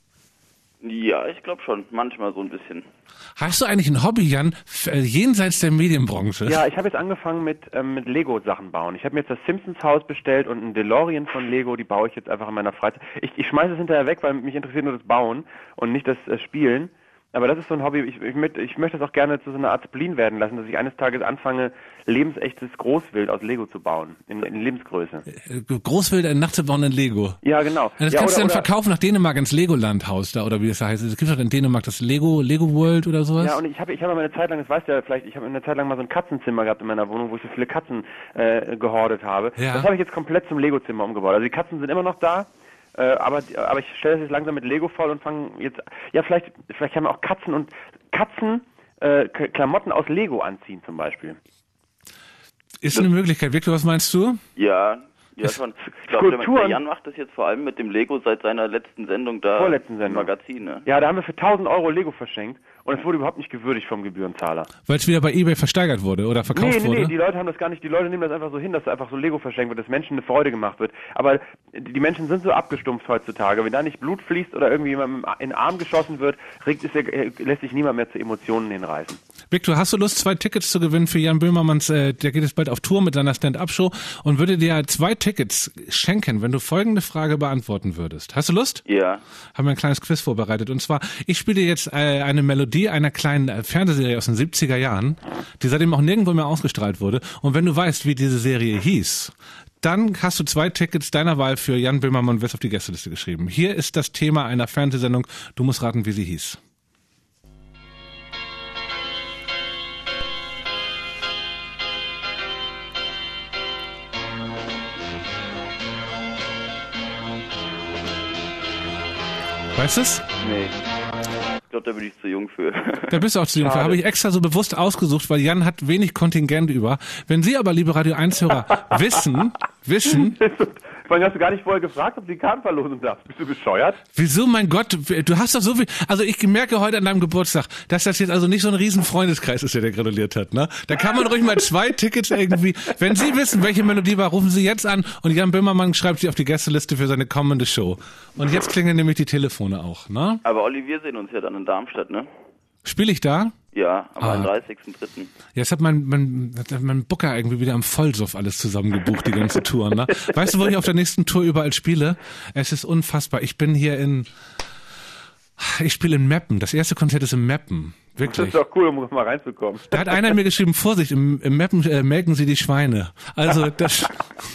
Ja, ich glaube schon. Manchmal so ein bisschen. Hast du eigentlich ein Hobby, Jan, f- äh, jenseits der Medienbranche? Ja, ich habe jetzt angefangen mit, ähm, mit Lego-Sachen bauen. Ich habe mir jetzt das Simpsons-Haus bestellt und einen DeLorean von Lego, die baue ich jetzt einfach in meiner Freizeit. Ich, ich schmeiße es hinterher weg, weil mich interessiert nur das Bauen und nicht das äh, Spielen. Aber das ist so ein Hobby, ich, ich, möcht, ich möchte das auch gerne zu so einer Art Spleen werden lassen, dass ich eines Tages anfange, lebensechtes Großwild aus Lego zu bauen, in, in Lebensgröße. Äh, Großwild äh, nachzubauen in Lego. Ja, genau. Ja, das ja, kannst oder, du dann oder, verkaufen nach Dänemark ins Legoland-Haus da, oder wie das heißt. Es gibt doch in Dänemark das Lego, Lego World oder sowas. Ja, und ich habe ich habe mal eine Zeit lang, das weißt du ja vielleicht, ich habe eine Zeit lang mal so ein Katzenzimmer gehabt in meiner Wohnung, wo ich so viele Katzen äh, gehortet habe. Ja. Das habe ich jetzt komplett zum Lego-Zimmer umgebaut. Also die Katzen sind immer noch da, äh, aber aber ich stelle das jetzt langsam mit Lego voll und fange jetzt, ja vielleicht vielleicht haben wir auch Katzen und Katzen äh, K- Klamotten aus Lego anziehen zum Beispiel. Ist eine Möglichkeit. Victor, was meinst du? Ja, ja Es- schon. Ich glaube, der, Skulpturen- der Jan macht das jetzt vor allem mit dem Lego seit seiner letzten Sendung da. Vorletzten im Sendung. Magazin, ne? Ja, da haben wir für tausend Euro Lego verschenkt und es wurde überhaupt nicht gewürdigt vom Gebührenzahler. Weil es wieder bei eBay versteigert wurde oder verkauft Nee, nee, wurde? nee, die Leute haben das gar nicht, die Leute nehmen das einfach so hin, dass einfach so Lego verschenkt wird, dass Menschen eine Freude gemacht wird. Aber die Menschen sind so abgestumpft heutzutage. Wenn da nicht Blut fließt oder irgendwie jemandem in den Arm geschossen wird, regt es, lässt sich niemand mehr zu Emotionen hinreißen. Victor, hast du Lust, zwei Tickets zu gewinnen für Jan Böhmermanns, äh, der geht jetzt bald auf Tour mit seiner Stand-Up-Show und würde dir zwei Tickets schenken, wenn du folgende Frage beantworten würdest. Hast du Lust? Ja. Haben wir ein kleines Quiz vorbereitet. Und zwar, ich spiele dir jetzt äh, eine Melodie einer kleinen äh, Fernsehserie aus den siebziger Jahren, die seitdem auch nirgendwo mehr ausgestrahlt wurde. Und wenn du weißt, wie diese Serie hieß, dann hast du zwei Tickets deiner Wahl für Jan Böhmermann und wirst auf die Gästeliste geschrieben. Hier ist das Thema einer Fernsehsendung. Du musst raten, wie sie hieß. Weißt du es? Nee. Ich glaube, da bin ich zu jung für. Da bist du auch zu jung. Da habe ich extra so bewusst ausgesucht, weil Jan hat wenig Kontingent über. Wenn Sie aber, liebe Radio eins Hörer, wissen, wissen... Vor allem hast du gar nicht vorher gefragt, ob du die Karten verlosen darfst. Bist du bescheuert? Wieso, mein Gott, du hast doch so viel... Also ich merke heute an deinem Geburtstag, dass das jetzt also nicht so ein riesen Freundeskreis ist, der dir gratuliert hat. Ne? Da kann man ruhig mal zwei Tickets irgendwie... Wenn Sie wissen, welche Melodie war, rufen Sie jetzt an und Jan Böhmermann schreibt Sie auf die Gästeliste für seine kommende Show. Und jetzt klingeln nämlich die Telefone auch. Ne? Aber Olli, wir sehen uns ja dann in Darmstadt, ne? Spiele ich da? Ja, am Ah. einunddreißigsten dritten Ja, jetzt hat mein, mein, hat mein Booker irgendwie wieder am Vollsuff alles zusammengebucht, die ganze Tour. Ne? Weißt du, wo ich auf der nächsten Tour überall spiele? Es ist unfassbar. Ich bin hier in... Ich spiele in Meppen. Das erste Konzert ist in Meppen. Wirklich. Das ist doch cool, um mal reinzukommen. Da hat einer mir geschrieben, Vorsicht, im, im Meppen äh, melken Sie die Schweine. Also das...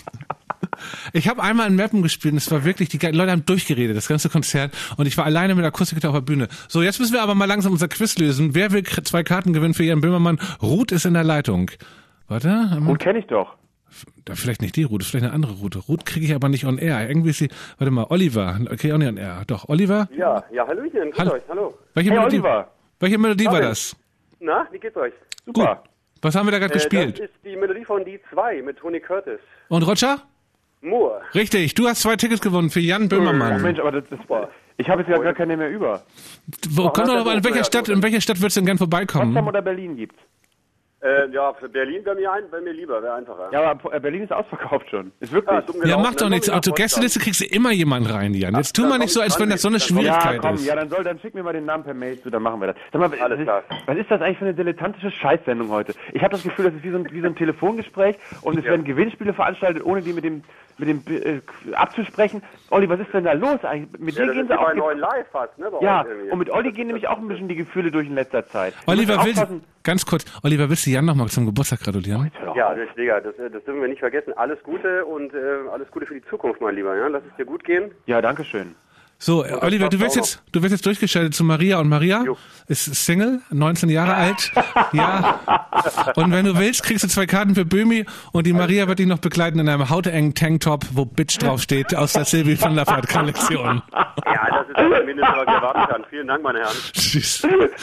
Ich habe einmal in Meppen gespielt und es war wirklich, die Leute haben durchgeredet, das ganze Konzert, und ich war alleine mit der Akustikgitarre auf der Bühne. So, jetzt müssen wir aber mal langsam unser Quiz lösen. Wer will k- zwei Karten gewinnen für Jan Böhmermann? Ruth ist in der Leitung. Warte. Ruth kenne ich doch. Da, vielleicht nicht die Route, vielleicht eine andere Route. Ruth kriege ich aber nicht on air. Irgendwie ist sie, warte mal, Oliver. Okay, auch nicht on air. Doch, Oliver? Ja, ja, hallöchen, grüß Hallo. euch, hallo. Welche Hey, Melodie, Oliver. welche Melodie war Hallo. das? Na, wie geht's euch? Gut. Was haben wir da gerade Äh, gespielt? Das ist die Melodie von D zwei mit Tony Curtis. Und Roger? Moore. Richtig, du hast zwei Tickets gewonnen für Jan Böhmermann. Oh Mensch, aber das, das ich habe jetzt ja gar keine mehr über. Wo, Oh, kommt hat doch er an, in so, welcher ja, Stadt, so. in welcher Stadt würdest du denn gern vorbeikommen? Potsdam oder Berlin gibt's? Äh, ja, für Berlin wäre mir, ein, wär mir lieber, wäre einfacher. Ja, aber äh, Berlin ist ausverkauft schon. Ist wirklich. Ja, dumm Ja, gelaufen, mach doch dann nichts. komm ich Auf die nach Gästeliste kriegst du immer jemanden rein, Jan. Jetzt tu Ja, mal dann nicht so, als komm, wenn das so eine dann komm. Ja, Schwierigkeit komm, ist. ja, dann soll, dann schick mir mal den Namen per Mail zu, dann machen wir das. Sag mal, Alles was, klar. was ist das eigentlich für eine dilettantische Scheißsendung heute? Ich habe das Gefühl, das ist wie so ein, wie so ein Telefongespräch und es Ja. werden Gewinnspiele veranstaltet, ohne die mit dem mit dem äh, abzusprechen. Olli, was ist denn da los eigentlich? Mit Ja, dir das gehen ist sie wie auch bei ge- neuen Live fast, ne? Bei Ja, euch irgendwie. und mit Olli gehen nämlich auch ein bisschen die Gefühle durch in letzter Zeit. Du Oliver, musst willst, aufpassen. ganz kurz, Oliver, willst du Jan nochmal zum Geburtstag gratulieren? Ja, das, Digga, das, das dürfen wir nicht vergessen. Alles Gute und äh, alles Gute für die Zukunft, mein Lieber. Ja? Lass es dir gut gehen. Ja, danke schön. So, äh, Oliver, du wirst jetzt, du wirst jetzt durchgestellt zu Maria, und Maria ist Single, neunzehn Jahre alt. Ja. Und wenn du willst, kriegst du zwei Karten für Böhmi, und die Maria wird dich noch begleiten in einem hautengen Tanktop, wo Bitch draufsteht, aus der Sylvie von der Kollektion. Ja, das ist das Mindeste, was ich erwarten kann. Vielen Dank, meine Herren. Tschüss.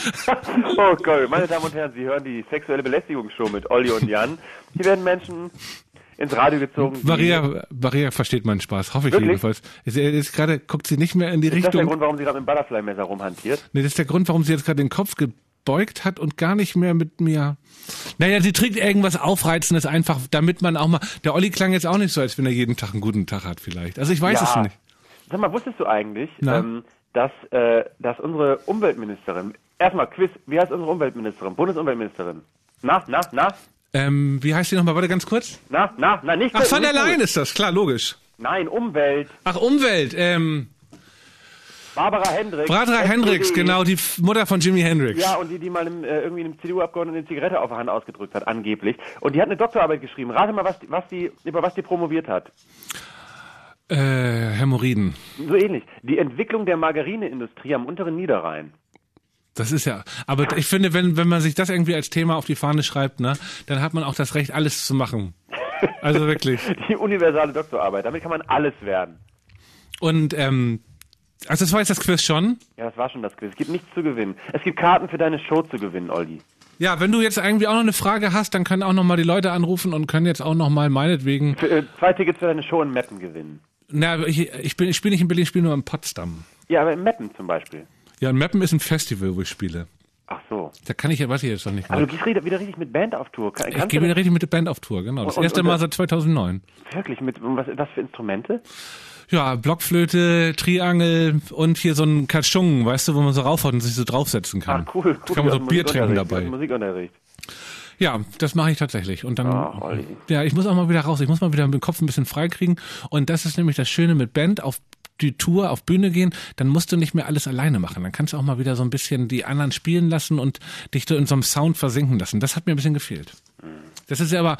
Oh Gott, meine Damen und Herren, Sie hören die sexuelle Belästigungsshow mit Olli und Jan. Hier werden Menschen ins Radio gezogen. die- Maria, Maria versteht meinen Spaß, hoffe ich Wirklich? jedenfalls. Ist, ist gerade, guckt sie nicht mehr in die Ist das der Richtung. Grund, warum sie gerade mit dem Butterfly-Messer rumhantiert? Nee, das ist der Grund, warum sie jetzt gerade den Kopf gebeugt hat und gar nicht mehr mit mir... Naja, sie trägt irgendwas Aufreizendes einfach, damit man auch mal... Der Olli klang jetzt auch nicht so, als wenn er jeden Tag einen guten Tag hat vielleicht. Also ich weiß Ja. es nicht. Sag mal, wusstest du eigentlich, Na? ähm, dass, äh, dass unsere Umweltministerin... Erstmal, Quiz, wie heißt unsere Umweltministerin? Bundesumweltministerin. Na, na, na? Ähm, wie heißt die nochmal? Warte ganz kurz. Na, na, na, nicht... Ach, von der nicht Leyen gut. ist das, klar, logisch. Nein, Umwelt. Ach, Umwelt, ähm... Barbara Hendricks. Barbara S P D. Hendricks, genau, die F- Mutter von Jimi Hendrix. Ja, und die, die mal im, äh, irgendwie einem C D U-Abgeordneten eine Zigarette auf der Hand ausgedrückt hat, angeblich. Und die hat eine Doktorarbeit geschrieben. Rate mal, was die, was die, über was die promoviert hat. Äh, Hämorrhoiden. So ähnlich. Die Entwicklung der Margarineindustrie am unteren Niederrhein. Das ist ja, aber ich finde, wenn, wenn man sich das irgendwie als Thema auf die Fahne schreibt, ne, dann hat man auch das Recht, alles zu machen. Also wirklich. Die universale Doktorarbeit. Damit kann man alles werden. Und, ähm, also das war jetzt das Quiz schon. Ja, das war schon das Quiz. Es gibt nichts zu gewinnen. Es gibt Karten für deine Show zu gewinnen, Olli. Ja, wenn du jetzt irgendwie auch noch eine Frage hast, dann können auch noch mal die Leute anrufen und können jetzt auch noch mal meinetwegen... Für, äh, zwei Tickets für deine Show in Meppen gewinnen. Na, ich, ich, bin, ich spiele nicht in Berlin, ich spiele nur in Potsdam. Ja, aber in Meppen zum Beispiel. Ja, in Meppen ist ein Festival, wo ich spiele. Ach so. Da kann ich ja, weiß ich jetzt noch nicht mehr. Also du gehst wieder, wieder richtig mit Band auf Tour. Kann, ich gehe wieder richtig mit der Band auf Tour, genau. Das und, erste und, Mal seit zweitausendneun. Wirklich? Mit was, was für Instrumente? Ja, Blockflöte, Triangel und hier so ein Katschung, weißt du, wo man so raufhaut und sich so draufsetzen kann. Ach cool, cool. Da kann man so also Bier trinken dabei. Musikunterricht. Ja, das mache ich tatsächlich. Und dann, oh, ja, ich muss auch mal wieder raus. Ich muss mal wieder mit dem Kopf ein bisschen freikriegen. Und das ist nämlich das Schöne mit Band auf die Tour, auf Bühne gehen, dann musst du nicht mehr alles alleine machen. Dann kannst du auch mal wieder so ein bisschen die anderen spielen lassen und dich so in so einem Sound versinken lassen. Das hat mir ein bisschen gefehlt. Das ist ja aber,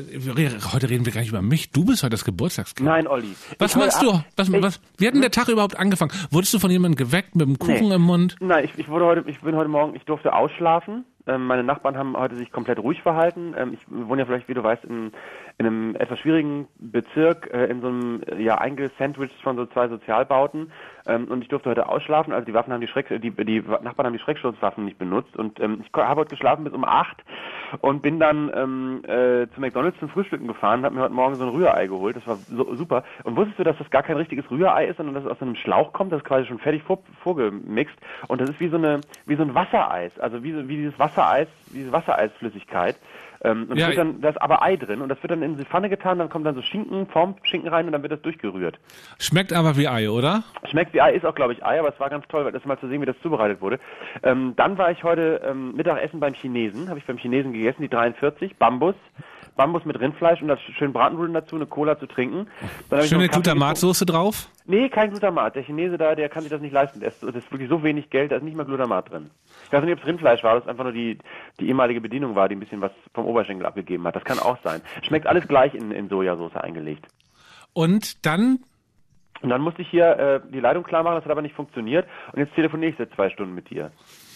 heute reden wir gar nicht über mich. Du bist heute das Geburtstagskind. Nein, Olli. Was machst du? Was, was, wie hat denn der Tag überhaupt angefangen? Wurdest du von jemandem geweckt mit einem Kuchen nee. im Mund? Nein, ich, ich wurde heute, ich bin heute Morgen, ich durfte ausschlafen. Ähm, meine Nachbarn haben heute sich komplett ruhig verhalten. Ähm, ich wohne ja vielleicht, wie du weißt, in, in einem etwas schwierigen Bezirk, äh, in so einem, ja, eingesandwiched von so zwei Sozialbauten. Ähm, und ich durfte heute ausschlafen. Also die Waffen haben die Schreck, die, die Nachbarn haben die Schreckschutzwaffen nicht benutzt. Und ähm, ich habe heute geschlafen bis um acht und bin dann ähm, äh, zu McDonald's zum Frühstücken gefahren, habe mir heute Morgen so ein Rührei geholt. Das war so, super. Und wusstest du, dass das gar kein richtiges Rührei ist, sondern dass es aus einem Schlauch kommt? Das ist quasi schon fertig vor, vorgemixt. Und das ist wie so eine, wie so ein Wassereis. Also wie, wie dieses Wassereis, diese Wassereisflüssigkeit. Ähm, und ja, wird dann, da ist aber Ei drin und das wird dann in die Pfanne getan, dann kommt dann so Schinken, Formschinken rein und dann wird das durchgerührt. Schmeckt aber wie Ei, oder? Schmeckt wie Ei, ist auch, glaube ich, Ei, aber es war ganz toll, das mal zu sehen, wie das zubereitet wurde. Ähm, dann war ich heute ähm, Mittagessen beim Chinesen, habe ich beim Chinesen gegessen, die dreiundvierzig, Bambus. Bambus mit Rindfleisch und das schön Bratennudeln dazu, eine Cola zu trinken. Dann Schöne Glutamatsoße drauf? Nee, kein Glutamat. Der Chinese da, der kann sich das nicht leisten. Das ist, das ist wirklich so wenig Geld, da ist nicht mal Glutamat drin. Ich weiß nicht, ob es Rindfleisch war, das einfach nur die, die ehemalige Bedienung war, die ein bisschen was vom Oberschenkel abgegeben hat. Das kann auch sein. Schmeckt alles gleich in, in Sojasauce eingelegt. Und dann? Und dann musste ich hier äh, die Leitung klar machen, das hat aber nicht funktioniert. Und jetzt telefoniere ich seit zwei Stunden mit dir.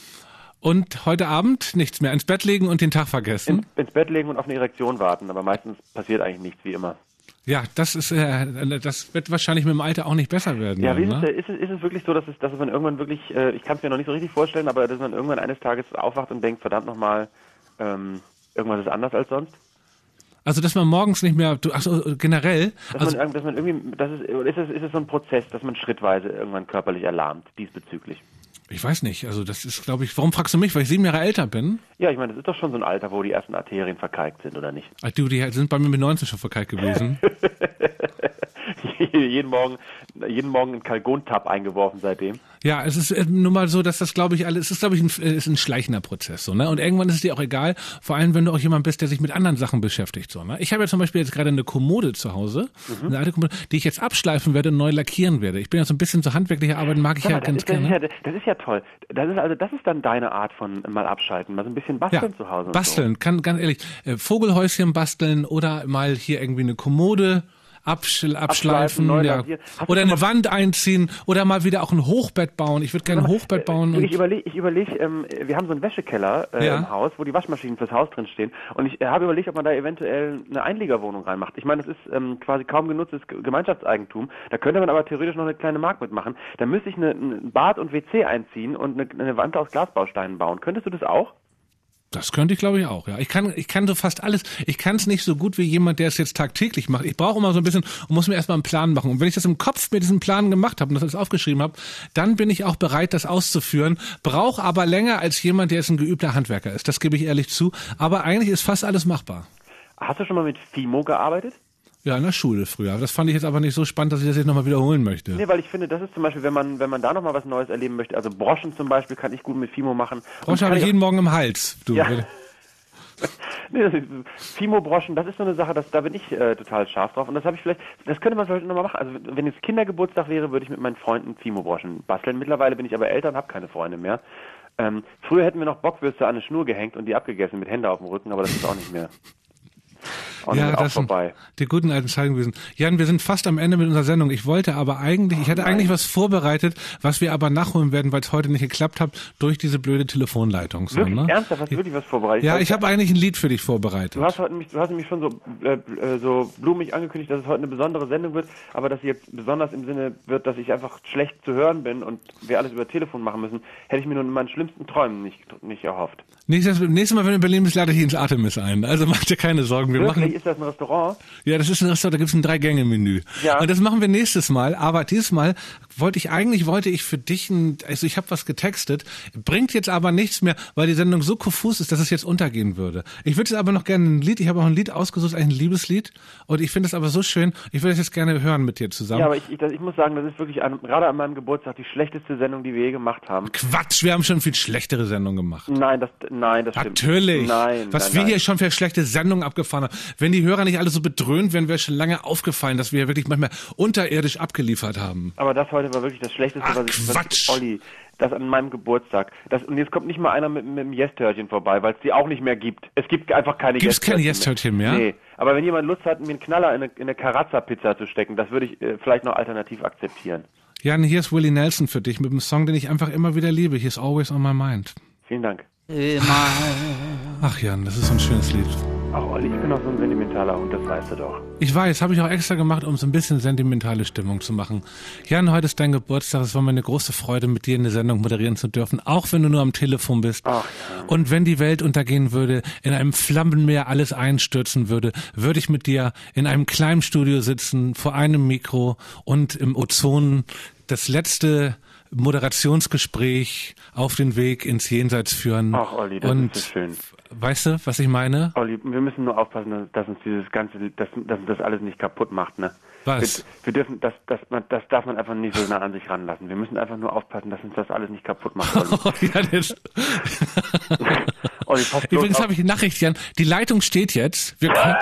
Und heute Abend nichts mehr, ins Bett legen und den Tag vergessen? In, ins Bett legen und auf eine Erektion warten, aber meistens passiert eigentlich nichts, wie immer. Ja, das ist, äh, das wird wahrscheinlich mit dem Alter auch nicht besser werden. Ja, dann, wie ne? ist, es, ist, es, ist es wirklich so, dass es, dass man irgendwann wirklich, äh, ich kann es mir noch nicht so richtig vorstellen, aber dass man irgendwann eines Tages aufwacht und denkt, verdammt nochmal, ähm, irgendwas ist anders als sonst? Also, dass man morgens nicht mehr, du, ach so, generell. Dass, also, man, dass man irgendwie, das ist, ist, es, ist es so ein Prozess, dass man schrittweise irgendwann körperlich erlahmt, diesbezüglich? Ich weiß nicht, also das ist, glaube ich, warum fragst du mich, weil ich sieben Jahre älter bin? Ja, ich meine, das ist doch schon so ein Alter, wo die ersten Arterien verkalkt sind, oder nicht? Ach, du, die sind bei mir mit neunzehn schon verkalkt gewesen. jeden Morgen, jeden Morgen einen Kalgontab eingeworfen seitdem. Ja, es ist äh, nun mal so, dass das, glaube ich, alles, es ist, glaube ich, ein, ist ein schleichender Prozess, so, ne? Und irgendwann ist es dir auch egal, vor allem, wenn du auch jemand bist, der sich mit anderen Sachen beschäftigt, so, ne? Ich habe ja zum Beispiel jetzt gerade eine Kommode zu Hause, mhm. eine alte Kommode, die ich jetzt abschleifen werde und neu lackieren werde. Ich bin ja so ein bisschen so handwerkliche Arbeiten, mag ich ja, ja ganz ist, das gerne. Ist ja, das ist ja toll. Das ist also, das ist dann deine Art von mal abschalten, mal so ein bisschen basteln ja, zu Hause. Und basteln, so. kann, ganz ehrlich, äh, Vogelhäuschen basteln oder mal hier irgendwie eine Kommode Abschl abschleifen, ja. Oder eine Wand einziehen oder mal wieder auch ein Hochbett bauen. Ich würde gerne ein Hochbett bauen. Ich überlege, ich überleg, ähm, wir haben so einen Wäschekeller äh, ja. im Haus, wo die Waschmaschinen fürs Haus drin stehen. Und ich äh, habe überlegt, ob man da eventuell eine Einliegerwohnung reinmacht. Ich meine, das ist ähm, quasi kaum genutztes Gemeinschaftseigentum. Da könnte man aber theoretisch noch eine kleine Mark mitmachen. Da müsste ich eine, ein Bad und W C einziehen und eine, eine Wand aus Glasbausteinen bauen. Könntest du das auch? Das könnte ich, glaube ich, auch, ja. Ich kann, ich kann so fast alles. Ich kann es nicht so gut wie jemand, der es jetzt tagtäglich macht. Ich brauche immer so ein bisschen und muss mir erstmal einen Plan machen. Und wenn ich das im Kopf mir diesen Plan gemacht habe und das alles aufgeschrieben habe, dann bin ich auch bereit, das auszuführen. Brauche aber länger als jemand, der jetzt ein geübter Handwerker ist. Das gebe ich ehrlich zu. Aber eigentlich ist fast alles machbar. Hast du schon mal mit Fimo gearbeitet? Ja, in der Schule früher. Das fand ich jetzt aber nicht so spannend, dass ich das jetzt nochmal wiederholen möchte. Nee, weil ich finde, das ist zum Beispiel, wenn man wenn man da nochmal was Neues erleben möchte, also Broschen zum Beispiel kann ich gut mit Fimo machen. Broschen habe ich jeden Morgen im Hals. Du. Ja. Nee, das ist, Fimo-Broschen, das ist so eine Sache, das, da bin ich äh, total scharf drauf. Und das habe ich vielleicht, das könnte man vielleicht nochmal machen. Also wenn jetzt Kindergeburtstag wäre, würde ich mit meinen Freunden Fimo-Broschen basteln. Mittlerweile bin ich aber älter und habe keine Freunde mehr. Ähm, früher hätten wir noch Bockwürste an eine Schnur gehängt und die abgegessen mit Händen auf dem Rücken, aber das ist auch nicht mehr. Und ja, sind auch das sind vorbei. die guten alten Zeiten gewesen. Jan, wir sind fast am Ende mit unserer Sendung. Ich wollte aber eigentlich, ich hatte eigentlich was vorbereitet, was wir aber nachholen werden, weil es heute nicht geklappt hat, durch diese blöde Telefonleitung. So, Wirklich ne? ernsthaft? Hast du wirklich was vorbereitet? Ja, ich habe eigentlich ein Lied für dich vorbereitet. Du hast, heute nämlich, du hast nämlich schon so, äh, so blumig angekündigt, dass es heute eine besondere Sendung wird, aber dass sie jetzt besonders im Sinne wird, dass ich einfach schlecht zu hören bin und wir alles über Telefon machen müssen, hätte ich mir nur in meinen schlimmsten Träumen nicht, nicht erhofft. Nächstes, nächstes Mal, wenn du in Berlin bist, lade ich dich ins Artemis ein. Also mach dir keine Sorgen. Wir Wirklich? machen, Ist das ein Restaurant? ja, das ist ein Restaurant, da gibt's ein Drei-Gänge-Menü. Ja. Und das machen wir nächstes Mal. Aber dieses Mal wollte ich, eigentlich wollte ich für dich ein, also ich habe was getextet, bringt jetzt aber nichts mehr, weil die Sendung so konfus ist, dass es jetzt untergehen würde. Ich würde jetzt aber noch gerne ein Lied, ich habe auch ein Lied ausgesucht, eigentlich ein Liebeslied. Und ich finde es aber so schön, ich würde es jetzt gerne hören mit dir zusammen. Ja, aber ich, ich, das, ich muss sagen, das ist wirklich an, gerade an meinem Geburtstag die schlechteste Sendung, die wir je gemacht haben. Quatsch, wir haben schon viel schlechtere Sendungen gemacht. Nein, das, nein, das stimmt. Natürlich. Nein, Was nein, wir nein. hier schon für schlechte Sendungen abgefahren haben. Wenn die Hörer nicht alle so bedröhnt wären, wäre schon lange aufgefallen, dass wir ja wirklich manchmal unterirdisch abgeliefert haben. Aber das heute war wirklich das Schlechteste, Ach, was ich... Quatsch. Was ich, Olli, das an meinem Geburtstag. Das, und jetzt kommt nicht mal einer mit, mit einem Yes-Törtchen vorbei, weil es die auch nicht mehr gibt. Es gibt einfach keine Gibt's keine Yes-Törtchen Yes-Törtchen mehr? Nee, aber wenn jemand Lust hat, mir einen Knaller in eine, in eine Carazza-Pizza zu stecken, das würde ich äh, vielleicht noch alternativ akzeptieren. Jan, hier ist Willie Nelson für dich mit einem Song, den ich einfach immer wieder liebe. He's Always on My Mind. Vielen Dank. Ach Jan, das ist so ein schönes Lied. Ach Olli, ich bin auch so ein sentimentaler Hund, das weißt du doch. Ich weiß, habe ich auch extra gemacht, um so ein bisschen sentimentale Stimmung zu machen. Jan, heute ist dein Geburtstag. Es war mir eine große Freude, mit dir eine Sendung moderieren zu dürfen, auch wenn du nur am Telefon bist. Ach, ja. Und wenn die Welt untergehen würde, in einem Flammenmeer alles einstürzen würde, würde ich mit dir in einem kleinen Studio sitzen, vor einem Mikro und im Ozon das letzte Moderationsgespräch auf den Weg ins Jenseits führen. Ach Olli, das und ist so schön. Weißt du, was ich meine? Olli, wir müssen nur aufpassen, dass, dass uns dieses ganze, dass, dass uns das alles nicht kaputt macht, ne? Was? Wir, wir dürfen, das, das, man, das darf man einfach nicht so nah an sich ranlassen. Wir müssen einfach nur aufpassen, dass uns das alles nicht kaputt macht. Olli. Ja, das Olli, pass bloß Übrigens auf. habe ich eine Nachricht, Jan. Die Leitung steht jetzt. Wir können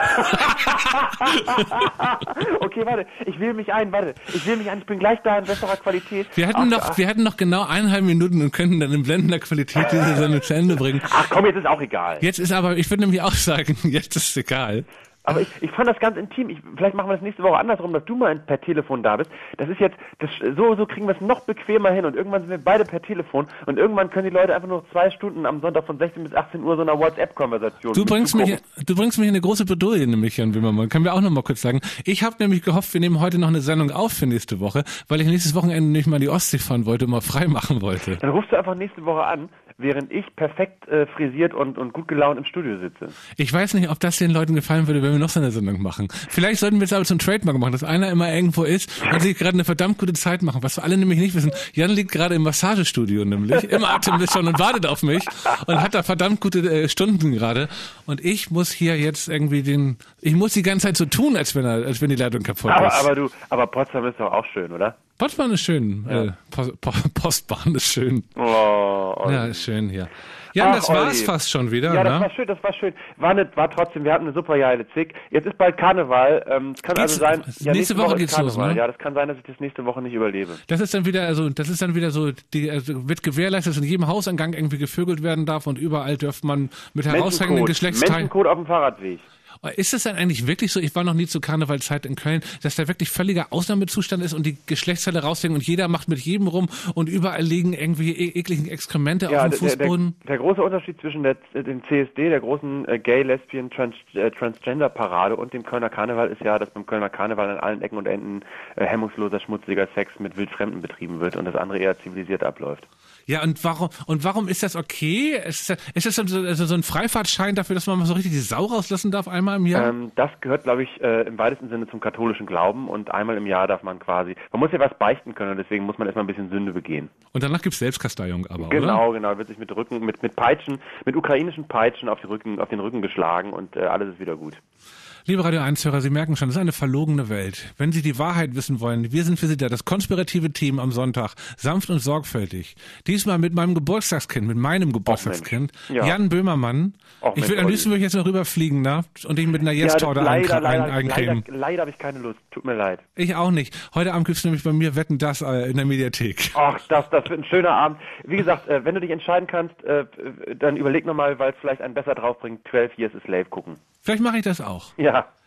Okay, warte, ich wähle mich ein, warte. Ich wähle mich ein, ich bin gleich da in besserer Qualität. wir hätten Ach, noch, ach. wir hätten noch genau eineinhalb Minuten und könnten dann in blendender Qualität diese Sendung zu Ende bringen. Ach komm, jetzt ist auch egal. Jetzt ist aber, ich würde nämlich auch sagen, jetzt ist es egal. Aber ich, ich fand das ganz intim. Ich, vielleicht machen wir das nächste Woche andersrum, dass du mal per Telefon da bist. Das ist jetzt, das, so, so kriegen wir es noch bequemer hin und irgendwann sind wir beide per Telefon und irgendwann können die Leute einfach nur zwei Stunden am Sonntag von sechzehn bis achtzehn Uhr so einer WhatsApp-Konversation. Du bringst mich, zugucken. du bringst mich in eine große Bedouille, nämlich, Jan Böhmermann. Können wir auch noch mal kurz sagen. Ich habe nämlich gehofft, wir nehmen heute noch eine Sendung auf für nächste Woche, weil ich nächstes Wochenende nicht mal die Ostsee fahren wollte und mal frei machen wollte. Dann rufst du einfach nächste Woche an, während ich perfekt äh, frisiert und, und gut gelaunt im Studio sitze. Ich weiß nicht, ob das den Leuten gefallen würde, wenn wir noch so eine Sendung machen. Vielleicht sollten wir es aber zum Trademark machen, dass einer immer irgendwo ist und sich gerade eine verdammt gute Zeit machen. Was wir alle nämlich nicht wissen. Jan liegt gerade im Massagestudio nämlich, im Atemwischen und wartet auf mich und hat da verdammt gute äh, Stunden gerade. Und ich muss hier jetzt irgendwie den, ich muss die ganze Zeit so tun, als wenn er, als wenn die Leitung kaputt Aber, ist. aber du, aber Potsdam ist doch auch schön, oder? Potsdam ist schön. Ja. Äh, Po- Po- Postbahn ist schön. Oh, Olli. Ja, ist schön hier. Jan, Ach, das war's Olli. fast schon wieder, Ja, das ne? war schön, das war schön. War, nicht, war trotzdem, wir hatten eine super geile Zick. Jetzt ist bald Karneval. Ähm, es kann Geht's- also sein, nächste nächste Woche Woche geht's ist Karneval. los, ne? Ja, das kann sein, dass ich das nächste Woche nicht überlebe. Das ist dann wieder, also das ist dann wieder so, die, also wird gewährleistet, dass in jedem Hausangang irgendwie gevögelt werden darf und überall dürfte man mit herausragenden Menschencode. Geschlechtsteilen. Menschencode auf dem Fahrradweg. Ist es denn eigentlich wirklich so, ich war noch nie zur Karnevalzeit in Köln, dass da wirklich völliger Ausnahmezustand ist und die Geschlechtsteile raushängen und jeder macht mit jedem rum und überall liegen irgendwie e ekligen Exkremente Ja, auf dem der, der, Fußboden? der große Unterschied zwischen der, dem C S D, der großen äh, Gay, Lesbian, Trans, äh, Transgender-Parade und dem Kölner Karneval ist ja, dass beim Kölner Karneval an allen Ecken und Enden äh, hemmungsloser, schmutziger Sex mit Wildfremden betrieben wird und das andere eher zivilisiert abläuft. Ja, und warum, und warum ist das okay? Ist das, ist das so, also so ein Freifahrtschein dafür, dass man mal so richtig die Sau rauslassen darf einmal im Jahr? Ähm, das gehört, glaube ich, äh, im weitesten Sinne zum katholischen Glauben und einmal im Jahr darf man quasi, man muss ja was beichten können und deswegen muss man erstmal ein bisschen Sünde begehen. Und danach gibt's Selbstkasteiung aber, Genau, oder? genau, wird sich mit Rücken, mit, mit Peitschen, mit ukrainischen Peitschen auf, die Rücken, auf den Rücken geschlagen und äh, alles ist wieder gut. Liebe Radio eins-Hörer, Sie merken schon, das ist eine verlogene Welt. Wenn Sie die Wahrheit wissen wollen, wir sind für Sie da, das konspirative Team am Sonntag, sanft und sorgfältig. Diesmal mit meinem Geburtstagskind, mit meinem Geburtstagskind, Ja. Jan Böhmermann. Och, ich Mensch, will am Olli. liebsten würde ich jetzt noch rüberfliegen, ne? Und dich mit einer Ja, das- Yes-Torte leider, ein, leider, ein, eincremen. leider, leider habe ich keine Lust, tut mir leid. Ich auch nicht. Heute Abend gibt's nämlich bei mir Wetten, das äh, in der Mediathek. Ach, das, das wird ein schöner Abend. Wie gesagt, äh, wenn du dich entscheiden kannst, äh, dann überleg nochmal, weil es vielleicht einen besser draufbringt, zwölf Years a Slave gucken. Vielleicht mache ich das auch. Ja.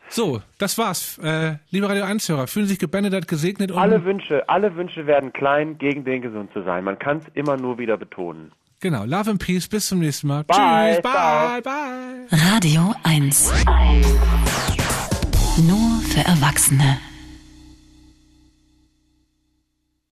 So, das war's. Äh, liebe Radio eins-Hörer, fühlen sich gebenedert, gesegnet und... Alle Wünsche, alle Wünsche werden klein, gegen den gesund zu sein. Man kann es immer nur wieder betonen. Genau, Love and Peace, bis zum nächsten Mal. Bye, Tschüss, bye, ciao. bye. Radio eins. Nur für Erwachsene.